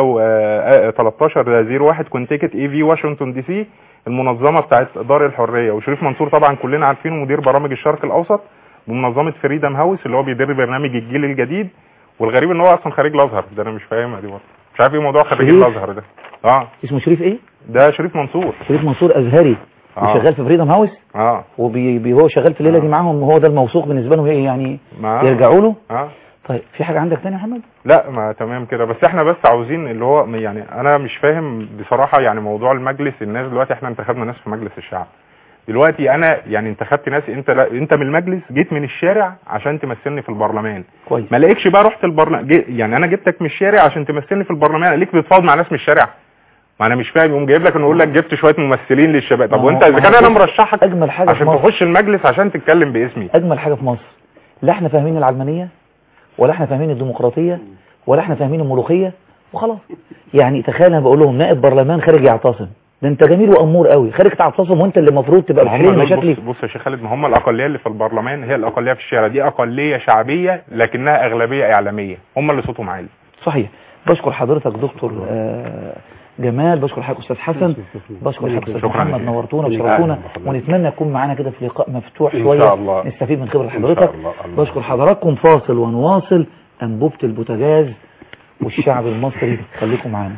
[SPEAKER 4] وتلتاشر زيرو واحد كونتيكت اي في واشنطن دي سي، المنظمه بتاعت دار الحريه. وشريف منصور طبعا كلنا عارفينه مدير برامج الشرق الاوسط بمنظمه فريدم هاوس اللي هو بيدير برنامج الجيل الجديد. والغريب ان هو اصلا خريج الازهر، ده انا مش فاهمها دي برضه، مش عارف ايه موضوع خريج الازهر ده. اه
[SPEAKER 1] اسمه شريف ايه؟
[SPEAKER 4] ده شريف منصور.
[SPEAKER 1] شريف منصور ازهري آه. وشغال في فريدم هاوس
[SPEAKER 4] اه
[SPEAKER 1] وهو شغال في الليله آه. دي معاهم، هو ده الموثوق بالنسبه لهم يعني آه. يرجعوا له.
[SPEAKER 4] اه
[SPEAKER 1] طيب في حاجه عندك ثاني يا محمد؟
[SPEAKER 4] لا ما تمام كده، بس احنا بس عاوزين اللي هو يعني انا مش فاهم بصراحه يعني موضوع المجلس. الناس دلوقتي احنا انتخبنا ناس في مجلس الشعب دلوقتي، انا يعني انتخبت ناس، انت لا انت من المجلس جيت من الشارع عشان تمثلني في البرلمان
[SPEAKER 1] كويس،
[SPEAKER 4] ما لقيتش بقى رحت البرلمان يعني انا جبتك من الشارع عشان تمثلني في البرلمان، ليك بتفاوض مع ناس من الشارع؟ ما انا مش فاهم، يقوم جايب لك انه يقول لك جبت شويه ممثلين للشباب. طب وانت اذا كان انا مرشحك
[SPEAKER 1] اجمل حاجه
[SPEAKER 4] عشان تخش المجلس عشان تتكلم باسمي،
[SPEAKER 1] اجمل حاجه في مصر لا احنا فاهمين العلمانيه ولا احنا فاهمين الديمقراطيه ولا احنا فاهمين الملوخيه وخلاص. يعني تخيل انا بقول لهم نائب برلمان خارج يعتصم، ده انت جميل وامور قوي، خارج تعتصم وانت اللي المفروض تبقى بتحل مشاكلي.
[SPEAKER 4] بص, بص يا شيخ خالد، ما هم الاقليه اللي في البرلمان هي الاقليه في الشارع، دي اقليه شعبيه لكنها اغلبيه اعلاميه، هم اللي صوتهم عالي.
[SPEAKER 1] صحيح. بشكر حضرتك دكتور آه جمال، بشكر حضرتك استاذ حسن، بشكر حضرتك استاذ محمد، نورتونا وشرفتونا، ونتمنى يكون معانا كده في لقاء مفتوح شويه نستفيد من خبره حضرتك. بشكر حضراتكم، فاصل ونواصل. انبوبه البوتاجاز والشعب المصري، خليكم معانا.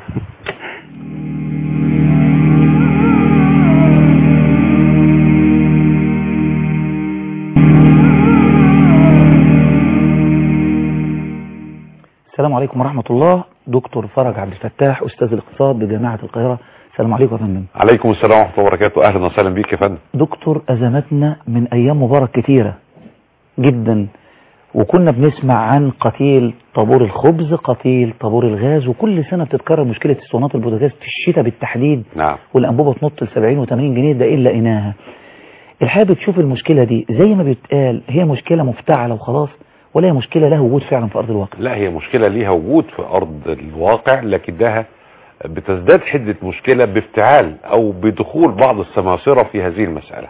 [SPEAKER 1] السلام عليكم ورحمة الله. دكتور فرج عبد الفتاح، أستاذ الاقتصاد بجامعة القاهرة. السلام عليكم يا فندم.
[SPEAKER 5] عليكم السلام ورحمة الله وبركاته، أهلا وسهلا بيك يا فندم.
[SPEAKER 1] دكتور، أزماتنا من أيام مبارك كتيرة جدا، وكنا بنسمع عن قتيل طابور الخبز، قتيل طابور الغاز، وكل سنة بتتكرر مشكلة اسطوانات البوتاجاز في الشتاء بالتحديد.
[SPEAKER 5] نعم.
[SPEAKER 1] والأنبوبة تنط ل سبعين وثمانين جنيه، ده إلا لقيناها. الحقيقة بتشوف المشكلة دي زي ما بيتقال هي مشكلة مفتعلة وخلاص، ولا هي مشكلة لها وجود فعلا في أرض الواقع؟
[SPEAKER 5] لا، هي مشكلة ليها وجود في أرض الواقع، لكنها بتزداد حدة مشكلة بافتعال أو بدخول بعض السماسرة في هذه المسألة.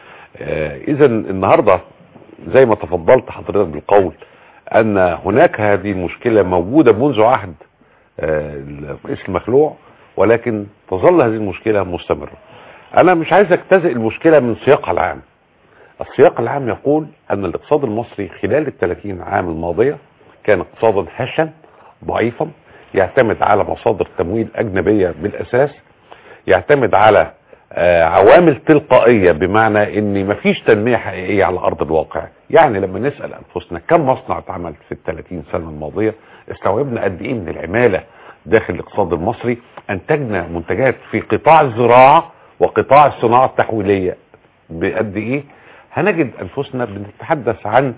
[SPEAKER 5] آه إذا النهاردة زي ما تفضلت حضرتك بالقول أن هناك هذه المشكلة موجودة منذ عهد آه الرئيس المخلوع، ولكن تظل هذه المشكلة مستمرة. أنا مش عايز أجتزئ المشكلة من سياقها العام. السياق العام يقول أن الاقتصاد المصري خلال الثلاثين عام الماضية كان اقتصادا هشا ضعيفا، يعتمد على مصادر تمويل أجنبية بالأساس، يعتمد على آه عوامل تلقائية، بمعنى ان مفيش تنمية حقيقية على أرض الواقع. يعني لما نسأل أنفسنا كم مصنع اتعمل في الثلاثين سنة الماضية، استوعبنا قد ايه من العمالة داخل الاقتصاد المصري، انتجنا منتجات في قطاع الزراعة وقطاع الصناعة التحويلية بقد ايه، هنجد أنفسنا بنتحدث عن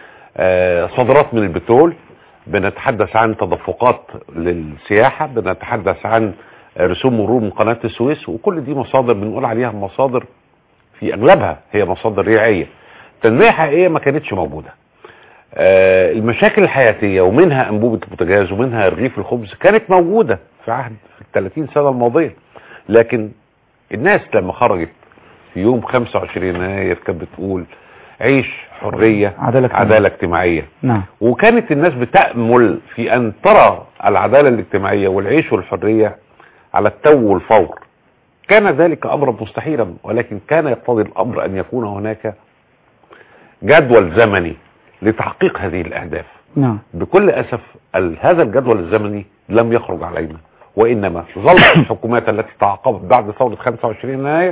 [SPEAKER 5] آه صادرات من البترول، بنتحدث عن تدفقات للسياحة، بنتحدث عن رسوم مرور من قناة السويس، وكل دي مصادر بنقول عليها مصادر في اغلبها هي مصادر ريعية. تنمية حقيقية ما كانتش موجودة. آه المشاكل الحياتية ومنها انبوبة البوتاجاز ومنها رغيف الخبز كانت موجودة في عهد في الثلاثين سنة الماضية، لكن الناس لما خرجت في يوم خمسة وعشرين يناير كانت بتقول عيش، حرية، عدالة, عدالة اجتماعية.
[SPEAKER 1] نعم.
[SPEAKER 5] وكانت الناس بتأمل في أن ترى العدالة الاجتماعية والعيش والحرية على التو والفور. كان ذلك أمرا مستحيلا، ولكن كان يقتضي الأمر أن يكون هناك جدول زمني لتحقيق هذه الأهداف.
[SPEAKER 1] نعم.
[SPEAKER 5] بكل أسف هذا الجدول الزمني لم يخرج علينا، وإنما ظلت الحكومات التي تعاقبت بعد ثورة خمسة وعشرين يناير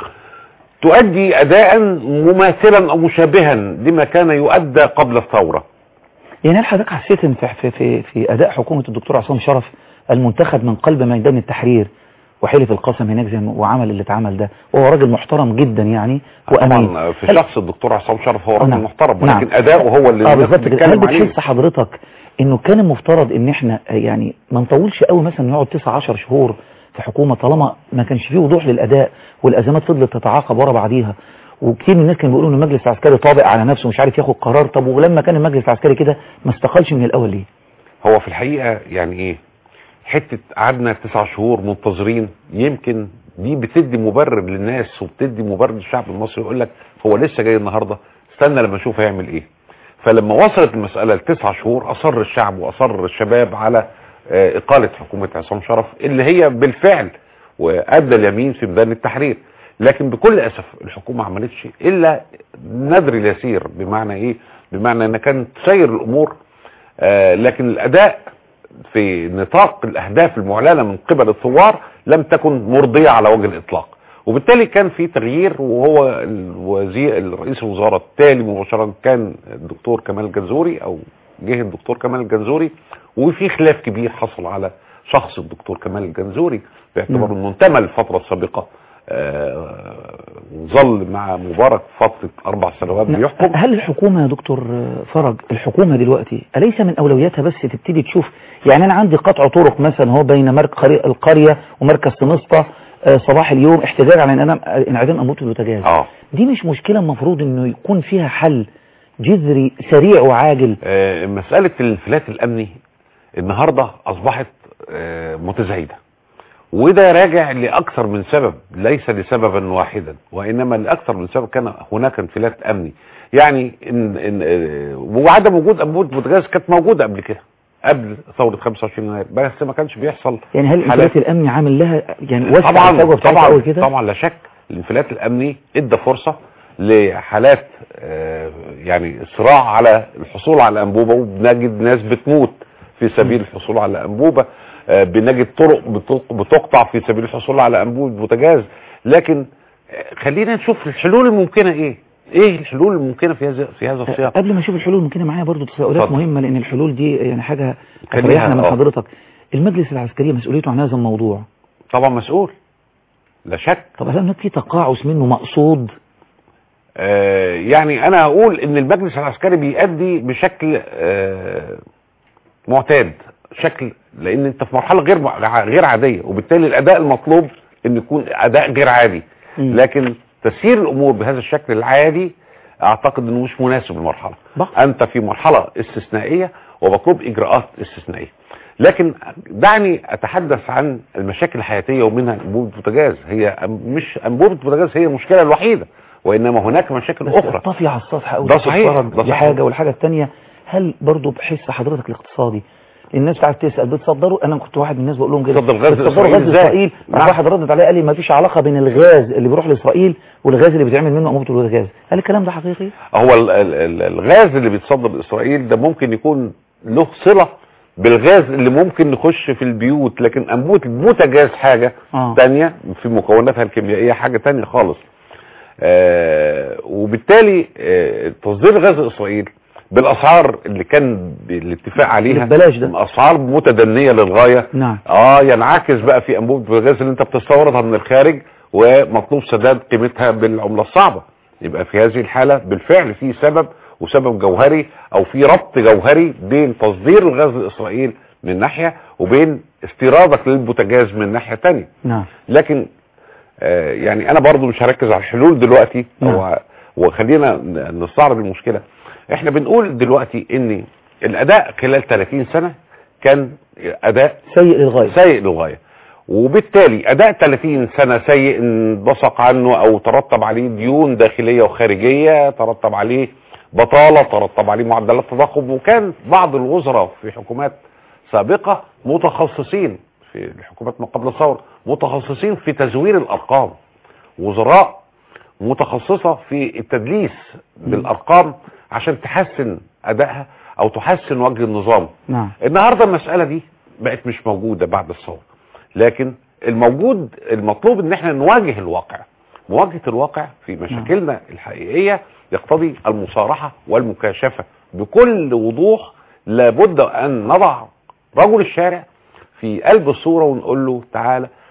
[SPEAKER 5] تؤدي أداء مماثلا أو مشابها لما كان يؤدى قبل الثورة.
[SPEAKER 1] يعني هل حضرتك حسيت في, في, في, في أداء حكومة الدكتور عصام شرف المنتخب من قلب ميدان التحرير وحلف القسم هناك زي ما وعمل اللي اتعمل ده، وهو راجل محترم جدا يعني وامين.
[SPEAKER 5] طبعا في شخص الدكتور عصام شرف هو راجل
[SPEAKER 1] نعم.
[SPEAKER 5] محترم، ولكن
[SPEAKER 1] نعم.
[SPEAKER 5] اداؤه هو اللي
[SPEAKER 1] اه
[SPEAKER 5] الناس
[SPEAKER 1] بالظبط كده. هل
[SPEAKER 5] بتتكلم عليه.
[SPEAKER 1] بتحس حضرتك انه كان المفترض ان احنا يعني ما نطولش قوي، مثلا نقعد تسعة عشر شهور في حكومه طالما ما كانش فيه وضوح للاداء والازمات فضلت تتعاقب ورا بعضيها، وكتير من الناس كانوا بيقولوا ان المجلس العسكري طابق على نفسه ومش عارف ياخد قرار. طب ولما كان المجلس العسكري كده ما استقالش من الاول ليه؟
[SPEAKER 5] هو في الحقيقة يعني ايه حتة قعدنا تسع شهور منتظرين، يمكن دي بتدي مبرر للناس وبتدي مبرر للشعب المصري، يقول لك هو لسه جاي النهاردة، استنى لما اشوف هيعمل ايه. فلما وصلت المسألة لتسع شهور اصر الشعب واصر الشباب على آه اقالة حكومة عصام شرف اللي هي بالفعل وادى اليمين في ميدان التحرير. لكن بكل اسف الحكومة ما عملتش الا نذر اليسير. بمعنى ايه؟ بمعنى ان كانت تسير الامور، آه لكن الاداء في نطاق الاهداف المعلنة من قبل الثوار لم تكن مرضية على وجه الاطلاق. وبالتالي كان في تغيير، وهو الوزير رئيس الوزراء التالي مباشرة كان الدكتور كمال الجنزوري، او جه الدكتور كمال الجنزوري، وفي خلاف كبير حصل على شخص الدكتور كمال الجنزوري باعتباره المنتمى للفترة السابقة، ظل مع مبارك فترة أربع سنوات بيحكم.
[SPEAKER 1] هل الحكومة يا دكتور فرج، الحكومة دلوقتي أليس من أولوياتها بس تبتدي تشوف، يعني أنا عندي قطع طرق مثلا هو بين مركز القرية ومركز سمسطة صباح اليوم احتجاج على انعدام أنبوبة البوتاجاز،
[SPEAKER 5] اه
[SPEAKER 1] دي مش مشكلة المفروض إنه يكون فيها حل جذري سريع وعاجل؟
[SPEAKER 5] آه مسألة الانفلات الأمني النهاردة أصبحت آه متزايدة، وده راجع لأكثر من سبب، ليس لسببا واحدا وإنما لأكثر من سبب. كان هناك انفلات أمني، يعني إن إن وعدم وجود أنبوبة بوتاجاز كانت موجودة قبل كده، قبل ثورة خمسة وعشرين يناير، بس ما كانش بيحصل.
[SPEAKER 1] يعني هل الانفلات الأمني عامل لها يعني وسع
[SPEAKER 5] طبعا
[SPEAKER 1] الفجوة بتاعتها قوي كده؟
[SPEAKER 5] طبعا لا شك. الانفلات الأمني ادى فرصة لحالات آه يعني صراع على الحصول على أنبوبة، وبنجد ناس بتموت في سبيل الحصول على أنبوبة، آه بنجد طرق بتقطع في سبيل الحصول على أنبوبة بوتاجاز. لكن آه خلينا نشوف الحلول الممكنة ايه ايه الحلول الممكنة في هذا في هذا السياق.
[SPEAKER 1] قبل ما نشوف الحلول الممكنة معايا برضو تساؤلات مهمة، لأن الحلول دي يعني حاجة هتريحنا من حضرتك. المجلس العسكري مسؤوليته عن هذا الموضوع؟
[SPEAKER 5] طبعا مسؤول لا شك.
[SPEAKER 1] طب هل هناك في تقاعس منه مقصود؟
[SPEAKER 5] آه يعني انا هقول ان المجلس العسكري بيأدي بشكل آه معتاد، شكل لان انت في مرحلة غير غير عادية، وبالتالي الاداء المطلوب ان يكون اداء غير عادي. م. لكن تسيير الامور بهذا الشكل العادي اعتقد انه مش مناسب للمرحلة. انت في مرحلة استثنائية ومطلوب اجراءات استثنائية. لكن دعني اتحدث عن المشاكل الحياتية، ومنها انبوبة البوتاجاز. هي مش انبوبة البوتاجاز هي المشكلة الوحيدة، وانما هناك مشاكل اخرى.
[SPEAKER 1] الطفي على السطح او
[SPEAKER 5] ده صحيح،
[SPEAKER 1] دي حاجة. والحاجة الثانية، هل برضو بحس حضرتك الاقتصادي الناس بتاعت تسأل بتصدروا؟ انا كنت واحد من الناس بقول لهم كده
[SPEAKER 5] بتصدر غاز
[SPEAKER 1] بتصدروا غاز اسرائيل. راح واحد ردت عليه قال لي ما فيش علاقة بين الغاز اللي بيروح لاسرائيل والغاز اللي بيتعمل منه انبوبة البوتاجاز. هل الكلام ده حقيقي؟
[SPEAKER 5] هو ال ال الغاز اللي بيتصدر لاسرائيل ده ممكن يكون له صلة بالغاز اللي ممكن نخش في البيوت، لكن انبوبة البوتاجاز حاجة آه. تانية في مكوناتها الكيميائية، حاجة تانية خالص. آه وبالتالي آه تصدير غاز اسرائيل بالاسعار اللي كان الاتفاق عليها
[SPEAKER 1] ببلاش ده،
[SPEAKER 5] اسعار متدنية للغاية.
[SPEAKER 1] نعم.
[SPEAKER 5] اه ينعكس بقى في انبوبة الغاز اللي انت بتستوردها من الخارج ومطلوب سداد قيمتها بالعملة الصعبة. يبقى في هذه الحالة بالفعل في سبب، وسبب جوهري او في ربط جوهري بين تصدير الغاز لاسرائيل من ناحية وبين استيرادك للبوتاجاز من ناحية تانية.
[SPEAKER 1] نعم.
[SPEAKER 5] لكن آه يعني انا برضو مش هركز على الحلول دلوقتي. نعم. وخلينا نستعرض المشكلة. احنا بنقول دلوقتي ان الاداء خلال ثلاثين سنة كان اداء
[SPEAKER 1] سيء للغاية
[SPEAKER 5] سيء للغاية وبالتالي اداء ثلاثين سنة سيء انبثق عنه او ترتب عليه ديون داخلية وخارجية، ترتب عليه بطالة، ترتب عليه معدلات تضخم. وكان بعض الوزراء في حكومات سابقة متخصصين، في الحكومات ما قبل الثورة متخصصين في تزوير الارقام، وزراء متخصصة في التدليس بالارقام عشان تحسن ادائها او تحسن وجه النظام.
[SPEAKER 1] نعم.
[SPEAKER 5] النهاردة المسألة دي بقت مش موجودة بعد الثورة، لكن الموجود المطلوب ان احنا نواجه الواقع. مواجهة الواقع في مشاكلنا نعم. الحقيقية يقتضي المصارحة والمكاشفة بكل وضوح. لابد ان نضع رجل الشارع في قلب الصورة ونقول له تعالى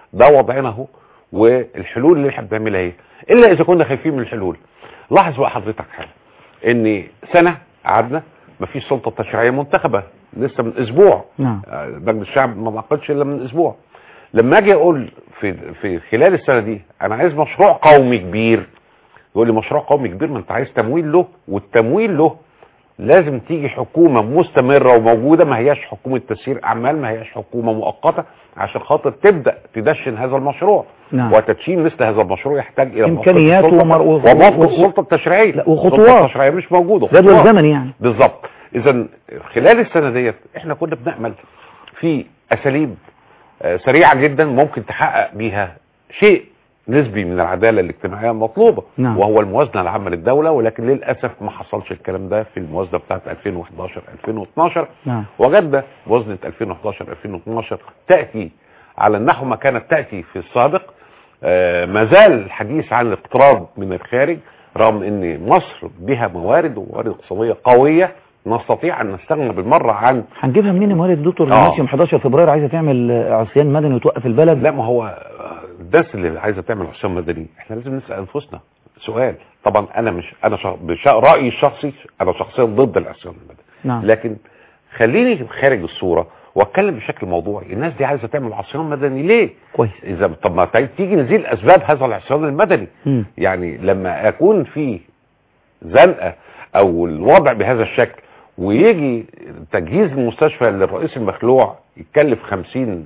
[SPEAKER 5] ده وضعنا اهو، والحلول اللي احنا بنعملها ايه الا اذا كنا خايفين من الحلول. لاحظ بقى حضرتك حاجه، ان سنه قعدنا مفيش سلطه تشريعيه منتخبه لسه من اسبوع.
[SPEAKER 1] نعم.
[SPEAKER 5] مجلس الشعب ما معقدش الا من اسبوع. لما اجي اقول في في خلال السنه دي انا عايز مشروع قومي كبير، يقول لي مشروع قومي كبير، ما انت عايز تمويل له، والتمويل له لازم تيجي حكومه مستمره وموجوده، ما هياش حكومه تسيير اعمال، ما هياش حكومه مؤقته عشان خاطر تبدا تدشن هذا المشروع.
[SPEAKER 1] نعم.
[SPEAKER 5] وتدشين مثل هذا المشروع يحتاج الى
[SPEAKER 1] امكانيات
[SPEAKER 5] وموافقه السلطه التشريعيه.
[SPEAKER 1] وخطوات.
[SPEAKER 5] السلطه التشريعيه مش موجوده،
[SPEAKER 1] جدول زمني يعني.
[SPEAKER 5] بالظبط. اذا خلال السنه ديت احنا كنا بنعمل في اساليب سريعه جدا ممكن تحقق بيها شيء نسبي من العداله الاجتماعيه المطلوبه.
[SPEAKER 1] نعم.
[SPEAKER 5] وهو الموازنه العامه للدوله، ولكن للاسف ما حصلش الكلام ده في الموازنه بتاعت ألفين وحداشر ألفين واثناشر.
[SPEAKER 1] نعم.
[SPEAKER 5] وجدنا موازنه ألفين وحداشر ألفين واثناشر تاتي على النحو ما كانت تاتي في السابق. آه ما زال الحديث عن الاقتراض من الخارج، رغم ان مصر بها موارد وموارد اقتصاديه قويه نستطيع ان نستغنى بالمره عن.
[SPEAKER 1] هنجيبها منين موارد دكتور؟
[SPEAKER 5] آه.
[SPEAKER 1] الناس يوم حداشر فبراير عايزه تعمل عصيان مدني وتوقف البلد.
[SPEAKER 5] لا، ما هو الناس اللي عايزه تعمل عصيان مدني احنا لازم نسال انفسنا سؤال. طبعا انا مش انا شخ... بش... رايي الشخصي انا شخصيا ضد العصيان المدني.
[SPEAKER 1] نعم.
[SPEAKER 5] لكن خليني خارج الصوره واتكلم بشكل موضوعي. الناس دي عايزه تعمل عصيان مدني ليه؟
[SPEAKER 1] كويس.
[SPEAKER 5] اذا طب ما تيجي نزيل اسباب هذا العصيان المدني.
[SPEAKER 1] م.
[SPEAKER 5] يعني لما اكون في زنقه او الوضع بهذا الشكل ويجي تجهيز المستشفى للرئيس المخلوع يتكلف خمسين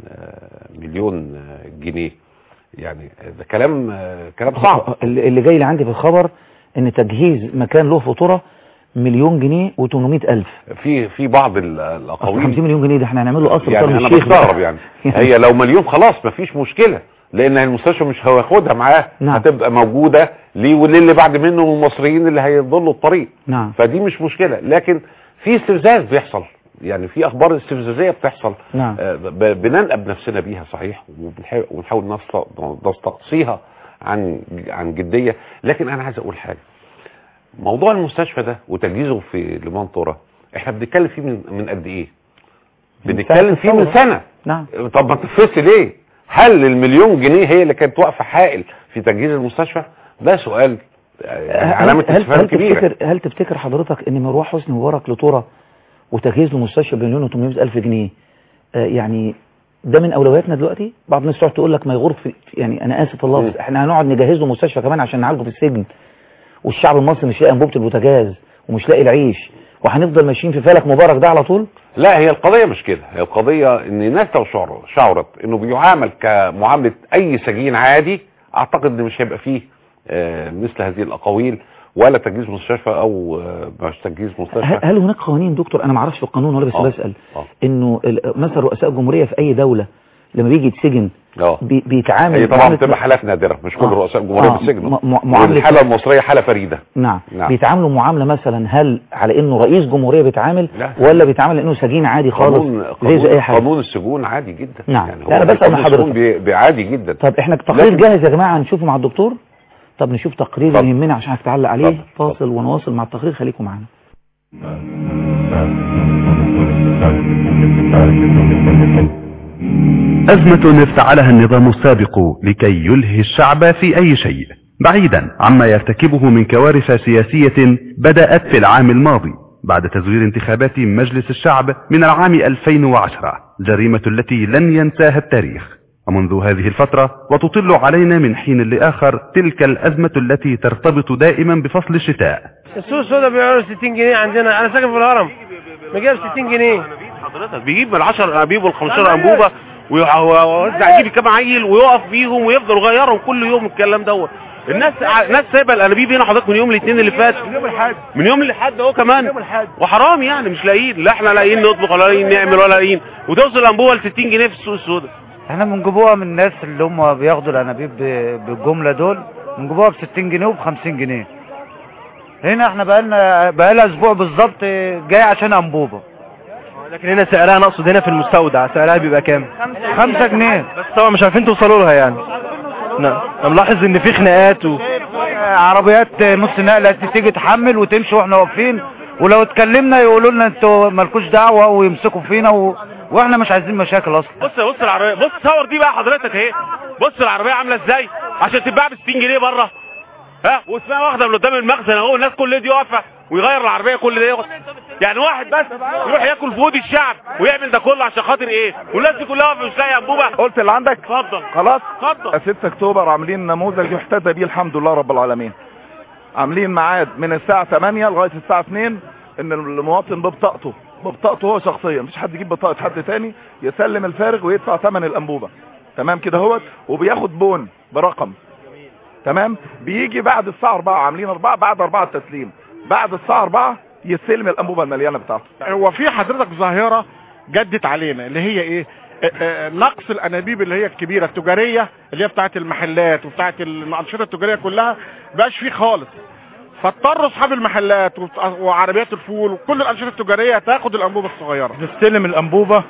[SPEAKER 5] مليون جنيه، يعني ده كلام كلام صعب.
[SPEAKER 1] اللي جاي لي عندي في الخبر ان تجهيز مكان له فاتوره مليون جنيه وثمانمائة ألف.
[SPEAKER 5] في في بعض الاقاويل
[SPEAKER 1] خمسين مليون جنيه ده احنا هنعمله قصر
[SPEAKER 5] يعني
[SPEAKER 1] شرم
[SPEAKER 5] انا
[SPEAKER 1] الشيخ
[SPEAKER 5] بستغرب يعني. هي لو مليون خلاص مفيش مشكله، لان المستشفى مش هياخدها معاه.
[SPEAKER 1] نعم.
[SPEAKER 5] هتبقى موجوده ليه وللي بعد منه من المصريين اللي هيضلوا الطريق.
[SPEAKER 1] نعم.
[SPEAKER 5] فدي مش مشكله، لكن في استفزاز بيحصل، يعني في اخبار استفزازيه بتحصل.
[SPEAKER 1] نعم.
[SPEAKER 5] آه بننقب نفسنا بيها صحيح، ونحاول نستقصيها عن عن جديه. لكن انا عايز اقول حاجه، موضوع المستشفى ده وتجهيزه في لمنطوره احنا بنتكلم فيه من من قد ايه؟ بنتكلم فيه من سنه.
[SPEAKER 1] نعم.
[SPEAKER 5] طب ما تفسي ليه؟ هل المليون جنيه هي اللي كانت واقفه حائل في تجهيز المستشفى؟ ده سؤال يعني علامه استفهام كبيره.
[SPEAKER 1] تفتكر هل تفتكر حضرتك ان مروح حسني مبارك لطوره وتجهيز المستشفى بمليون وثمانمائة ألف جنيه آه يعني ده من اولوياتنا دلوقتي؟ بعض الناس تقعد تقول لك ما يغرق في، يعني انا اسف الله، احنا هنقعد نجهز له مستشفى كمان عشان نعالجه في السجن، والشعب المصري مش لاقي انبوبه البوتاجاز ومش لاقي العيش، وهنفضل ماشيين في فلك مبارك ده على طول؟
[SPEAKER 5] لا، هي القضيه مش كده. هي القضيه ان الناس لو شعرت انه بيعامل كمعامله اي سجين عادي، اعتقد ان مش هيبقى فيه آه مثل هذه الاقاويل ولا تجهيز مستشفى او آه مش تجهيز مستشفى.
[SPEAKER 1] هل هناك قوانين دكتور؟ انا ما اعرفش في القانون ولا بس
[SPEAKER 5] أوه.
[SPEAKER 1] بسال
[SPEAKER 5] أوه.
[SPEAKER 1] انه مثلا رؤساء الجمهوريه في اي دوله لما بيجي يتسجن بي بيتعامل.
[SPEAKER 5] هي طبعا بتبقى حالات نادره، مش كل آه. رؤساء الجمهوريه
[SPEAKER 1] آه.
[SPEAKER 5] بيتسجنوا.
[SPEAKER 1] معامله
[SPEAKER 5] الحاله المصريه حاله فريده.
[SPEAKER 1] نعم.
[SPEAKER 5] نعم.
[SPEAKER 1] بيتعاملوا معامله مثلا هل على انه رئيس جمهوريه بيتعامل
[SPEAKER 5] لا.
[SPEAKER 1] ولا بيتعامل انه سجين عادي خالص
[SPEAKER 5] قانون
[SPEAKER 1] زي زي اي حاجه؟
[SPEAKER 5] قانون السجون عادي جدا.
[SPEAKER 1] نعم.
[SPEAKER 5] يعني
[SPEAKER 1] لا انا بسال مع حضرتك
[SPEAKER 5] عادي جدا.
[SPEAKER 1] طب احنا التقرير جاهز يا جماعه نشوفه مع الدكتور؟ طب نشوف تقرير يهمنا عشان هتعلق عليه. فاصل ونواصل مع التقرير، خليكم معانا.
[SPEAKER 6] أزمة افتعلها النظام السابق لكي يلهي الشعب في أي شيء، بعيدا عما يرتكبه من كوارث سياسية بدأت في العام الماضي بعد تزوير انتخابات مجلس الشعب من العام ألفين وعشرة، جريمة التي لن ينساها التاريخ. ومنذ هذه الفترة وتطل علينا من حين لآخر تلك الأزمة التي ترتبط دائما بفصل الشتاء.
[SPEAKER 7] السوق السوداء بيعملوا ستين جنيه عندنا، أنا ساكن في الهرم بجيب ستين جنيه.
[SPEAKER 8] حضرتك بيجيب من العشر أنابيب والخمستاشر أنبوبة ويوزع، يجيب كام عيل ويقف بيهم ويفضل يغيرهم كل يوم الكلام دوت. الناس الناس سايبه الانابيب هنا حضرتك من يوم الاثنين اللي فات، من يوم الاحد من يوم الاحد اهو كمان، وحرام يعني مش لاقيين، لا احنا لاقيين نطبخ ولا لاقيين نعمل ولا لاقيين، وتوصل الانبوبه ل ستين جنيه في السوق السوداء.
[SPEAKER 9] احنا بنجيبوها من الناس اللي هم بياخدوا الانابيب بالجمله دول، بنجيبوها ب ستين جنيه وب خمسين جنيه. هنا احنا بقالنا بقالها اسبوع بالظبط جاي عشان انبوبه،
[SPEAKER 7] لكن هنا سعرها نقصد هنا في المستودع سعرها بيبقى كام؟
[SPEAKER 9] خمسة جنيه
[SPEAKER 7] بس طبعا مش عارفين توصلوا لها يعني. نعم. انا ملاحظ ان في خناقات و...
[SPEAKER 9] عربيات نص نقله تيجي تحمل وتمشي واحنا واقفين، ولو اتكلمنا يقولوا لنا انتوا مالكوش دعوه ويمسكوا فينا و... واحنا مش عايزين مشاكل اصلا.
[SPEAKER 8] بص بص العربيه، بص صور دي بقى حضرتك اهي، بص العربيه عامله ازاي عشان تتباع ب ستين جنيه بره، ها واسمها واخده من قدام المخزن اهو، الناس كل دي واقفه ويغير العربيه كل ده ياخد. يعني واحد بس يروح ياكل في ود الشعب ويعمل ده كله عشان خاطر ايه؟ والناس دي كلها واقفه مش لاقيه انبوبه.
[SPEAKER 10] قلت اللي عندك
[SPEAKER 8] اتفضل
[SPEAKER 10] خلاص.
[SPEAKER 8] اتفضل.
[SPEAKER 10] ستة اكتوبر عاملين نموذج يحتذى بيه الحمد لله رب العالمين. عاملين ميعاد من الساعه ثمانية لغايه الساعه اتنين ان المواطن ببطاقته ببطاقته هو شخصيا، مفيش حد يجيب بطاقه حد تاني، يسلم الفارغ ويدفع ثمن الانبوبه. تمام كده اهوت، وبياخد بون برقم. تمام. بيجي بعد الساعه أربعة، عاملين أربعة، بعد أربعة التسليم، بعد الساعه أربعة يستلم الانبوبه المليانه بتاعته.
[SPEAKER 11] هو في حضرتك ظاهره جدت علينا اللي هي ايه؟ اه اه نقص الانابيب اللي هي الكبيره التجاريه اللي هي بتاعه المحلات وبتاعه الانشطه التجاريه كلها مبقاش فيه خالص. فاضطروا اصحاب المحلات وعربيات الفول وكل الانشطه التجاريه تاخد الانبوبه الصغيره.
[SPEAKER 12] بنستلم الانبوبه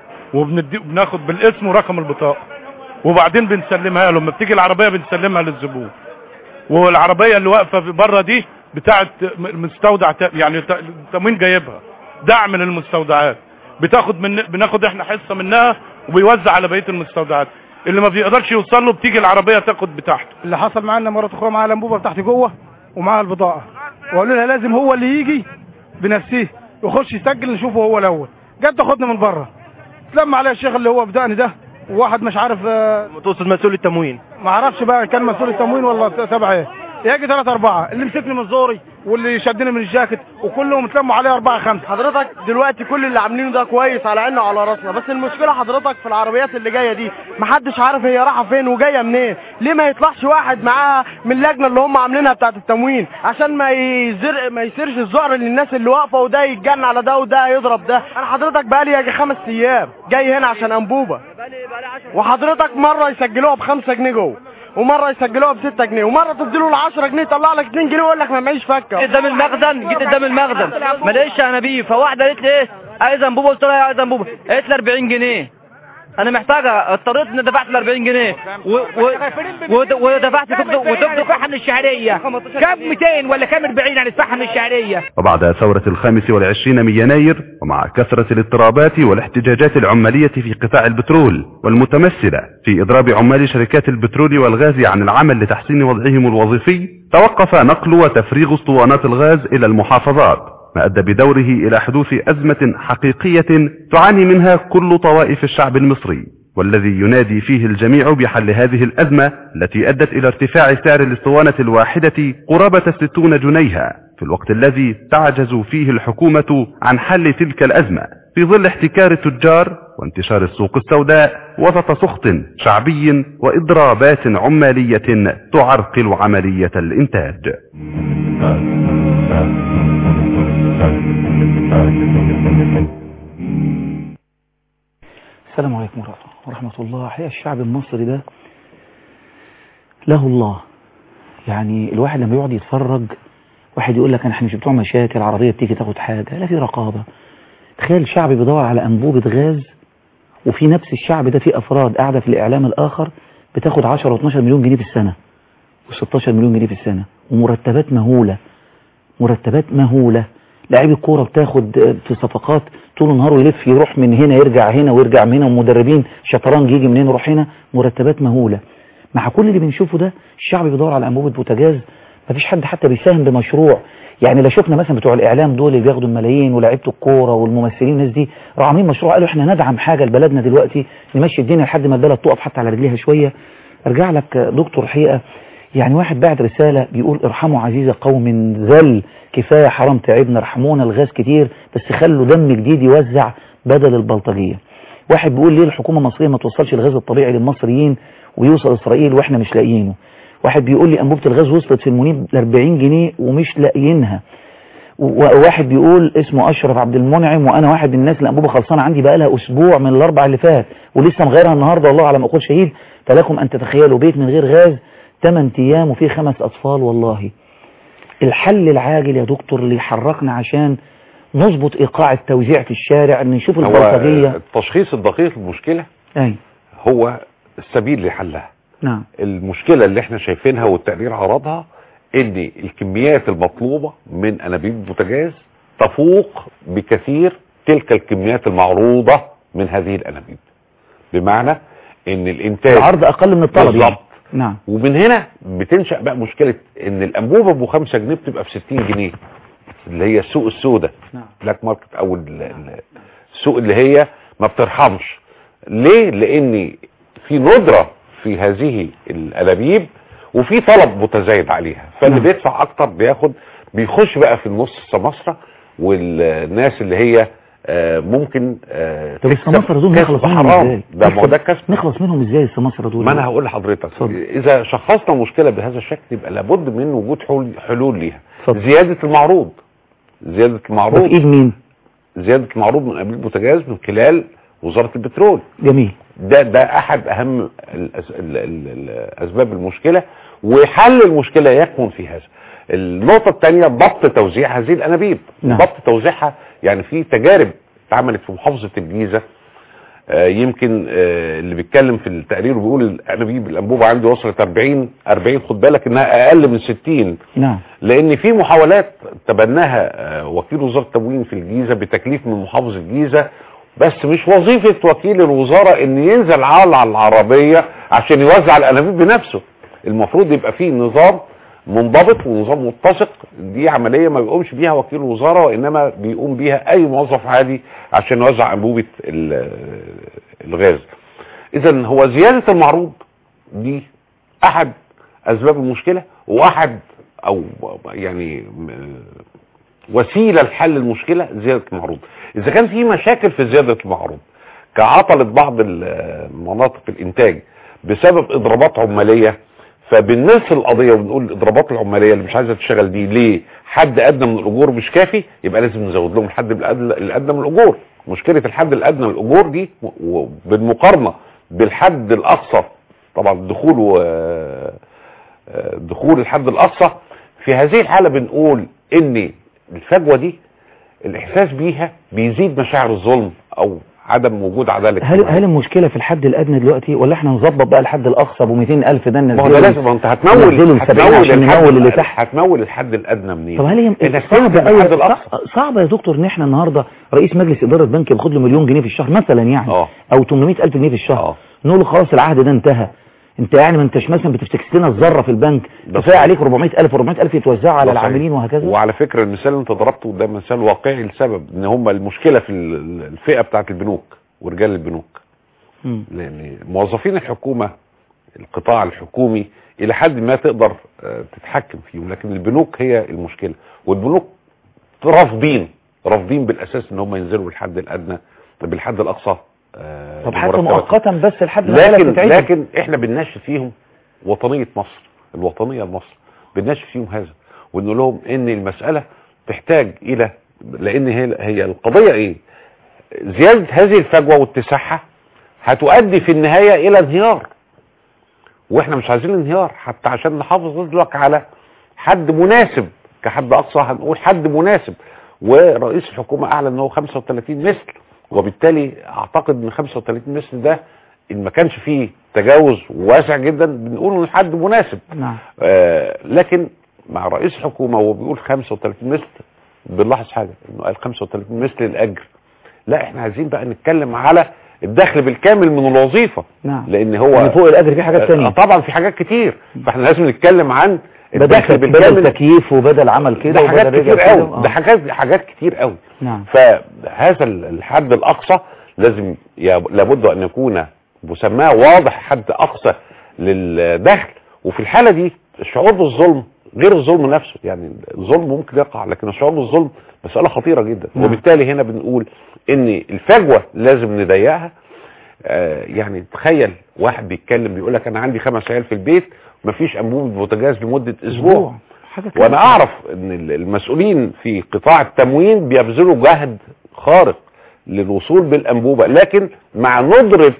[SPEAKER 12] وبناخد بالاسم ورقم البطاقه وبعدين بنسلمها له. لما بتيجي العربيه بنسلمها للزبون. والعربيه اللي واقفه بره دي بتاعه المستودع، يعني التموين جايبها دعم من المستودعات، بتاخد من بناخد احنا حصه منها وبيوزع على بقيه المستودعات. اللي ما بيقدرش يوصل له بتيجي العربيه تاخد بتاعته.
[SPEAKER 13] اللي حصل معانا مرات اخرى معاها الانبوبه بتاعتي جوه ومعاها البطاقه، وقالوا لها لازم هو اللي يجي بنفسه يخش يسجل نشوفه هو الاول. جت تاخدنا من بره، تلم عليها الشيخ اللي هو بدأني ده وواحد مش عارف
[SPEAKER 7] تقصد مسؤول التموين،
[SPEAKER 13] ما اعرفش بقى كان مسؤول التموين ولا تبع ايه. يجي ثلاثة أربعة اللي مسكني من زوري واللي شدني من الجاكيت وكلهم اتلموا عليه أربعة خمسة.
[SPEAKER 7] حضرتك دلوقتي كل اللي عاملينه ده كويس على عيننا وعلى راسنا، بس المشكله حضرتك في العربيات اللي جايه دي محدش عارف هي رايحه فين وجايه منين. ليه ما يطلعش واحد معاها من اللجنه اللي هم عاملينها بتاعه التموين عشان ما يزر ما يصيرش الذعر للناس اللي واقفه وده يتجن على ده وده يضرب ده. انا حضرتك بقالي يجي خمس ايام جاي هنا عشان انبوبه، وحضرتك مره يسجلوها بخمسة جنيه جوه ومره يسجلوها بستة جنيه ومره تديله ال عشرة جنيه يطلع لك اتنين جنيه ويقول لك ما معيش فكه.
[SPEAKER 14] قدام المخزن جيت قدام المخزن ما لقيتش انابيب، فواحده قالت لي ايه عايز انبوبه، قلت لها عايز انبوبه، قالت لي أربعين جنيه. انا محتاجه، اضطريت اني دفعت ال أربعين جنيه ودفعت وتبدو فحم الشهريه كام مئتين ولا كام أربعين عن الفحم الشهريه.
[SPEAKER 6] وبعد ثورة الخامس والعشرين من يناير ومع كثرة الاضطرابات والاحتجاجات العمالية في قطاع البترول والمتمثلة في إضراب عمال شركات البترول والغاز عن العمل لتحسين وضعهم الوظيفي، توقف نقل وتفريغ اسطوانات الغاز إلى المحافظات، ما أدى بدوره إلى حدوث أزمة حقيقية تعاني منها كل طوائف الشعب المصري، والذي ينادي فيه الجميع بحل هذه الأزمة التي أدت إلى ارتفاع سعر الاسطوانة الواحدة قرابة ستون جنيها، في الوقت الذي تعجز فيه الحكومة عن حل تلك الأزمة في ظل احتكار التجار وانتشار السوق السوداء وسط سخط شعبي وإضرابات عمالية تعرقل عملية الإنتاج.
[SPEAKER 1] السلام عليكم ورحمة الله. حقيقة الشعب المصري ده له الله، يعني الواحد لما يقعد يتفرج واحد يقول لك احنا مش بتوع مشاكل، عربية بتيجي تاخد حاجة، لا في رقابة. تخيل شعب بيدور على أنبوبة غاز وفي نفس الشعب ده في أفراد قاعدة في الإعلام الآخر بتاخد عشرة واثناشر مليون جنيه في السنة وستاشر مليون جنيه في السنة ومرتبات مهولة، مرتبات مهولة. لاعبي الكوره بتاخد في صفقات طول النهار ويلف يروح من هنا يرجع هنا ويرجع من هنا، ومدربين شطرنج يجي من هنا يروح هنا، مرتبات مهولة. مع كل اللي بنشوفه ده الشعب بيدور على أنبوبة بوتاجاز، مفيش حد حتى بيساهم بمشروع. يعني لا شفنا مثلا بتوع الإعلام دول اللي بياخدوا الملايين ولاعيبه الكوره والممثلين الناس دي راحوا عاملين مشروع قالوا احنا ندعم حاجة لبلدنا دلوقتي نمشي الدنيا لحد ما البلد تقف حتى على رجليها شوية. ارجع لك دكتور حقيقة، يعني واحد بعت رسالة بيقول ارحموا عزيز قوم ذل، كفاية حرام تعبنا، ارحمونا الغاز كتير بس خلوا دم جديد يوزع بدل البلطجية. واحد بيقول ليه الحكومة المصرية ما توصلش الغاز الطبيعي للمصريين ويوصل إسرائيل واحنا مش لاقيينه. واحد بيقول لي أنبوبة الغاز وصلت في المنيب ل أربعين جنيه ومش لاقيينها. وواحد بيقول اسمه أشرف عبد المنعم وأنا واحد من الناس اللي أنبوبة خلصانة عندي بقى لها أسبوع من الأربع اللي فات ولسه مغيرها النهاردة والله على ما أقول شهيد. فلكم أن تتخيلوا بيت من غير غاز ثمانية أيام وفيه خمس أطفال. والله الحل العاجل يا دكتور اللي يحركنا عشان نظبط إيقاع التوزيع في الشارع ان نشوف البلطجية.
[SPEAKER 5] التشخيص الدقيق للمشكلة
[SPEAKER 1] أي.
[SPEAKER 5] هو السبيل لحلها.
[SPEAKER 1] نعم.
[SPEAKER 5] المشكلة اللي احنا شايفينها والتقرير عرضها ان الكميات المطلوبة من انابيب البوتاجاز تفوق بكثير تلك الكميات المعروضة من هذه الانابيب، بمعنى ان الانتاج
[SPEAKER 1] العرض اقل من الطلب
[SPEAKER 5] بالظبط.
[SPEAKER 1] يعني. نعم.
[SPEAKER 5] ومن هنا بتنشأ بقى مشكلة ان الانبوبة ابو خمسة جنيه بتبقى ب ستين جنيه اللي هي السوق السوداء.
[SPEAKER 1] نعم.
[SPEAKER 5] بلاك ماركت او ال- ال- السوق اللي هي ما بترحمش. ليه؟ لان في ندرة في هذه الانابيب وفي طلب متزايد عليها، فاللي
[SPEAKER 1] نعم.
[SPEAKER 5] بيدفع اكتر بياخد، بيخش بقى في النص السماسرة والناس اللي هي آه ممكن آه
[SPEAKER 1] طب السماسرة دول نخلص منهم ازاي؟
[SPEAKER 5] ده ما هو ده كسب.
[SPEAKER 1] نخلص منهم ازاي السماسرة دول؟
[SPEAKER 5] ما انا هقول لحضرتك،
[SPEAKER 1] اتفضل.
[SPEAKER 5] اذا شخصنا مشكلة بهذا الشكل يبقى لابد من وجود حلول, حلول ليها.
[SPEAKER 1] اتفضل.
[SPEAKER 5] زيادة المعروض زيادة
[SPEAKER 1] ده
[SPEAKER 5] المعروض
[SPEAKER 1] في ايد مين؟
[SPEAKER 5] زيادة المعروض من قبل البوتاجاز من خلال وزارة البترول.
[SPEAKER 1] جميل.
[SPEAKER 5] ده ده احد اهم الأس- ال- ال- ال- اسباب المشكلة، وحل المشكلة يكمن في هذا. النقطة الثانية ضبط توزيع هذه الانابيب.
[SPEAKER 1] نعم.
[SPEAKER 5] ضبط توزيعها يعني في تجارب اتعملت في محافظة الجيزة. آه يمكن آه اللي بيتكلم في التقرير بيقول الانابيب الانبوبة عندي وصلت أربعين أربعين، خد بالك انها اقل من ستين.
[SPEAKER 1] نعم.
[SPEAKER 5] لان في محاولات تبناها آه وكيل وزارة التموين في الجيزة بتكليف من محافظ الجيزة، بس مش وظيفة وكيل الوزارة ان ينزل على العربية عشان يوزع الانابيب بنفسه. المفروض يبقى فيه نظام منضبط ونظام متسق. دي عملية ما بيقومش بيها وكيل الوزارة، وانما بيقوم بيها اي موظف عادي عشان يوزع انبوبة ال- الغاز. اذا هو زيادة المعروض دي احد اسباب المشكلة، واحد او يعني وسيلة لحل المشكلة زيادة المعروض. اذا كان في مشاكل في زيادة المعروض كعطلت بعض مناطق الانتاج بسبب اضرابات عمالية، فبالنسبة القضية وبنقول الاضرابات العمالية اللي مش عايزة تشتغل دي ليه حد ادنى من الاجور مش كافي، يبقى لازم نزود لهم الحد الادنى الادنى من الاجور. مشكلة الحد الادنى من الاجور دي بالمقارنة بالحد الاقصى، طبعا الدخول و دخول الحد الاقصى في هذه الحالة بنقول ان الفجوة دي الاحساس بيها بيزيد مشاعر الظلم او عدم وجود عدالة.
[SPEAKER 1] هل هل المشكلة في الحد الادنى دلوقتي، ولا احنا نظبط بقى الحد الاقصى ابو مئتين ألف ده
[SPEAKER 5] ما
[SPEAKER 1] ننزله؟
[SPEAKER 5] هو ده لازم، انت هتمول
[SPEAKER 1] هتمول عشان نمول اللي تحت.
[SPEAKER 5] هتمول الحد الادنى منين؟
[SPEAKER 1] طب هل هي
[SPEAKER 5] انك
[SPEAKER 1] صعب
[SPEAKER 5] تنزل الحد
[SPEAKER 1] قوي
[SPEAKER 5] الاقصى.
[SPEAKER 1] صعب يا دكتور ان احنا النهارده رئيس مجلس اداره بنك بياخد له مليون جنيه في الشهر مثلا يعني
[SPEAKER 5] اه
[SPEAKER 1] او ثمانمئة ألف جنيه في الشهر،
[SPEAKER 5] اه
[SPEAKER 1] نقول له خلاص العهد ده انتهى، انت يعني ما انتش مثلا بتفتكس لنا الذره في البنك، كفايه عليك أربعمئة ألف أربعمئة ألف يتوزعوا على العاملين وهكذا.
[SPEAKER 5] وعلى فكره المثال اللي انت ضربته ده مثال واقعي لسبب ان هم المشكله في الفئه بتاعه البنوك ورجال البنوك.
[SPEAKER 1] م.
[SPEAKER 5] لان موظفين الحكومه القطاع الحكومي الى حد ما تقدر تتحكم فيهم، لكن البنوك هي المشكله، والبنوك رافضين رافضين بالاساس ان هم ينزلوا بالحد الادنى بالحد الاقصى. آه
[SPEAKER 1] طب حتى مؤقتا بس الحد
[SPEAKER 5] لكن لكن احنا بنناشد فيهم وطنيه مصر، الوطنيه لمصر بنناشد فيهم هذا، ونقول لهم ان المساله تحتاج الى، لان هي هي القضيه ايه؟ زياده هذه الفجوه واتساعها هتؤدي في النهايه الى انهيار، واحنا مش عايزين انهيار. حتى عشان نحافظ لك على حد مناسب كحد اقصى هنقول حد مناسب، ورئيس الحكومه اعلن ان هو خمسة وثلاثين مثل، وبالتالي اعتقد ان خمسة وثلاثين مثل ده ان ما كانش فيه تجاوز واسع جدا بنقول انه حد مناسب.
[SPEAKER 1] نعم.
[SPEAKER 5] آه لكن مع رئيس الحكومه وهو بيقول خمسة وثلاثين مثل بنلاحظ حاجه انه قال خمسة وثلاثين مثل الاجر. لا احنا عايزين بقى نتكلم على الدخل بالكامل من الوظيفه.
[SPEAKER 1] نعم.
[SPEAKER 5] لان هو
[SPEAKER 1] يعني فوق الاجر في حاجات ثانيه.
[SPEAKER 5] آه طبعا في حاجات كتير، فاحنا لازم نتكلم عن
[SPEAKER 1] الدخل بالكامل، بدل تكييف وبدل عمل كده،
[SPEAKER 5] ده حاجات كتير قوي، ده حاجات حاجات كتير قوي.
[SPEAKER 1] نعم.
[SPEAKER 5] فهذا الحد الاقصى لازم لابد ان يكون مسماه واضح، حد اقصى للدخل. وفي الحاله دي الشعور بالظلم غير الظلم نفسه، يعني الظلم ممكن يقع لكن الشعور بالظلم مساله خطيره جدا.
[SPEAKER 1] نعم.
[SPEAKER 5] وبالتالي هنا بنقول ان الفجوه لازم نضيقها. آه يعني تخيل واحد بيتكلم بيقول لك انا عندي خمس عيال في البيت مفيش انبوبه بوتاجاز لمده اسبوع، وانا اعرف ان المسؤولين في قطاع التموين بيبذلوا جهد خارق للوصول بالانبوبه، لكن مع ندره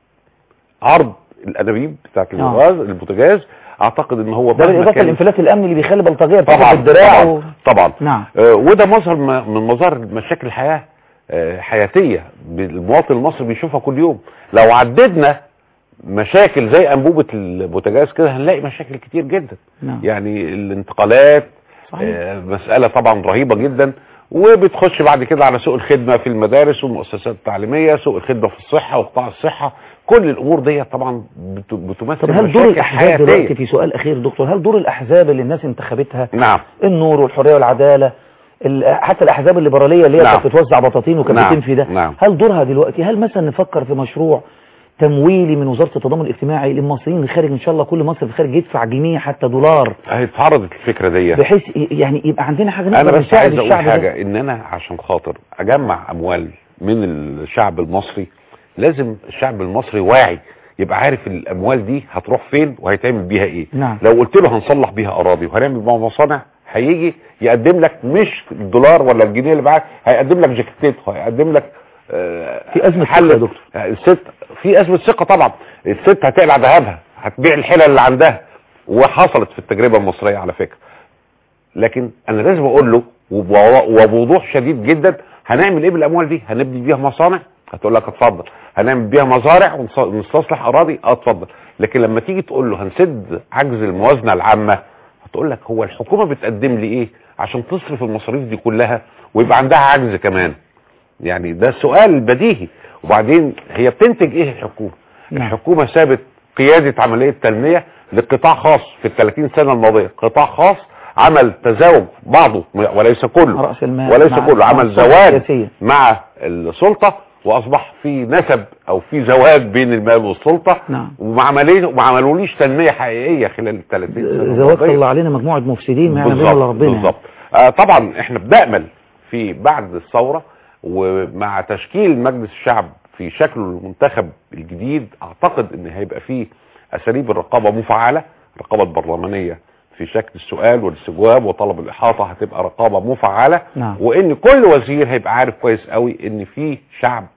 [SPEAKER 5] عرض الانابيب بتاعت الغاز البوتاجاز اعتقد ان هو
[SPEAKER 1] ده بالاضافه للانفلات الامني اللي بيخلي بلطجيه
[SPEAKER 5] طبعا
[SPEAKER 1] الدراع
[SPEAKER 5] طبعا, و... طبعا.
[SPEAKER 1] نعم.
[SPEAKER 5] آه وده مظهر من مظاهر مشاكل الحياه آه حياتيه المواطن المصري بيشوفها كل يوم. لو عددنا مشاكل زي انبوبه البوتاجاز كده هنلاقي مشاكل كتير جدا.
[SPEAKER 1] نعم.
[SPEAKER 5] يعني الانتقالات آه مساله طبعا رهيبه جدا، وبتخش بعد كده على سوق الخدمه في المدارس والمؤسسات التعليميه، سوق الخدمه في الصحه وقطاع الصحه، كل الامور دي طبعا بت- بتمثل
[SPEAKER 1] طب هل دور
[SPEAKER 5] مشاكل
[SPEAKER 1] الاحزاب
[SPEAKER 5] حياتية.
[SPEAKER 1] دلوقتي، في سؤال اخير دكتور، هل دور الاحزاب اللي الناس انتخبتها،
[SPEAKER 5] نعم
[SPEAKER 1] النور والحريه والعداله، ال- حتى الاحزاب الليبراليه اللي هي
[SPEAKER 5] نعم.
[SPEAKER 1] كانت بتوزع بطاطين وكانت
[SPEAKER 5] نعم.
[SPEAKER 1] بتنفي ده،
[SPEAKER 5] نعم.
[SPEAKER 1] هل دورها دلوقتي، هل مثلا نفكر في مشروع تمويلي من وزاره التضامن الاجتماعي للمصريين الخارج، ان شاء الله كل مصري في الخارج يدفع جنيه حتى دولار،
[SPEAKER 5] هي اتعرضت الفكره دي،
[SPEAKER 1] بحيث ي- يعني يبقى عندنا حاجه
[SPEAKER 5] انا
[SPEAKER 1] نقدر
[SPEAKER 5] بس
[SPEAKER 1] نساعد
[SPEAKER 5] عايز اقول
[SPEAKER 1] الشعب ده.
[SPEAKER 5] حاجه، ان انا عشان خاطر اجمع اموال من الشعب المصري لازم الشعب المصري واعي، يبقى عارف الاموال دي هتروح فين وهيتعمل بيها ايه.
[SPEAKER 1] نعم.
[SPEAKER 5] لو قلت له هنصلح بيها اراضي وهنعمل بيها مصانع، هيجي يقدم لك مش الدولار ولا الجنيه اللي معاك، هيقدم لك جاكيتات، هيقدم لك آه
[SPEAKER 1] في ازمه
[SPEAKER 5] حل
[SPEAKER 1] ثقة يا دكتور.
[SPEAKER 5] آه، الست في ازمه ثقه طبعا، الست هتقلع ذهبها، هتبيع الحلل اللي عندها، وحصلت في التجربه المصريه على فكره. لكن انا لازم اقول له وبو- وبوضوح شديد جدا هنعمل ايه بالاموال دي، هنبني بيها مصانع، هتقول لك اتفضل، هنعمل بيها مزارع ونستصلح اراضي، اه اتفضل. لكن لما تيجي تقول له هنسد عجز الموازنه العامه، هتقول لك هو الحكومه بتقدم لي ايه عشان تصرف المصاريف دي كلها ويبقى عندها عجز كمان؟ يعني ده سؤال بديهي. وبعدين هي بتنتج ايه الحكومه؟
[SPEAKER 1] نعم.
[SPEAKER 5] الحكومه سابت قياده عمليه تنميه لقطاع خاص في ال ثلاثين سنه الماضيه، قطاع خاص عمل تزاوج بعضه وليس كله،
[SPEAKER 1] رأس المال
[SPEAKER 5] وليس
[SPEAKER 1] مع-
[SPEAKER 5] كله،
[SPEAKER 1] مع
[SPEAKER 5] عمل
[SPEAKER 1] السلطة
[SPEAKER 5] زواج
[SPEAKER 1] السياسية.
[SPEAKER 5] مع السلطه، واصبح في نسب او في زواج بين المال والسلطه.
[SPEAKER 1] نعم.
[SPEAKER 5] وما عمليش وما عملوليش تنميه حقيقيه خلال ال ثلاثين سنه
[SPEAKER 1] زواج
[SPEAKER 5] الماضية.
[SPEAKER 1] طلع علينا مجموعه مفسدين ما يعلم بهم
[SPEAKER 5] بالظبط
[SPEAKER 1] الا ربنا.
[SPEAKER 5] بالظبط. آه طبعا احنا بنأمل في بعد الثوره ومع تشكيل مجلس الشعب في شكله المنتخب الجديد، اعتقد ان هيبقى فيه اساليب الرقابه مفعله، الرقابه البرلمانيه في شكل السؤال والاستجواب وطلب الاحاطه هتبقى رقابه مفعله.
[SPEAKER 1] نعم.
[SPEAKER 5] وان كل وزير هيبقى عارف كويس قوي ان في شعب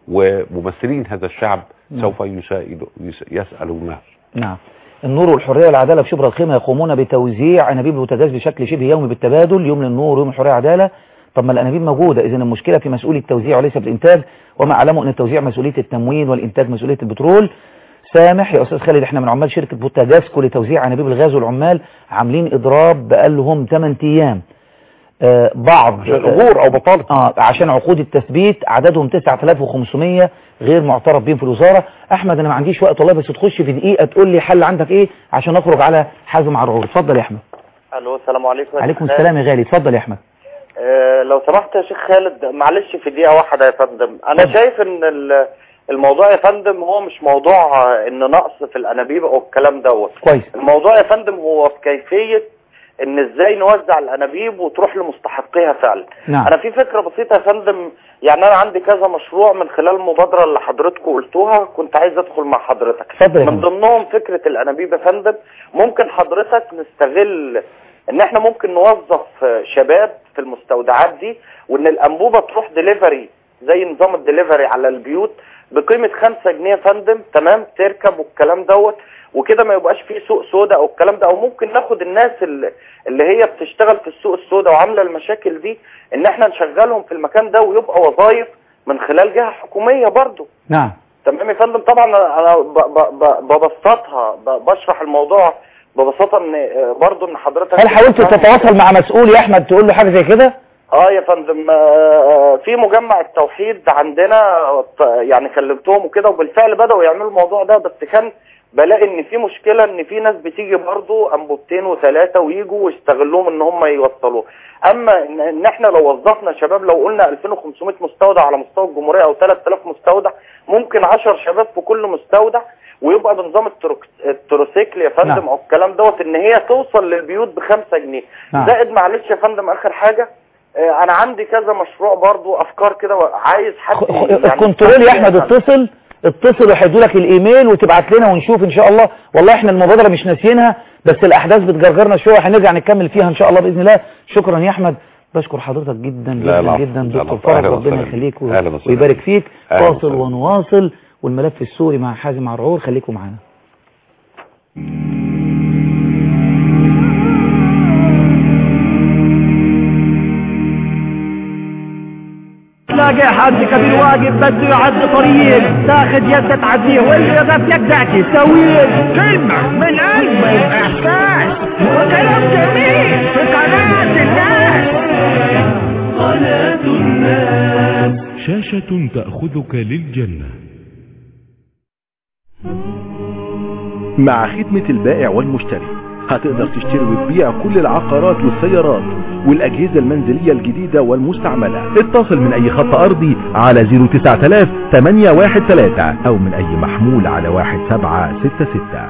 [SPEAKER 5] وممثلين هذا الشعب
[SPEAKER 1] نعم.
[SPEAKER 5] سوف يسائل يس- يسالونه.
[SPEAKER 1] نعم. النور والحريه والعداله في شبرا الخيمه يقومون بتوزيع انابيب البوتاجاز بشكل شبه يومي بالتبادل، يوم للنور ويوم الحريه والعداله. طب ما الانابيب موجوده، اذا المشكله في مسؤولي التوزيع وليس في الانتاج، وما اعلمه ان التوزيع مسؤوليه التموين والانتاج مسؤوليه البترول. سامح يا استاذ خالد، احنا من عمال شركه بوتاجاسكو لتوزيع انابيب الغاز، والعمال عاملين اضراب بقالهم ثمانية ايام. آه بعض
[SPEAKER 5] عشان اجور او بطاله،
[SPEAKER 1] اه عشان عقود التثبيت عددهم تسعة آلاف وخمسمية غير معترف بهم في الوزاره. احمد انا ما عنديش وقت والله، بس تخش في دقيقه تقول لي حل عندك ايه عشان نخرج على حازم عرعور. اتفضل يا احمد.
[SPEAKER 15] الو السلام عليكم.
[SPEAKER 1] عليكم السلام يا غالي، اتفضل يا احمد.
[SPEAKER 15] آه لو سمحت يا شيخ خالد، معلش في دقيقه واحده يا فندم. انا
[SPEAKER 1] اتفضل.
[SPEAKER 15] شايف ان ال- الموضوع يا فندم هو مش موضوع آه، ان نقص في الانابيب او الكلام دوت.
[SPEAKER 1] كويس.
[SPEAKER 15] الموضوع يا فندم هو في كيفيه ان ازاي نوزع الانابيب وتروح لمستحقيها فعلا.
[SPEAKER 1] نعم.
[SPEAKER 15] انا في فكره بسيطه يا فندم، يعني انا عندي كذا مشروع من خلال المبادره اللي حضرتكم قلتوها، كنت عايز ادخل مع حضرتك.
[SPEAKER 1] اتفضل يا
[SPEAKER 15] من
[SPEAKER 1] فندم.
[SPEAKER 15] ضمنهم فكره الانابيب يا فندم. ممكن حضرتك نستغل ان احنا ممكن نوظف شباب في المستودعات دي، وان الانبوبه تروح ديليفري زي نظام الديليفري على البيوت بقيمه خمسة جنيه يا فندم، تمام، تركب والكلام دوت، وكده ما يبقاش فيه سوق سودا او الكلام ده. او ممكن ناخد الناس اللي, اللي هي بتشتغل في السوق السودا وعامله المشاكل دي، ان احنا نشغلهم في المكان ده ويبقى وظائف من خلال جهه حكوميه برضو.
[SPEAKER 1] نعم.
[SPEAKER 15] تمام يا فندم. طبعا انا ب- ب- ب- ببسطها، ب- بشرح الموضوع ببساطه، ان برضو ان حضرتك
[SPEAKER 1] هل حاولت تتواصل مع مسؤول يا احمد تقول له حاجه زي كده؟
[SPEAKER 15] اه يا فندم، آه، في مجمع التوحيد عندنا ط- يعني كلمتهم وكده، وبالفعل بدأوا يعملوا الموضوع ده، بس كان بلاقي ان في مشكلة، ان في ناس بتيجي برضو انبوبتين وثلاثة ويجوا ويستغلوهم ان هم يوصلوه. اما ان إن احنا لو وظفنا شباب، لو قلنا ألفين وخمسمية مستودع على مستوى الجمهورية او ثلاثة آلاف مستودع، ممكن عشرة شباب في كل مستودع، ويبقى بنظام التروك... التروسيكل يا فندم.
[SPEAKER 1] نعم.
[SPEAKER 15] او الكلام دوت، ان هي توصل للبيوت بخمسة جنيه.
[SPEAKER 1] نعم.
[SPEAKER 15] زائد معلش يا فندم اخر حاجة، آه، انا عندي كذا مشروع برضو افكار كده، عايز حد
[SPEAKER 1] الكنترول يا احمد اتصل اتصل وهيدوا لك الايميل وتبعت لنا ونشوف ان شاء الله. والله احنا المبادره مش ناسيينها، بس الاحداث بتجرجرنا شويه، هنرجع نكمل فيها ان شاء الله باذن الله. شكرا يا احمد، بشكر حضرتك جدا
[SPEAKER 5] لا
[SPEAKER 1] جدا
[SPEAKER 5] لا
[SPEAKER 1] جدا
[SPEAKER 5] لا
[SPEAKER 1] دكتور
[SPEAKER 5] لا
[SPEAKER 1] فرج،
[SPEAKER 5] أهلا
[SPEAKER 1] ربنا
[SPEAKER 5] وسهلا.
[SPEAKER 1] يخليك و-
[SPEAKER 5] أهلا وسهلا.
[SPEAKER 1] ويبارك فيك.
[SPEAKER 5] أهلا
[SPEAKER 1] فاصل
[SPEAKER 5] وسهلا.
[SPEAKER 1] ونواصل، والملف السوري مع حازم عرعور، خليكم معنا.
[SPEAKER 16] تلاقي حد كبير واقف بده يعدي طريق، تاخد يده تعديه، واللي يقف يدك تسويه. كلمة من قلبك، احساس وكلام جميل في قناة الناس.
[SPEAKER 17] قناة الناس، شاشة تأخذك للجنة.
[SPEAKER 18] مع خدمة البائع والمشتري هتقدر تشتري وتبيع كل العقارات والسيارات والأجهزة المنزلية الجديدة والمستعملة. اتصل من أي خط أرضي على صفر تسعة آلاف ثمانية واحد ثلاثة أو من أي محمول على واحد سبعة ستة ستة.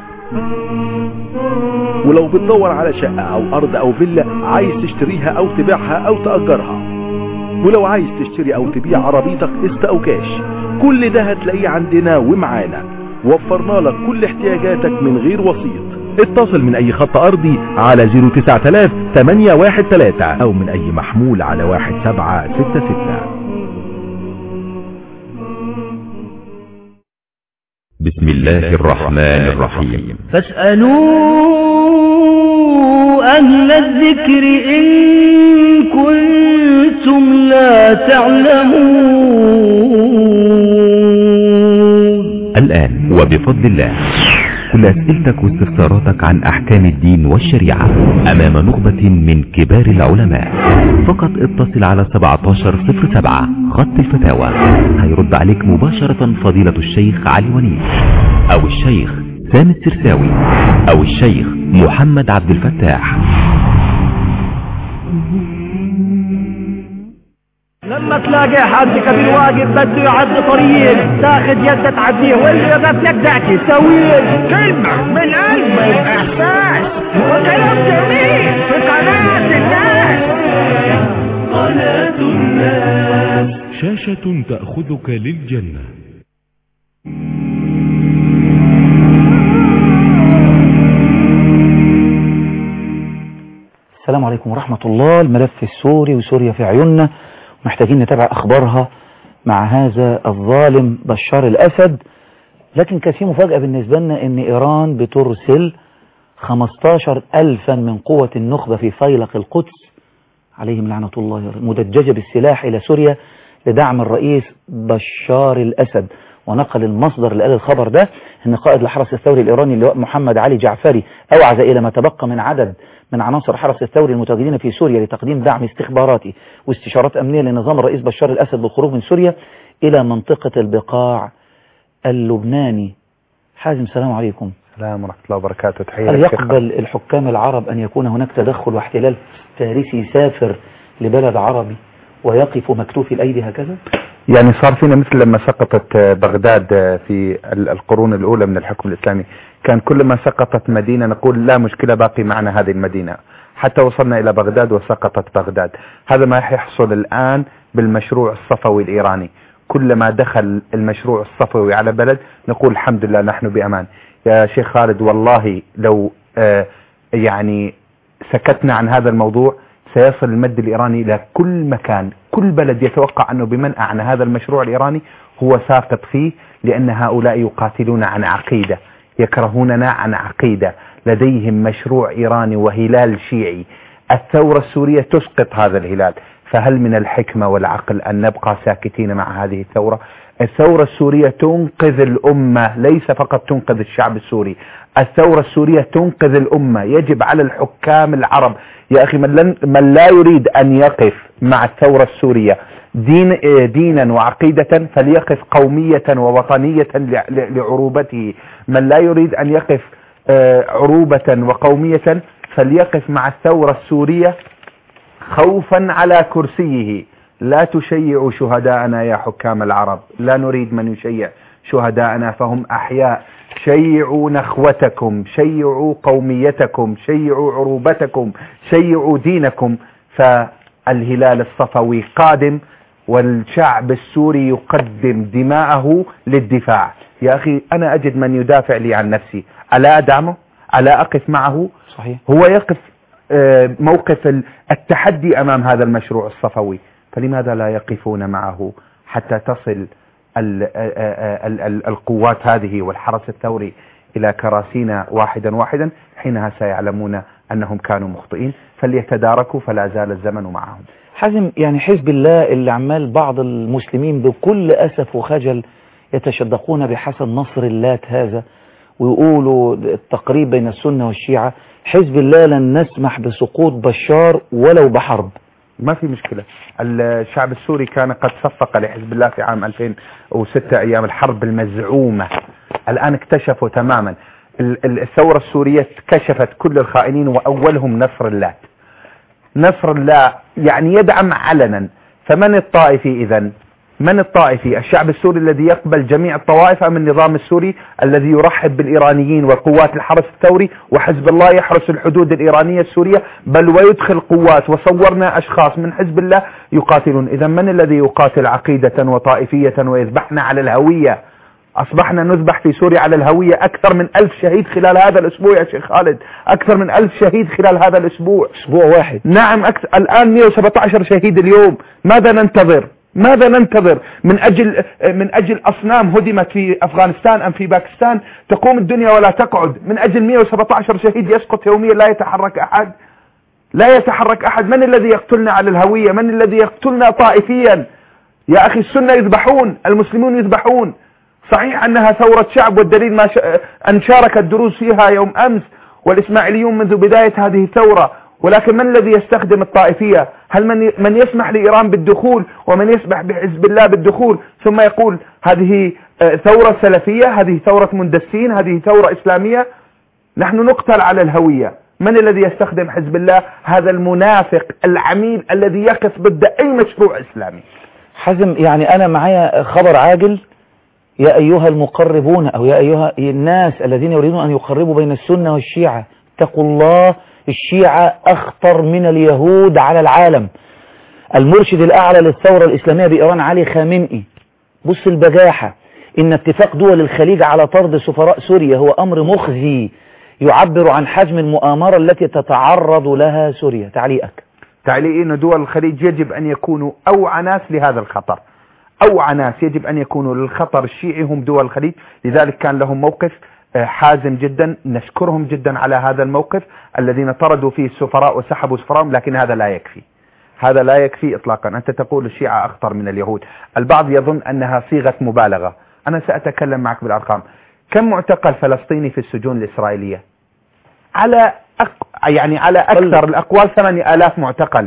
[SPEAKER 18] ولو بتدور على شقة أو أرض أو فيلا عايز تشتريها أو تبيعها أو تأجرها، ولو عايز تشتري أو تبيع عربيتك قسط أو كاش، كل ده هتلاقيه عندنا ومعانا. وفرنا لك كل احتياجاتك من غير وسيط. اتصل من أي خط أرضي على صفر تسعة آلاف ثمانية واحد ثلاثة أو من أي محمول على واحد سبعة ستة ستة.
[SPEAKER 19] بسم الله الرحمن الرحيم.
[SPEAKER 16] فاسألوا أهل الذكر إن كنتم لا تعلمون.
[SPEAKER 19] الآن وبفضل الله كل أسئلتك واستفساراتك عن أحكام الدين والشريعة أمام نخبة من كبار العلماء. فقط اتصل على سبعة عشر صفر سبعة خط الفتاوى، هيرد عليك مباشرة فضيلة الشيخ علي ونيس أو الشيخ سامي السرساوي أو الشيخ محمد عبد الفتاح.
[SPEAKER 16] لما تلاقي حد كبير واقف بده يعدي طريق تاخد يده تعديه واللي يقف لك دعكي تسويه كلمة من قلبك احساس وكلام جميل في قناة الناس.
[SPEAKER 17] قناة الناس
[SPEAKER 20] شاشة تأخذك للجنة.
[SPEAKER 1] السلام عليكم ورحمة الله. الملف السوري وسوريا في عيوننا، محتاجين نتابع أخبارها مع هذا الظالم بشار الأسد. لكن كان في مفاجأة بالنسبة لنا إن إيران بترسل خمستاشر ألفا من قوة النخبة في فيلق القدس عليهم لعنة الله مدججة بالسلاح إلى سوريا لدعم الرئيس بشار الأسد. ونقل المصدر اللي قال الخبر ده ان قائد الحرس الثوري الايراني اللواء محمد علي جعفري اوعز الى ما تبقى من عدد من عناصر الحرس الثوري المتواجدين في سوريا لتقديم دعم استخباراتي واستشارات امنيه لنظام الرئيس بشار الاسد بالخروج من سوريا الى منطقه البقاع اللبناني. حازم السلام عليكم.
[SPEAKER 21] السلام ورحمه الله وبركاته. تحيه.
[SPEAKER 1] هل يقبل الحكام العرب ان يكون هناك تدخل واحتلال فارسي يسافر لبلد عربي ويقف مكتوف الايدي هكذا؟
[SPEAKER 21] يعني صار فينا مثل لما سقطت بغداد في القرون الأولى من الحكم الإسلامي، كان كل ما سقطت مدينة نقول لا مشكلة باقي معنا هذه المدينة، حتى وصلنا إلى بغداد وسقطت بغداد. هذا ما يحصل الآن بالمشروع الصفوي الإيراني، كلما دخل المشروع الصفوي على بلد نقول الحمد لله نحن بأمان. يا شيخ خالد والله لو آه يعني سكتنا عن هذا الموضوع سيصل المد الإيراني إلى كل مكان، كل بلد يتوقع أنه بمنع عن هذا المشروع الإيراني هو ساقط فيه، لأن هؤلاء يقاتلون عن عقيدة، يكرهوننا عن عقيدة، لديهم مشروع إيراني وهلال شيعي. الثورة السورية تسقط هذا الهلال، فهل من الحكمة والعقل أن نبقى ساكتين مع هذه الثورة؟ الثورة السورية تنقذ الأمة، ليس فقط تنقذ الشعب السوري، الثورة السورية تنقذ الأمة. يجب على الحكام العرب يا أخي من, لن من لا يريد أن يقف مع الثورة السورية دين دينا وعقيدة فليقف قومية ووطنية لعروبته، من لا يريد أن يقف عروبة وقومية فليقف مع الثورة السورية خوفا على كرسيه. لا تشيعوا شهداءنا يا حكام العرب، لا نريد من يشيع شهداءنا فهم أحياء. شيعوا نخوتكم، شيعوا قوميتكم، شيعوا عروبتكم، شيعوا دينكم. فالهلال الصفوي قادم والشعب السوري يقدم دماءه للدفاع. يا أخي أنا أجد من يدافع لي عن نفسي، ألا أدعمه؟ ألا أقف معه؟
[SPEAKER 1] صحيح.
[SPEAKER 21] هو يقف موقف التحدي أمام هذا المشروع الصفوي، فلماذا لا يقفون معه حتى تصل ال ال ال القوات هذه والحرس الثوري إلى كراسينا واحدا واحدا؟ حينها سيعلمون أنهم كانوا مخطئين، فليتداركوا فلا زال الزمن معهم.
[SPEAKER 1] حازم، يعني حزب الله اللي عمال بعض المسلمين بكل أسف وخجل يتشدقون بحسن نصر اللات هذا ويقولوا التقريب بين السنة والشيعة، حزب الله لن نسمح بسقوط بشار ولو بحرب.
[SPEAKER 21] ما في مشكلة. الشعب السوري كان قد صفق لحزب الله في عام ألفين وستة أيام الحرب المزعومة، الآن اكتشفوا تماما. الثورة السورية كشفت كل الخائنين وأولهم نصر الله. نصر الله يعني يدعم علنا. فمن الطائفي إذن؟ من الطائفي؟ الشعب السوري الذي يقبل جميع الطوائف أم النظام السوري الذي يرحب بالإيرانيين وقوات الحرس الثوري وحزب الله يحرس الحدود الإيرانية السورية بل ويدخل قوات، وصورنا أشخاص من حزب الله يقاتلون. إذا من الذي يقاتل عقيدة وطائفية ويذبحنا على الهوية؟ أصبحنا نذبح في سوريا على الهوية. أكثر من ألف شهيد خلال هذا الأسبوع يا شيخ خالد، أكثر من ألف شهيد خلال هذا الأسبوع.
[SPEAKER 1] أسبوع واحد.
[SPEAKER 21] نعم أكثر. الآن مئة وسبعة عشر شهيد اليوم. ماذا ننتظر؟ ماذا ننتظر؟ من أجل من أجل أصنام هدمت في أفغانستان أم في باكستان تقوم الدنيا ولا تقعد؟ من أجل مئة وسبعة عشر شهيد يسقط يوميا لا يتحرك أحد؟ لا يتحرك أحد. من الذي يقتلنا على الهوية؟ من الذي يقتلنا طائفيا؟ يا أخي السنة يذبحون، المسلمون يذبحون. صحيح أنها ثورة شعب، والدليل ما ش... أن شارك الدروز فيها يوم أمس والإسماعيليون منذ بداية هذه الثورة، ولكن من الذي يستخدم الطائفية؟ هل من من يسمح لإيران بالدخول ومن يسمح بحزب الله بالدخول ثم يقول هذه ثورة سلفية، هذه ثورة مندسين، هذه ثورة إسلامية؟ نحن نقتل على الهوية. من الذي يستخدم حزب الله؟ هذا المنافق العميل الذي يقف ضد أي مشروع إسلامي.
[SPEAKER 1] حزم، يعني أنا معايا خبر عاجل. يا أيها المقربون أو يا أيها الناس الذين يريدون أن يقربوا بين السنة والشيعة اتقوا الله، الشيعة أخطر من اليهود على العالم. المرشد الأعلى للثورة الإسلامية بإيران علي خامنئي، بص البجاحة، إن اتفاق دول الخليج على طرد سفراء سوريا هو أمر مخزي يعبر عن حجم المؤامرة التي تتعرض لها سوريا. تعليقك؟
[SPEAKER 21] تعليقي أن دول الخليج يجب أن يكونوا أوعى ناس لهذا الخطر. أوعى ناس يجب أن يكونوا للخطر الشيعي هم دول الخليج، لذلك كان لهم موقف حازم جدا. نشكرهم جدا على هذا الموقف الذين طردوا فيه السفراء وسحبوا سفراءهم، لكن هذا لا يكفي. هذا لا يكفي إطلاقا. أنت تقول الشيعة أخطر من اليهود، البعض يظن أنها صيغة مبالغة. أنا سأتكلم معك بالأرقام. كم معتقل فلسطيني في السجون الإسرائيلية؟ على أق... يعني على أكثر الأقوال ثمانية آلاف معتقل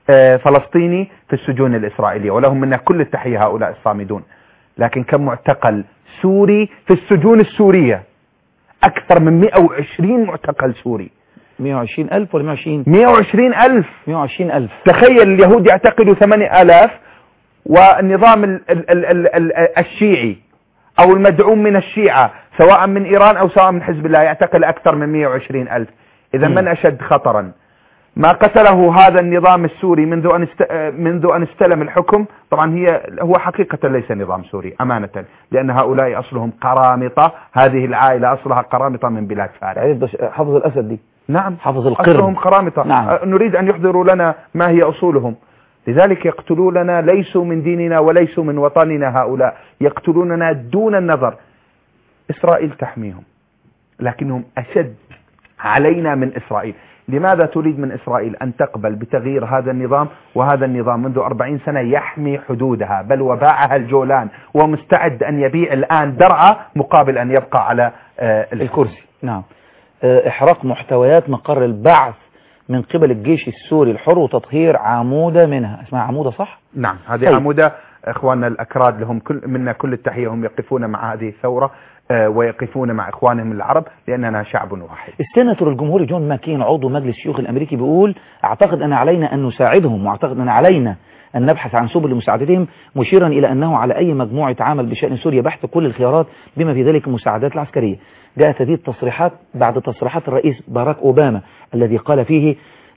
[SPEAKER 21] فلسطيني في السجون الإسرائيلية، ولهم منا كل التحية هؤلاء الصامدون. لكن كم معتقل سوري في السجون السورية؟ أكثر من مئة وعشرين معتقل سوري.
[SPEAKER 1] مئة وعشرين ألف ولا مئة وعشرين؟
[SPEAKER 21] مئة وعشرين ألف.
[SPEAKER 1] مئة وعشرين ألف.
[SPEAKER 21] تخيل اليهود يعتقلوا ثمانية آلاف، والنظام ال ال ال ال ال الشيعي أو المدعوم من الشيعة سواء من إيران أو سواء من حزب الله يعتقل أكثر من مئة وعشرين ألف. إذا من أشد خطرا؟ ما قتله هذا النظام السوري منذ أن است... منذ أن استلم الحكم. طبعا هي هو حقيقة ليس نظام سوري أمانة، لأن هؤلاء أصلهم قرامطة. هذه العائلة أصلها قرامطة من بلاد فارس.
[SPEAKER 1] بس حافظ الأسد دي.
[SPEAKER 21] نعم
[SPEAKER 1] حافظ القرن.
[SPEAKER 21] أصلهم قرامطة.
[SPEAKER 1] نعم.
[SPEAKER 21] نريد أن يحضروا لنا ما هي أصولهم، لذلك يقتلوننا. ليسوا من ديننا وليسوا من وطننا. هؤلاء يقتلوننا دون النظر. إسرائيل تحميهم، لكنهم أشد علينا من إسرائيل. لماذا تريد من إسرائيل أن تقبل بتغيير هذا النظام، وهذا النظام منذ أربعين سنة يحمي حدودها، بل وباعها الجولان ومستعد أن يبيع الآن درعا مقابل أن يبقى على الكرسي.
[SPEAKER 1] نعم. إحراق محتويات مقر البعث من قبل الجيش السوري الحر وتطهير عمودة منها. اسمها عمودة صح؟
[SPEAKER 21] نعم هذه عمودة. إخواننا الأكراد لهم كل منا كل التحية، هم يقفون مع هذه الثورة ويقفون مع إخوانهم العرب لأننا شعب واحد.
[SPEAKER 1] السيناتور الجمهوري جون ماكين عضو مجلس الشيوخ الأمريكي بيقول أعتقد أن علينا أن نساعدهم، وأعتقد أن علينا أن نبحث عن سبل لمساعدتهم، مشيرا إلى أنه على أي مجموعة عمل بشأن سوريا بحث كل الخيارات بما في ذلك المساعدات العسكرية. جاءت هذه التصريحات بعد تصريحات الرئيس باراك أوباما الذي قال فيه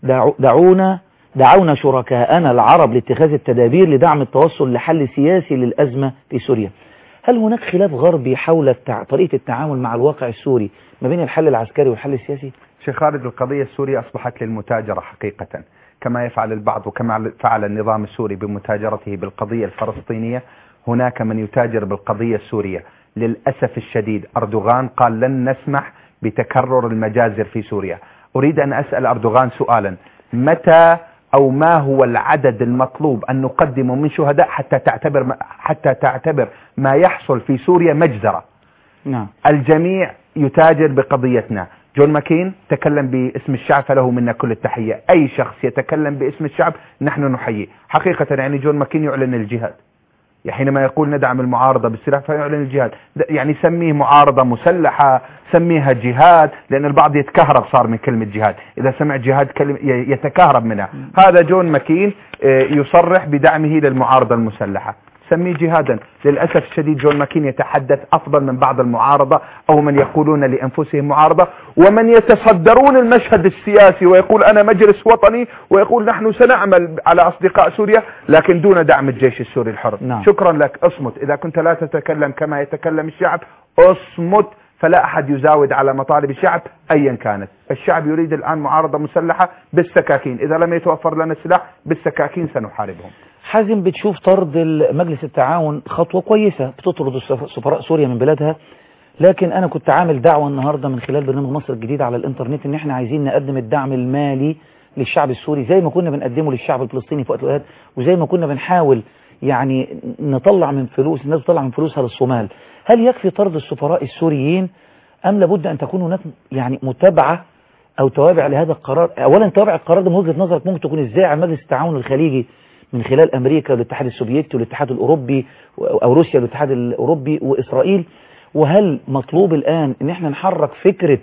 [SPEAKER 1] دعونا دعونا شركاءنا العرب لاتخاذ التدابير لدعم التوصل لحل سياسي للأزمة في سوريا. هل هناك خلاف غربي حول التع... طريقة التعامل مع الواقع السوري ما بين الحل العسكري والحل السياسي؟
[SPEAKER 21] شيخ خالد، القضية السورية أصبحت للمتاجرة حقيقة، كما يفعل البعض وكما فعل النظام السوري بمتاجرته بالقضية الفلسطينية. هناك من يتاجر بالقضية السورية. للأسف الشديد أردوغان قال لن نسمح بتكرر المجازر في سوريا. أريد أن أسأل أردوغان سؤالا: متى أو ما هو العدد المطلوب أن نقدمه من شهداء حتى تعتبر حتى تعتبر ما يحصل في سوريا مجزرة؟
[SPEAKER 1] نعم.
[SPEAKER 21] الجميع يتاجر بقضيتنا. جون ماكين تكلم باسم الشعب فله منا كل التحية. أي شخص يتكلم باسم الشعب نحن نحييه حقيقة. يعني جون ماكين يعلن الجهاد، حينما يقول ندعم المعارضة بالسلاح فيعلن الجهاد، يعني سميه معارضة مسلحة، سميها جهاد، لأن البعض يتكهرب صار من كلمة جهاد، إذا سمع جهاد كلمة يتكهرب منها. هذا جون ماكين يصرح بدعمه للمعارضة المسلحة، سميه جهادا. للأسف الشديد جون ماكين يتحدث أفضل من بعض المعارضة أو من يقولون لأنفسهم معارضة، ومن يتصدرون المشهد السياسي ويقول أنا مجلس وطني ويقول نحن سنعمل على أصدقاء سوريا لكن دون دعم الجيش السوري الحر. نعم. شكرا لك، اصمت. إذا كنت لا تتكلم كما يتكلم الشعب اصمت، فلا أحد يزاود على مطالب الشعب أيا كانت. الشعب يريد الآن معارضة مسلحة بالسكاكين، إذا لم يتوفر لنا السلاح بالسكاكين سنحاربهم.
[SPEAKER 1] حازم، بتشوف طرد مجلس التعاون خطوة كويسة بتطرد سفراء سوريا من بلادها، لكن أنا كنت عامل دعوة النهاردة من خلال برنامج مصر الجديد على الإنترنت إن إحنا عايزين نقدم الدعم المالي للشعب السوري زي ما كنا بنقدمه للشعب الفلسطيني في وقت الأوقات، وزي ما كنا بنحاول يعني نطلع من فلوس الناس تطلع من فلوسها للصومال. هل يكفي طرد السفراء السوريين أم لابد أن تكون هناك يعني متابعة أو توابع لهذا القرار؟ أولا توابع القرار ده من وجهة نظرك ممكن تكون إزاي على مجلس التعاون الخليجي من خلال أمريكا والاتحاد السوفيتي والاتحاد الأوروبي أو روسيا والاتحاد الأوروبي وإسرائيل؟ وهل مطلوب الآن إن احنا نحرك فكرة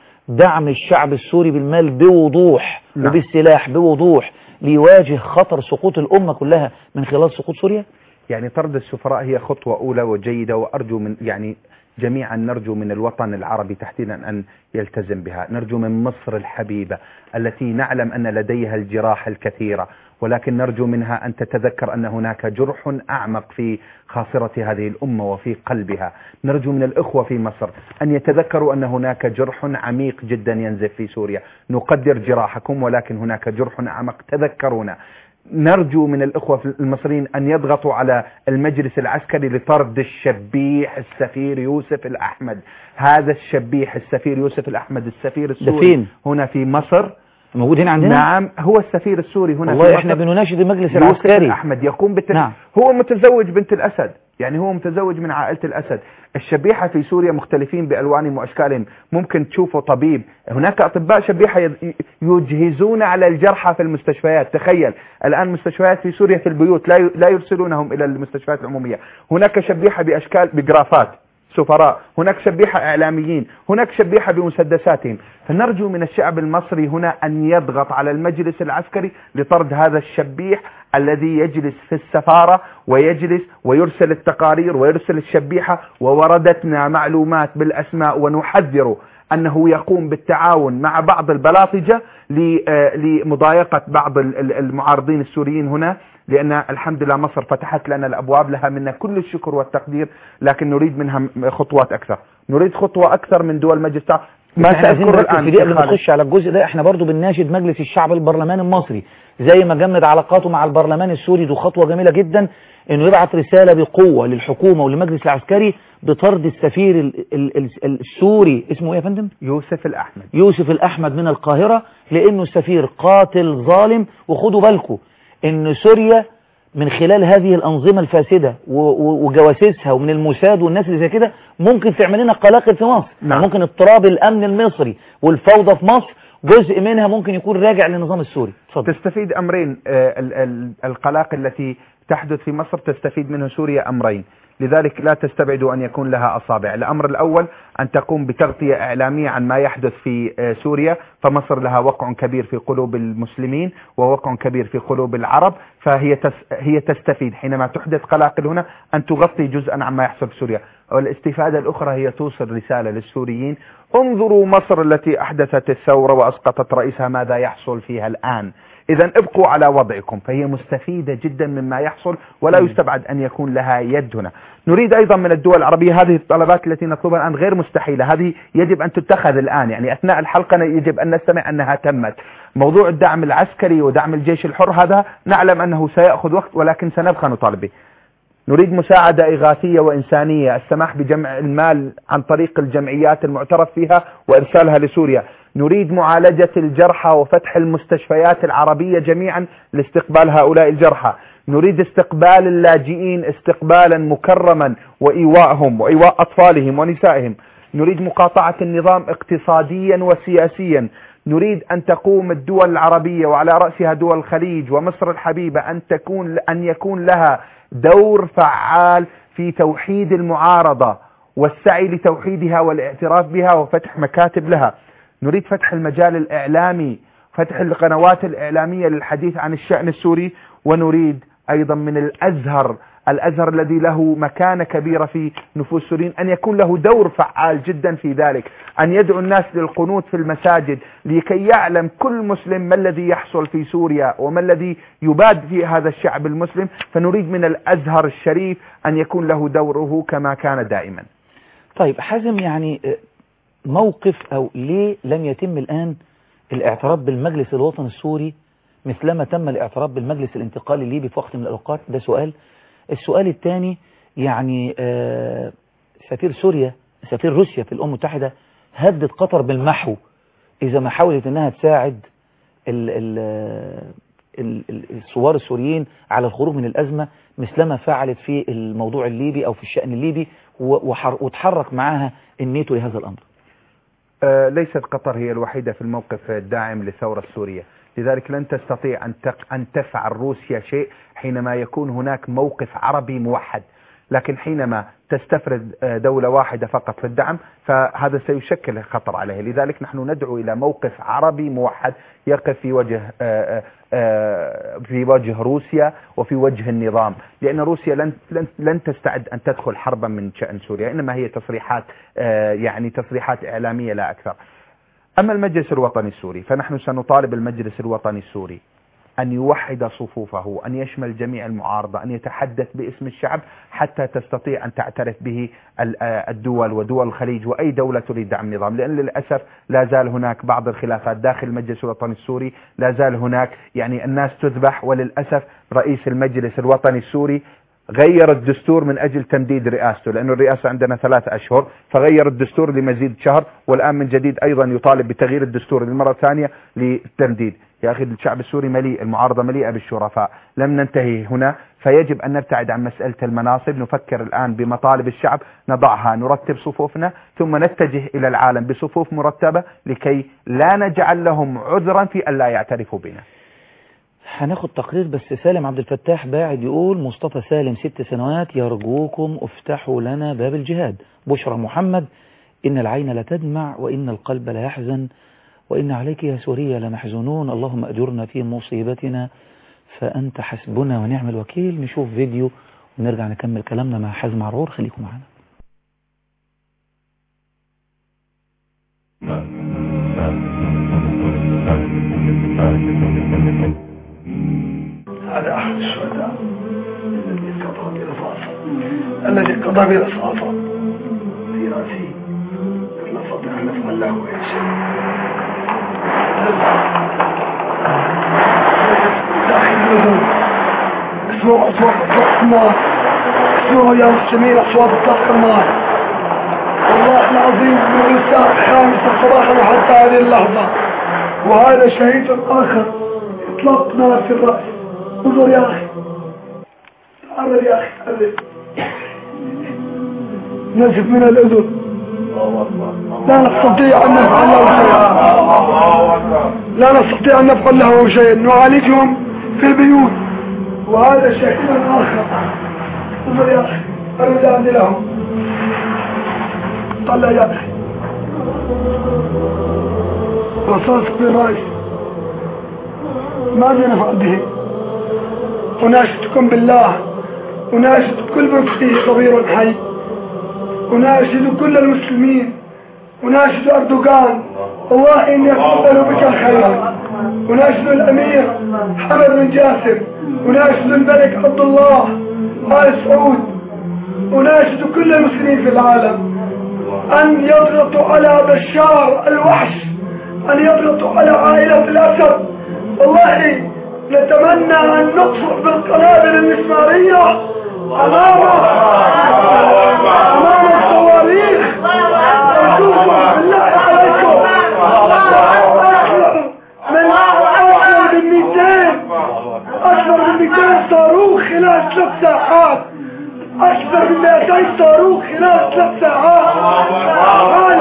[SPEAKER 1] دعم الشعب السوري بالمال بوضوح لا. وبالسلاح بوضوح ليواجه خطر سقوط الأمة كلها من خلال سقوط سوريا؟
[SPEAKER 21] يعني طرد السفراء هي خطوة أولى وجيدة، وأرجو من يعني جميعا نرجو من الوطن العربي تحديدا أن يلتزم بها. نرجو من مصر الحبيبة التي نعلم أن لديها الجراح الكثيرة، ولكن نرجو منها أن تتذكر أن هناك جرح أعمق في خاصرة هذه الأمة وفي قلبها. نرجو من الإخوة في مصر أن يتذكروا أن هناك جرح عميق جدا ينزف في سوريا. نقدر جراحكم ولكن هناك جرح أعمق، تذكرونا. نرجو من الإخوة المصريين أن يضغطوا على المجلس العسكري لطرد الشبيح السفير يوسف الأحمد. هذا الشبيح السفير يوسف الأحمد السفير السوري هنا في مصر
[SPEAKER 1] موجود هنا عندنا.
[SPEAKER 21] نعم، هو السفير السوري هنا
[SPEAKER 1] والله في مصر. احنا بنناشد المجلس العسكري.
[SPEAKER 21] أحمد يقوم بت...
[SPEAKER 1] نعم.
[SPEAKER 21] هو متزوج بنت الأسد، يعني هو متزوج من عائلة الأسد. الشبيحة في سوريا مختلفين بألوانهم وأشكالهم، ممكن تشوفوا طبيب. هناك أطباء شبيحة يجهزون على الجرحى في المستشفيات. تخيل الآن مستشفيات في سوريا في البيوت لا لا يرسلونهم إلى المستشفيات العمومية. هناك شبيحة بأشكال بجرافات سفراء، هناك شبيحة إعلاميين، هناك شبيحة بمسدساتهم. فنرجو من الشعب المصري هنا أن يضغط على المجلس العسكري لطرد هذا الشبيح الذي يجلس في السفارة ويجلس ويرسل التقارير ويرسل الشبيحة، ووردتنا معلومات بالأسماء ونحذر أنه يقوم بالتعاون مع بعض البلاطجة لمضايقة بعض المعارضين السوريين هنا، لأن الحمد لله مصر فتحت لنا الأبواب، لها منا كل الشكر والتقدير، لكن نريد منها خطوات أكثر. نريد خطوة أكثر من دول مجلس التعاون.
[SPEAKER 1] ما سأذكر الآن في قبل ما نخش على الجزء ده، احنا برضو بنناشد مجلس الشعب البرلمان المصري زي ما جمد علاقاته مع البرلمان السوري، دي خطوة جميلة جدا انه يبعث رسالة بقوة للحكومة وللمجلس العسكري بطرد السفير ال ال ال السوري اسمه ايه يا فندم؟
[SPEAKER 21] يوسف الأحمد.
[SPEAKER 1] يوسف الأحمد من القاهرة، لانه السفير قاتل ظالم. وخدوا بالكم ان سوريا من خلال هذه الأنظمة الفاسدة وجواسيسها ومن الموساد والناس اللي زي كده ممكن تعمل لنا قلاقل في مصر. نعم. ممكن اضطراب الأمن المصري والفوضى في مصر جزء منها ممكن يكون راجع للنظام السوري.
[SPEAKER 21] فضل. تستفيد أمرين، القلاقل التي تحدث في مصر تستفيد منه سوريا أمرين، لذلك لا تستبعدوا أن يكون لها أصابع. الأمر الأول أن تقوم بتغطية إعلامية عن ما يحدث في سوريا، فمصر لها وقع كبير في قلوب المسلمين ووقع كبير في قلوب العرب، فهي هي تستفيد حينما تحدث قلاقل هنا أن تغطي جزءا عما يحصل في سوريا. والاستفادة الأخرى هي توصل رسالة للسوريين: انظروا مصر التي أحدثت الثورة وأسقطت رئيسها ماذا يحصل فيها الآن، إذا ابقوا على وضعكم. فهي مستفيدة جدا مما يحصل ولا يستبعد أن يكون لها يد هنا. نريد أيضا من الدول العربية هذه الطلبات التي نطلبها الآن غير مستحيلة، هذه يجب أن تتخذ الآن، يعني أثناء الحلقة يجب أن نستمع أنها تمت. موضوع الدعم العسكري ودعم الجيش الحر هذا نعلم أنه سيأخذ وقت، ولكن سنبقى نطالب به. نريد مساعدة إغاثية وإنسانية، السماح بجمع المال عن طريق الجمعيات المعترف فيها وإرسالها لسوريا. نريد معالجة الجرحى وفتح المستشفيات العربية جميعا لاستقبال هؤلاء الجرحى. نريد استقبال اللاجئين استقبالا مكرما وإيواءهم وإيواء أطفالهم ونسائهم. نريد مقاطعة النظام اقتصاديا وسياسيا. نريد أن تقوم الدول العربية وعلى رأسها دول الخليج ومصر الحبيبة أن تكون أن يكون لها دور فعال في توحيد المعارضة والسعي لتوحيدها والاعتراف بها وفتح مكاتب لها. نريد فتح المجال الإعلامي، فتح القنوات الإعلامية للحديث عن الشأن السوري. ونريد أيضا من الأزهر الأزهر الذي له مكانة كبيرة في نفوس السوريين أن يكون له دور فعال جدا في ذلك، أن يدعو الناس للقنوت في المساجد لكي يعلم كل مسلم ما الذي يحصل في سوريا وما الذي يباد في هذا الشعب المسلم. فنريد من الأزهر الشريف أن يكون له دوره كما كان دائما.
[SPEAKER 1] طيب حازم، يعني موقف أو ليه لم يتم الآن الاعتراف بالمجلس الوطني السوري مثلما تم الاعتراف بالمجلس الانتقالي الليبي في وقت من الأوقات؟ ده سؤال. السؤال الثاني، يعني آه سفير سوريا سفير روسيا في الأمم المتحدة هدد قطر بالمحو إذا ما حاولت أنها تساعد ال ال ال ال الثوار السوريين على الخروج من الأزمة مثلما فعلت في الموضوع الليبي أو في الشأن الليبي، وتحرك معها الناتو لهذا الأمر.
[SPEAKER 21] آه ليست قطر هي الوحيدة في الموقف الداعم للثورة السورية، لذلك لن تستطيع أن أن تفعل روسيا شيء حينما يكون هناك موقف عربي موحد. لكن حينما تستفرد دولة واحدة فقط في الدعم فهذا سيشكل خطر عليه. لذلك نحن ندعو إلى موقف عربي موحد يقف في وجه في وجه روسيا وفي وجه النظام، لأن روسيا لن لن لن تستعد أن تدخل حربا من شأن سوريا، إنما هي تصريحات يعني تصريحات إعلامية لا أكثر. أما المجلس الوطني السوري فنحن سنطالب المجلس الوطني السوري أن يوحد صفوفه، أن يشمل جميع المعارضة، أن يتحدث باسم الشعب حتى تستطيع أن تعترف به الدول ودول الخليج وأي دولة تريد دعم النظام. لأن للأسف لا زال هناك بعض الخلافات داخل المجلس الوطني السوري، لا زال هناك يعني الناس تذبح. وللأسف رئيس المجلس الوطني السوري غير الدستور من أجل تمديد رئاسته، لأن الرئاسة عندنا ثلاثة أشهر، فغير الدستور لمزيد شهر، والآن من جديد أيضا يطالب بتغيير الدستور للمرة الثانية للتمديد. يا أخي الشعب السوري مليء، المعارضة مليئة بالشرفاء، لم ننتهي هنا، فيجب أن نبتعد عن مسألة المناصب. نفكر الآن بمطالب الشعب، نضعها، نرتب صفوفنا، ثم نتجه إلى العالم بصفوف مرتبة لكي لا نجعل لهم عذرا في أن لا يعترفوا بنا.
[SPEAKER 1] هناخد تقرير بس. سالم عبد الفتاح باعد يقول: مصطفى سالم ست سنوات يرجوكم افتحوا لنا باب الجهاد. بشرى محمد: إن العين لتدمع وإن القلب لا يحزن وإن عليك يا سوريا لمحزونون، اللهم أجرنا في مصيبتنا فأنت حسبنا ونعم الوكيل. نشوف فيديو ونرجع نكمل كلامنا مع حازم عرور. خليكم معنا.
[SPEAKER 2] هذا أحد الشهداء الذي قضى برصاصة الذي قضى برصاصة في رأسه. لا نستطيع أن نفعل له أي شيء. داخل الهدوء اسمعوا أصوات إطلاق النار، اسمعوا يا مسلمين أصوات إطلاق النار. والله العظيم من الساعة الخامسة صباحا وحتى هذه اللحظة وهذا شهيد آخر إطلاق نار في الرأس. انظر يا أخي، تعرض يا أخي، تعرض نزف من الأذن. لا نستطيع أن نفعل له شيئا، لا نستطيع أن نفعل له شيئا، نعالجهم في البيوت. وهذا شهيد آخر. انظر يا أخي، أرد عندي لهم. طلع يا أخي رصاص في الرأس، ماذا نفعل به؟ أناشدكم بالله، أناشد كل من فيه ضمير حي، أناشد كل المسلمين، أناشد أردوغان، والله إني أقبل بك الخير، أناشد الأمير حمد بن جاسم، أناشد الملك عبد الله آل سعود، أناشد كل المسلمين في العالم أن يضغطوا على بشار الوحش، أن يضغطوا على عائلة الأسد. والله نتمنى أن نقصف بالقنابل المسمارية أمام أمام الصواريخ. أرجوكم بالله عليكم، من أكثر من مئتين أكثر من مئتين صاروخ خلال ثلاث ساعات، أكثر من مئتين صاروخ خلال ثلاث ساعات.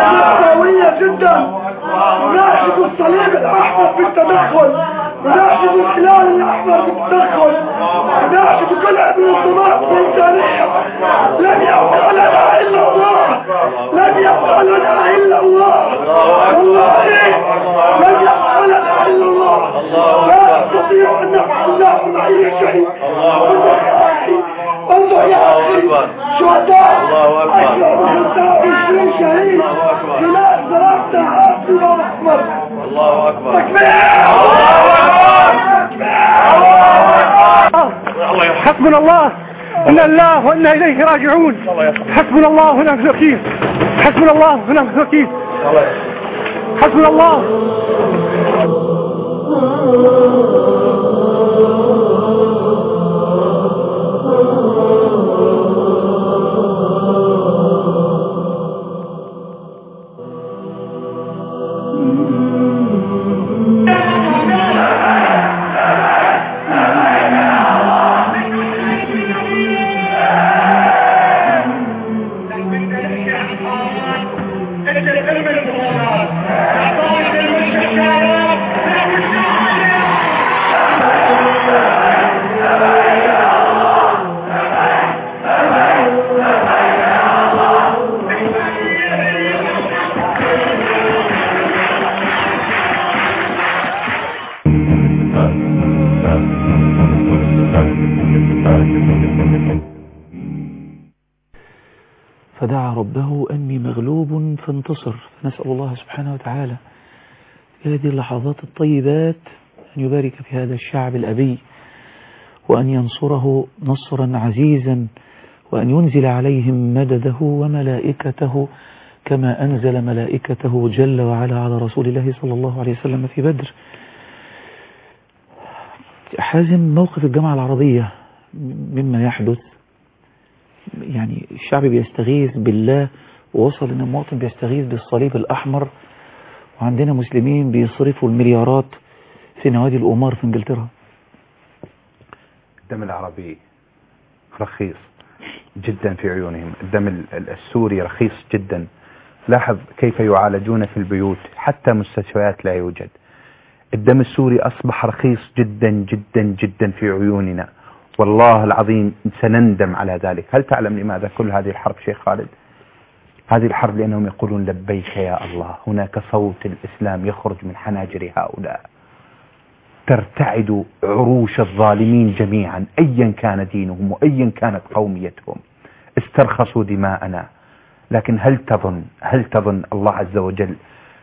[SPEAKER 2] جدا. وناشد الصليب الأحمر بالتدخل، وناشد الهلال الأحمر بالتدخل، وناشد كل المنظمات الإنسانية. لن يبقى لنا إلا الله، لن يبقى لنا إلا الله، والله لن يبقى لنا إلا الله. لا نستطيع أن نفعل لهم أي شيء. انظر يا أخي شهداء أكثر من خمسة وعشرين شهيد خلال ثلاث ساعات في البحر الأحمر. الله أكبر. تكبير.
[SPEAKER 3] حسبنا الله إنا الله وإنا إليه راجعون. حسبنا الله ونعم الوكيل. حسبنا الله ونعم الوكيل. حسبنا الله.
[SPEAKER 1] فدعا ربه أني مغلوب فانتصر. فنسأل الله سبحانه وتعالى في هذه اللحظات الطيبات أن يبارك في هذا الشعب الأبي، وأن ينصره نصرا عزيزا، وأن ينزل عليهم مدده وملائكته كما أنزل ملائكته جل وعلا على رسول الله صلى الله عليه وسلم في بدر. حازم، موقف الجامعة العربية مما يحدث، يعني الشعب بيستغيث بالله، ووصل ان المواطن بيستغيث بالصليب الأحمر، وعندنا مسلمين بيصرفوا المليارات في نوادي الأمار في انجلترا.
[SPEAKER 21] الدم العربي رخيص جدا في عيونهم، الدم السوري رخيص جدا. لاحظ كيف يعالجون في البيوت، حتى مستشفيات لا يوجد. الدم السوري أصبح رخيص جدا جدا جدا في عيوننا، والله العظيم سنندم على ذلك. هل تعلم لماذا كل هذه الحرب شيخ خالد؟ هذه الحرب لأنهم يقولون لبيك يا الله. هناك صوت الإسلام يخرج من حناجر هؤلاء، ترتعد عروش الظالمين جميعا أيا كان دينهم وأيا كانت قوميتهم. استرخصوا دماءنا، لكن هل تظن هل تظن الله عز وجل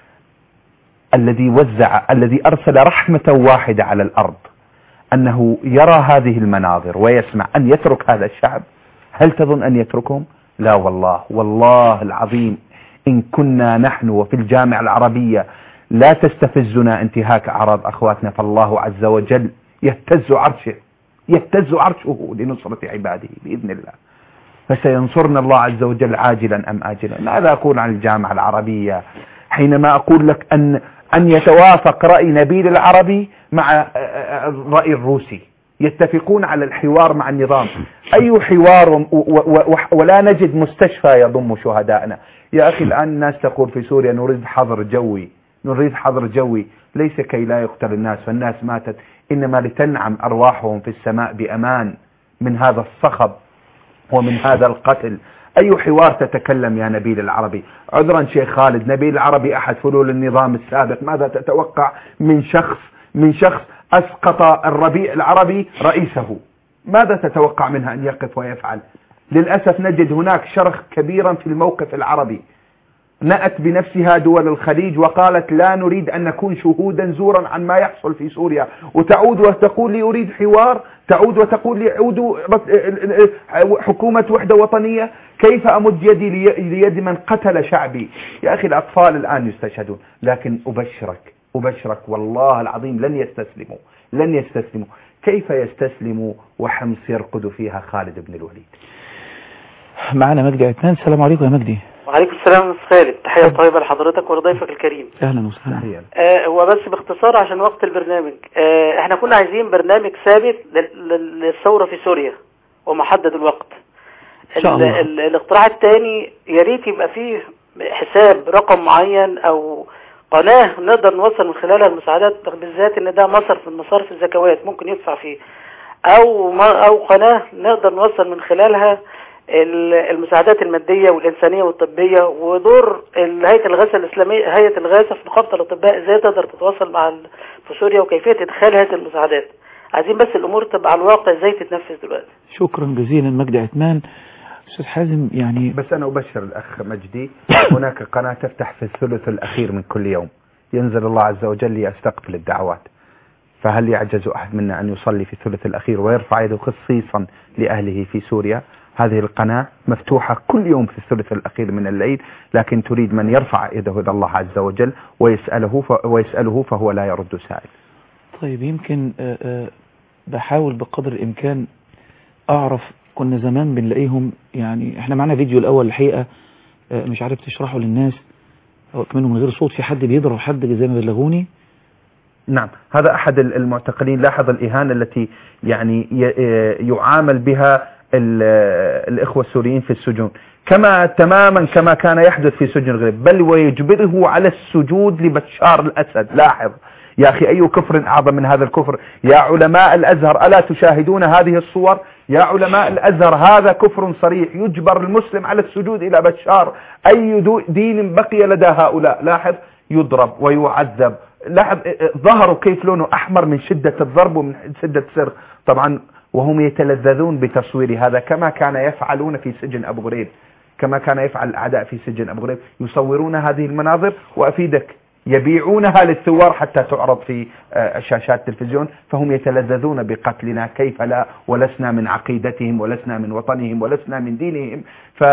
[SPEAKER 21] الذي وزع الذي أرسل رحمة واحدة على الأرض أنه يرى هذه المناظر ويسمع أن يترك هذا الشعب؟ هل تظن أن يتركهم؟ لا والله، والله العظيم إن كنا نحن وفي الجامعة العربية لا تستفزنا انتهاك أعراض أخواتنا، فالله عز وجل يهتز عرشه يهتز عرشه لنصرة عباده بإذن الله، فسينصرنا الله عز وجل عاجلا أم آجلا. ماذا أقول عن الجامعة العربية حينما أقول لك أن أن يتوافق رأي نبيل العربي مع الرأي الروسي، يتفقون على الحوار مع النظام؟ أي حوار؟ ولا نجد مستشفى يضم شهدائنا. يا أخي الآن الناس تقول في سوريا نريد حظر جوي، نريد حظر جوي، ليس كي لا يقتل الناس، فالناس ماتت، إنما لتنعم أرواحهم في السماء بأمان من هذا الصخب ومن هذا القتل. أي حوار تتكلم يا نبيل العربي؟ عذرا شيخ خالد، نبيل العربي أحد فلول النظام السابق. ماذا تتوقع من شخص من شخص أسقط الربيع العربي رئيسه؟ ماذا تتوقع منها أن يقف ويفعل؟ للأسف نجد هناك شرخ كبيرا في الموقف العربي. نأت بنفسها دول الخليج وقالت لا نريد أن نكون شهودا زورا عن ما يحصل في سوريا، وتعود وتقول لي أريد حوار، تعود وتقول لي أعود حكومة وحدة وطنية. كيف أمد يدي ليد من قتل شعبي؟ يا أخي الأطفال الآن يستشهدون، لكن أبشرك أبشرك والله العظيم لن يستسلموا لن يستسلموا. كيف يستسلموا وحمص يرقد فيها خالد بن الوليد؟
[SPEAKER 1] معنا مجدي عثمان. السلام عليكم يا مجدي.
[SPEAKER 22] وعليكم السلام يا خالد، تحية طيبة لحضرتك ولضيفك الكريم.
[SPEAKER 1] اهلا وسهلا.
[SPEAKER 22] آه وبس باختصار عشان وقت البرنامج، آه احنا كنا عايزين برنامج ثابت للثورة في سوريا ومحدد الوقت.
[SPEAKER 1] إن شاء الله.
[SPEAKER 22] الاقتراح الثاني يا ريت يبقى فيه حساب رقم معين او قناة نقدر نوصل من خلالها المساعدات، بالذات ان ده مصرف من مصارف الزكوات ممكن يدفع فيه، او او قناة نقدر نوصل من خلالها المساعدات المادية والإنسانية والطبية، ودور هيئة الغاثة الإسلامية، هيئة الغاثة في نقابة الأطباء ازاي تقدر تتواصل مع في سوريا وكيفية إدخال هذه المساعدات. عايزين بس الأمور تبقى على الواقع ازاي تتنفذ دلوقتي.
[SPEAKER 1] شكرا جزيلا مجدي عثمان. أستاذ حازم يعني
[SPEAKER 21] بس أنا أبشر الأخ مجدي، هناك قناة تفتح في الثلث الأخير من كل يوم، ينزل الله عز وجل ليستقبل الدعوات، فهل يعجز أحد منا أن يصلي في الثلث الأخير ويرفع يده خصيصا لأهله في سوريا؟ هذه القناة مفتوحة كل يوم في الثلث الأخير من الليل، لكن تريد من يرفع يده إلى الله عز وجل ويسأله, ف... ويسأله فهو لا يرد سائل.
[SPEAKER 1] طيب يمكن أه أه بحاول بقدر الإمكان أعرف، كنا زمان بنلاقيهم يعني احنا معنا فيديو الأول الحقيقة أه مش عارف تشرحه للناس أو كمان من غير صوت، في حد بيضرب حد زي ما بلغوني.
[SPEAKER 21] نعم، هذا أحد المعتقلين، لاحظ الإهانة التي يعني يعامل بها الإخوة السوريين في السجون، كما تماما كما كان يحدث في سجن الغرب، بل ويجبره على السجود لبشار الأسد. لاحظ يا أخي، أي كفر أعظم من هذا الكفر؟ يا علماء الأزهر ألا تشاهدون هذه الصور؟ يا علماء الأزهر هذا كفر صريح، يجبر المسلم على السجود إلى بشار. أي دين بقي لدى هؤلاء؟ لاحظ، يضرب ويعذب. لاحظ ظهروا كيف لونه أحمر من شدة الضرب ومن شدة السر، طبعا وهم يتلذذون بتصوير هذا، كما كان يفعلون في سجن أبو غريب، كما كان يفعل الأعداء في سجن أبو غريب، يصورون هذه المناظر وأفيدك يبيعونها للثوار حتى تعرض في شاشات التلفزيون، فهم يتلذذون بقتلنا، كيف لا، ولسنا من عقيدتهم ولسنا من وطنهم ولسنا من دينهم،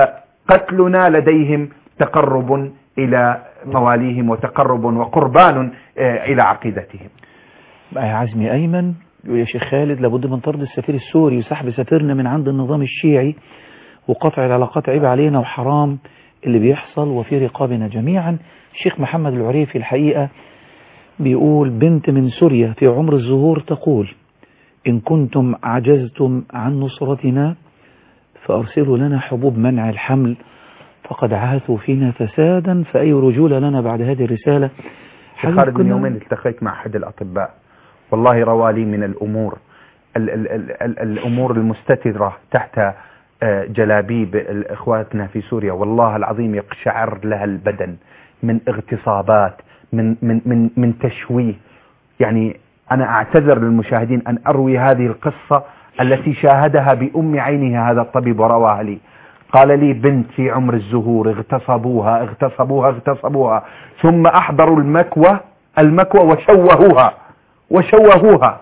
[SPEAKER 21] فقتلنا لديهم تقرب إلى مواليهم وتقرب وقربان إلى عقيدتهم.
[SPEAKER 1] يا عزمي أيمن يا شيخ خالد، لابد من طرد السفير السوري وسحب سفيرنا من عند النظام الشيعي وقطع العلاقات، عيب علينا وحرام اللي بيحصل وفي رقابنا جميعا. الشيخ محمد العريفي الحقيقة بيقول بنت من سوريا في عمر الزهور تقول: إن كنتم عجزتم عن نصرتنا فأرسلوا لنا حبوب منع الحمل فقد عاثوا فينا فسادا، فأي رجولة لنا بعد هذه الرسالة.
[SPEAKER 21] خالد من يومين التقيت مع أحد الأطباء، والله روالي من الأمور ال ال ال ال الأمور المستترة تحت جلابيب إخواتنا في سوريا، والله العظيم يقشعر لها البدن من اغتصابات، من من من من تشويه. يعني أنا أعتذر للمشاهدين أن أروي هذه القصة التي شاهدها بأم عينه هذا الطبيب ورواها لي. قال لي بنت في عمر الزهور اغتصبوها اغتصبوها اغتصبوها ثم أحضروا المكوى المكوى وشوهوها وشوهوها.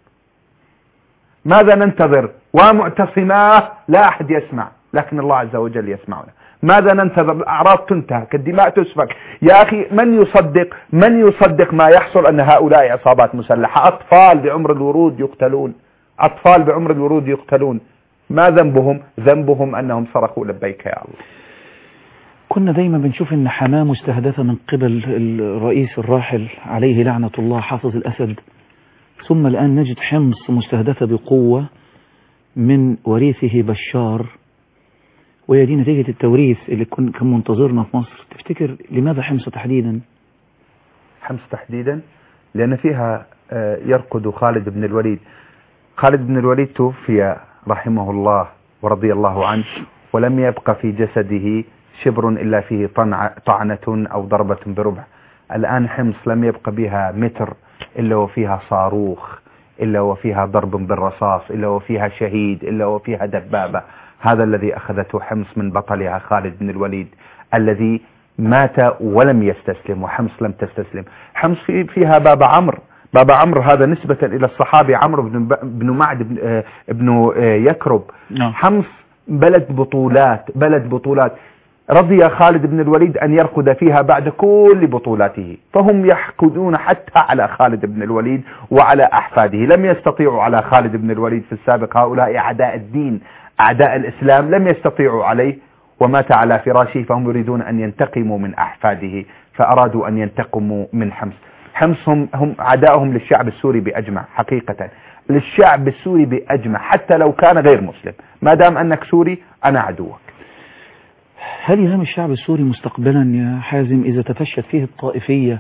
[SPEAKER 21] ماذا ننتظر؟ ومعتصماه لا أحد يسمع، لكن الله عز وجل يسمعنا. ماذا ننتظر؟ الأعراض تنتهك، الدماء تسفك. يا أخي من يصدق من يصدق ما يحصل أن هؤلاء عصابات مسلحة؟ أطفال بعمر الورود يقتلون، أطفال بعمر الورود يقتلون. ما ذنبهم؟ ذنبهم أنهم صرخوا لبيك يا الله.
[SPEAKER 1] كنا دايما بنشوف ان حماه مستهدفة من قبل الرئيس الراحل عليه لعنة الله حافظ الأسد، ثم الآن نجد حمص مستهدفة بقوة من وريثه بشار، وهي دي نتيجة التوريث اللي كان منتظرنا في مصر. تفتكر لماذا حمص تحديدا؟
[SPEAKER 21] حمص تحديدا لأن فيها يرقد خالد بن الوليد. خالد بن الوليد توفي رحمه الله ورضي الله عنه، ولم يبقى في جسده شبر إلا فيه طعنة أو ضربة بربع. الآن حمص لم يبقى بها متر إلا وفيها صاروخ، إلا وفيها ضرب بالرصاص، إلا وفيها شهيد، إلا وفيها دبابة. هذا الذي أخذته حمص من بطلها خالد بن الوليد الذي مات ولم يستسلم، وحمص لم تستسلم. حمص فيها بابا عمرو، بابا عمرو هذا نسبة إلى الصحابي عمرو بن, بن معد بن, بن يكرب. حمص بلد بطولات، بلد بطولات. رضي خالد بن الوليد أن يرقد فيها بعد كل بطولاته، فهم يحقدون حتى على خالد بن الوليد وعلى أحفاده. لم يستطيعوا على خالد بن الوليد في السابق، هؤلاء أعداء الدين أعداء الإسلام لم يستطيعوا عليه، ومات على فراشه، فهم يريدون أن ينتقموا من أحفاده، فأرادوا أن ينتقموا من حمص. حمص هم, هم عدائهم للشعب السوري بأجمع، حقيقة للشعب السوري بأجمع، حتى لو كان غير مسلم، ما دام أنك سوري أنا عدوك.
[SPEAKER 1] هل ينام الشعب السوري مستقبلا يا حازم إذا تفشت فيه الطائفية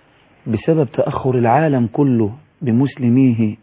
[SPEAKER 1] بسبب تأخر العالم كله بمسلميه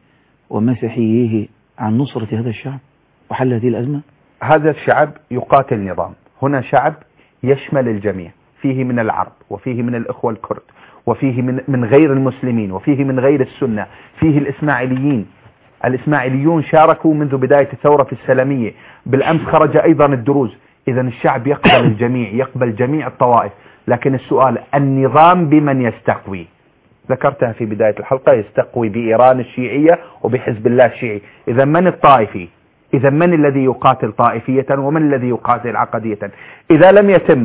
[SPEAKER 1] ومسيحييه عن نصرة هذا الشعب وحل هذه الأزمة؟
[SPEAKER 21] هذا الشعب يقاتل نظام، هنا شعب يشمل الجميع، فيه من العرب وفيه من الإخوة الكرد وفيه من, من غير المسلمين وفيه من غير السنة، فيه الإسماعيليين. الإسماعيليون شاركوا منذ بداية الثورة في السلمية، بالأمس خرج أيضا الدروز. إذا الشعب يقبل الجميع، يقبل جميع الطوائف، لكن السؤال النظام بمن يستقوي؟ ذكرتها في بداية الحلقة، يستقوي بإيران الشيعية وبحزب الله الشيعي. إذا من الطائفي؟ إذا من الذي يقاتل طائفية ومن الذي يقاتل عقدية؟ إذا لم يتم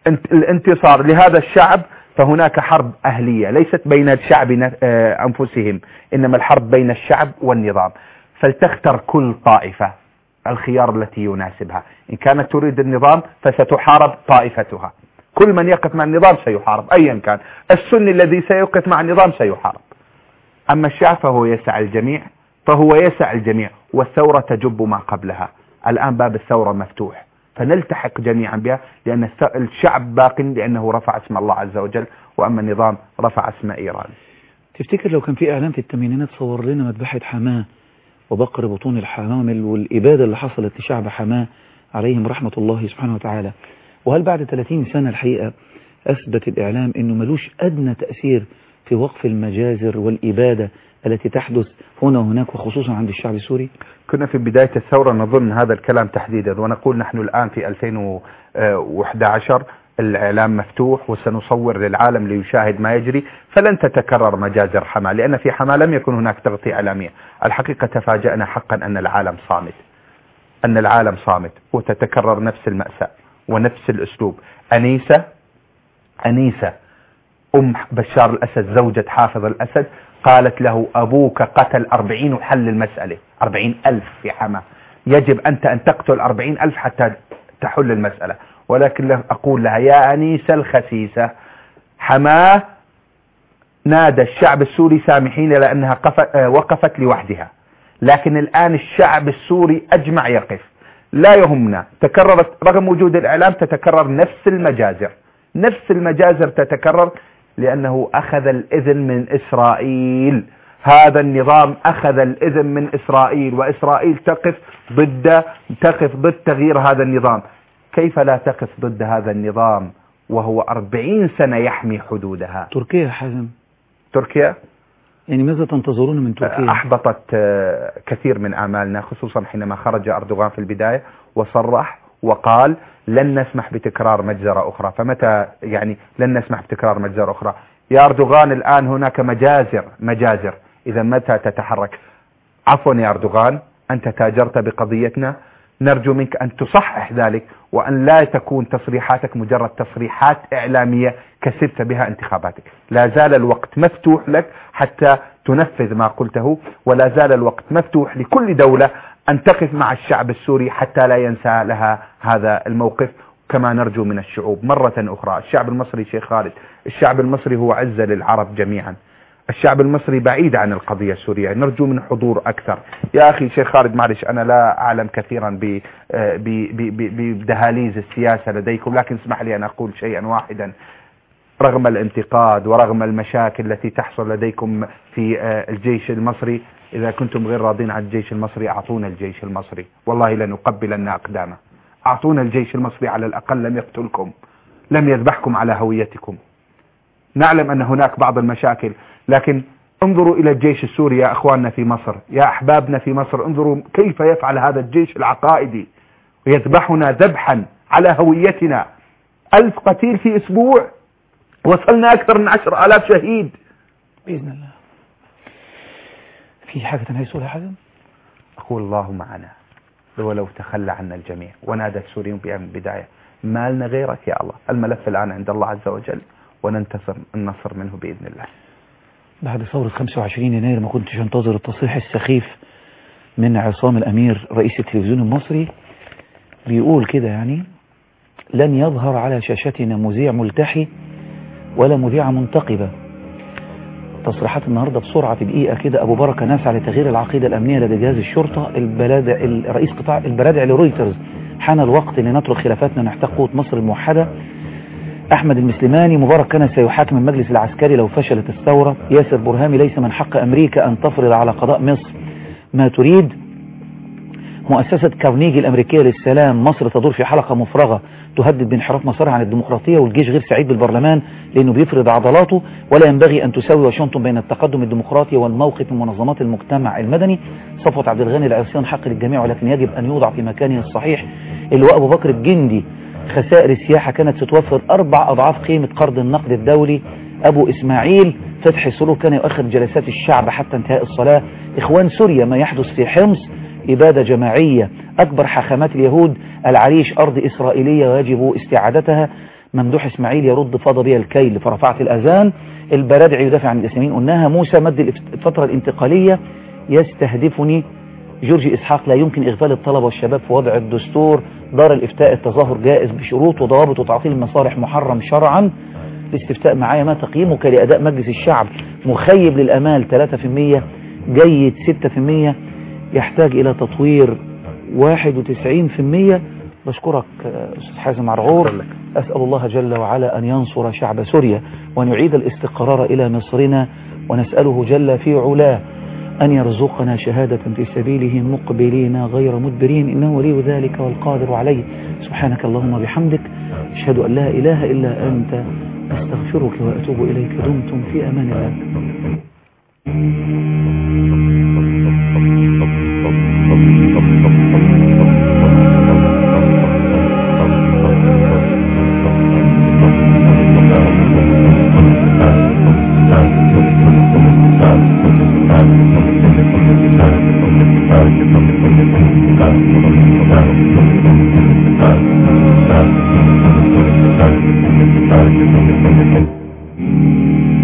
[SPEAKER 21] الانتصار لهذا الشعب فهناك حرب أهلية ليست بين الشعب أنفسهم، إنما الحرب بين الشعب والنظام. فلتختر كل طائفة الخيار التي يناسبها، إن كانت تريد النظام فستحارب طائفتها، كل من يقف مع النظام سيحارب أيا كان، السني الذي سيقف مع النظام سيحارب. أما الشعب فهو يسعى الجميع، فهو يسعى الجميع، والثورة تجب ما قبلها. الآن باب الثورة مفتوح، فنلتحق جميعا بها، لأن الشعب باق لأنه رفع اسم الله عز وجل، وأما النظام رفع اسم إيران.
[SPEAKER 1] تفتكر لو كان في إعلام في الثمانينات صور لنا مذبحة حماه وبقر بطون الحمامل والإبادة اللي حصلت لشعب حماه عليهم رحمة الله سبحانه وتعالى، وهل بعد ثلاثين سنة الحقيقة أثبت الإعلام أنه ملوش أدنى تأثير في وقف المجازر والإبادة التي تحدث هنا وهناك وخصوصا عند الشعب السوري؟
[SPEAKER 21] كنا في بداية الثورة نظن هذا الكلام تحديدا، ونقول نحن الآن في ألفين وأحد عشر الإعلام مفتوح وسنصور للعالم ليشاهد ما يجري، فلن تتكرر مجازر حما، لأن في حما لم يكن هناك تغطية إعلامية. الحقيقة تفاجأنا حقا أن العالم صامت، أن العالم صامت وتتكرر نفس المأساة ونفس الأسلوب. أنيسة أنيسة أم بشار الأسد زوجة حافظ الأسد قالت له أبوك قتل أربعين وحل المسألة، أربعين ألف في حما، يجب أنت أن تقتل أربعين ألف حتى تحل المسألة. ولكن أقول لها يا أنيسة الخسيسة، حما نادى الشعب السوري سامحين لأنها وقفت لوحدها، لكن الآن الشعب السوري أجمع يقف، لا يهمنا. تكررت رغم وجود الإعلام تتكرر نفس المجازر، نفس المجازر تتكرر، لأنه أخذ الإذن من إسرائيل. هذا النظام أخذ الإذن من إسرائيل، وإسرائيل تقف ضد تقف ضد تغيير هذا النظام. كيف لا تقف ضد هذا النظام وهو أربعين سنة يحمي حدودها؟
[SPEAKER 1] تركيا حزم
[SPEAKER 21] تركيا
[SPEAKER 1] يعني ماذا تنتظرون من تركيا؟
[SPEAKER 21] أحبطت كثير من أعمالنا، خصوصا حينما خرج أردوغان في البداية وصرح وقال لن نسمح بتكرار مجزرة أخرى. فمتى يعني لن نسمح بتكرار مجزرة أخرى؟ يا أردوغان الآن هناك مجازر مجازر، إذا متى تتحرك؟ عفوا يا أردوغان، أنت تاجرت بقضيتنا، نرجو منك أن تصحح ذلك، وأن لا تكون تصريحاتك مجرد تصريحات إعلامية كسبت بها انتخاباتك. لا زال الوقت مفتوح لك حتى تنفذ ما قلته، ولا زال الوقت مفتوح لكل دولة أن تقف مع الشعب السوري حتى لا ينسى لها هذا الموقف، كما نرجو من الشعوب. مرة أخرى الشعب المصري شيخ خالد، الشعب المصري هو عزة للعرب جميعا، الشعب المصري بعيد عن القضية السورية، نرجو من حضور أكثر. يا أخي شيخ خالد معلش أنا لا أعلم كثيرا بدهاليز السياسة لديكم، لكن اسمح لي أن أقول شيئا واحدا. رغم الانتقاد ورغم المشاكل التي تحصل لديكم في الجيش المصري، إذا كنتم غير راضين عن الجيش المصري أعطونا الجيش المصري، والله لنقبلن أقدامه. أعطونا الجيش المصري، على الأقل لم يقتلكم، لم يذبحكم على هويتكم. نعلم أن هناك بعض المشاكل، لكن انظروا إلى الجيش السوري يا أخواننا في مصر، يا أحبابنا في مصر، انظروا كيف يفعل هذا الجيش العقائدي ويذبحنا ذبحا على هويتنا. ألف قتيل في أسبوع، وصلنا أكثر من عشر آلاف شهيد
[SPEAKER 1] بإذن الله. في حاجة تنهي سوريا حزم؟
[SPEAKER 21] أقول الله معنا ولو تخلى عنا الجميع. ونادى السوريون بها من البداية ما لنا غيرك يا الله، الملف الآن عند الله عز وجل، وننتصر النصر منه بإذن الله.
[SPEAKER 1] بعد ثورة خمسة وعشرين يناير ما كنتش انتظر التصريح السخيف من عصام الأمير رئيس التلفزيون المصري، بيقول كده يعني لن يظهر على شاشتنا مذيع ملتحي ولا مذيعة منتقبة. تصريحات النهاردة بسرعة في دقيقة كده. أبو بركة نسعى لتغيير العقيدة الأمنية لدى جهاز الشرطة. البلادع رئيس قطاع البرادع لرويترز حان الوقت لنترك خلافاتنا ونحتاج قوة مصر الموحدة. أحمد المسلماني: مبارك كان سيحاكم المجلس العسكري لو فشلت الثورة. ياسر برهامي: ليس من حق أمريكا أن تفرض على قضاء مصر ما تريد. مؤسسة كارنيجي الأمريكية للسلام: مصر تدور في حلقة مفرغة تهدد بانحراف مسارها عن الديمقراطية، والجيش غير سعيد بالبرلمان لأنه بيفرض عضلاته، ولا ينبغي أن تساوي واشنطن بين التقدم الديمقراطي والموقف من منظمات المجتمع المدني. صفوت عبد الغني: العصيان حق للجميع ولكن يجب أن يوضع في مكانه الصحيح. اللواء أبو بكر الجندي: خسائر السياحة كانت ستوفر أربع أضعاف قيمة قرض النقد الدولي. أبو إسماعيل: فتحي سرور كان يؤخر جلسات الشعب حتى انتهاء الصلاة. إخوان سوريا: ما يحدث في حمص إبادة جماعية. أكبر حاخامات اليهود: العريش أرض إسرائيلية ويجب استعادتها. ممدوح إسماعيل: يرد فاض بي الكيل فرفعت الأذان. البرادعي يدافع عن الإسلاميين قلناها. موسى: مد الفترة الانتقالية يستهدفني. جورجي إسحاق: لا يمكن إغفال الطلبة والشباب في وضع الدستور. دار الإفتاء: التظاهر جائز بشروط وضوابط وتعطيل المصالح محرم شرعا. الاستفتاء معايا: ما تقييمك لأداء مجلس الشعب؟ مخيب للأمال ثلاثة بالمئة، جيد ستة بالمئة، يحتاج إلى تطوير واحد وتسعين بالمئة. بشكرك أستاذ حازم عرعور. أسأل الله جل وعلا أن ينصر شعب سوريا وأن يعيد الاستقرار إلى مصرنا، ونسأله جل في علاه أن يرزقنا شهادة في سبيله مقبلين غير مدبرين، إنه ولي ذلك والقادر عليه. سبحانك اللهم بحمدك، أشهد أن لا إله إلا أنت، أستغفرك وأتوب إليك. دمتم في أمان الله.
[SPEAKER 17] Thank you.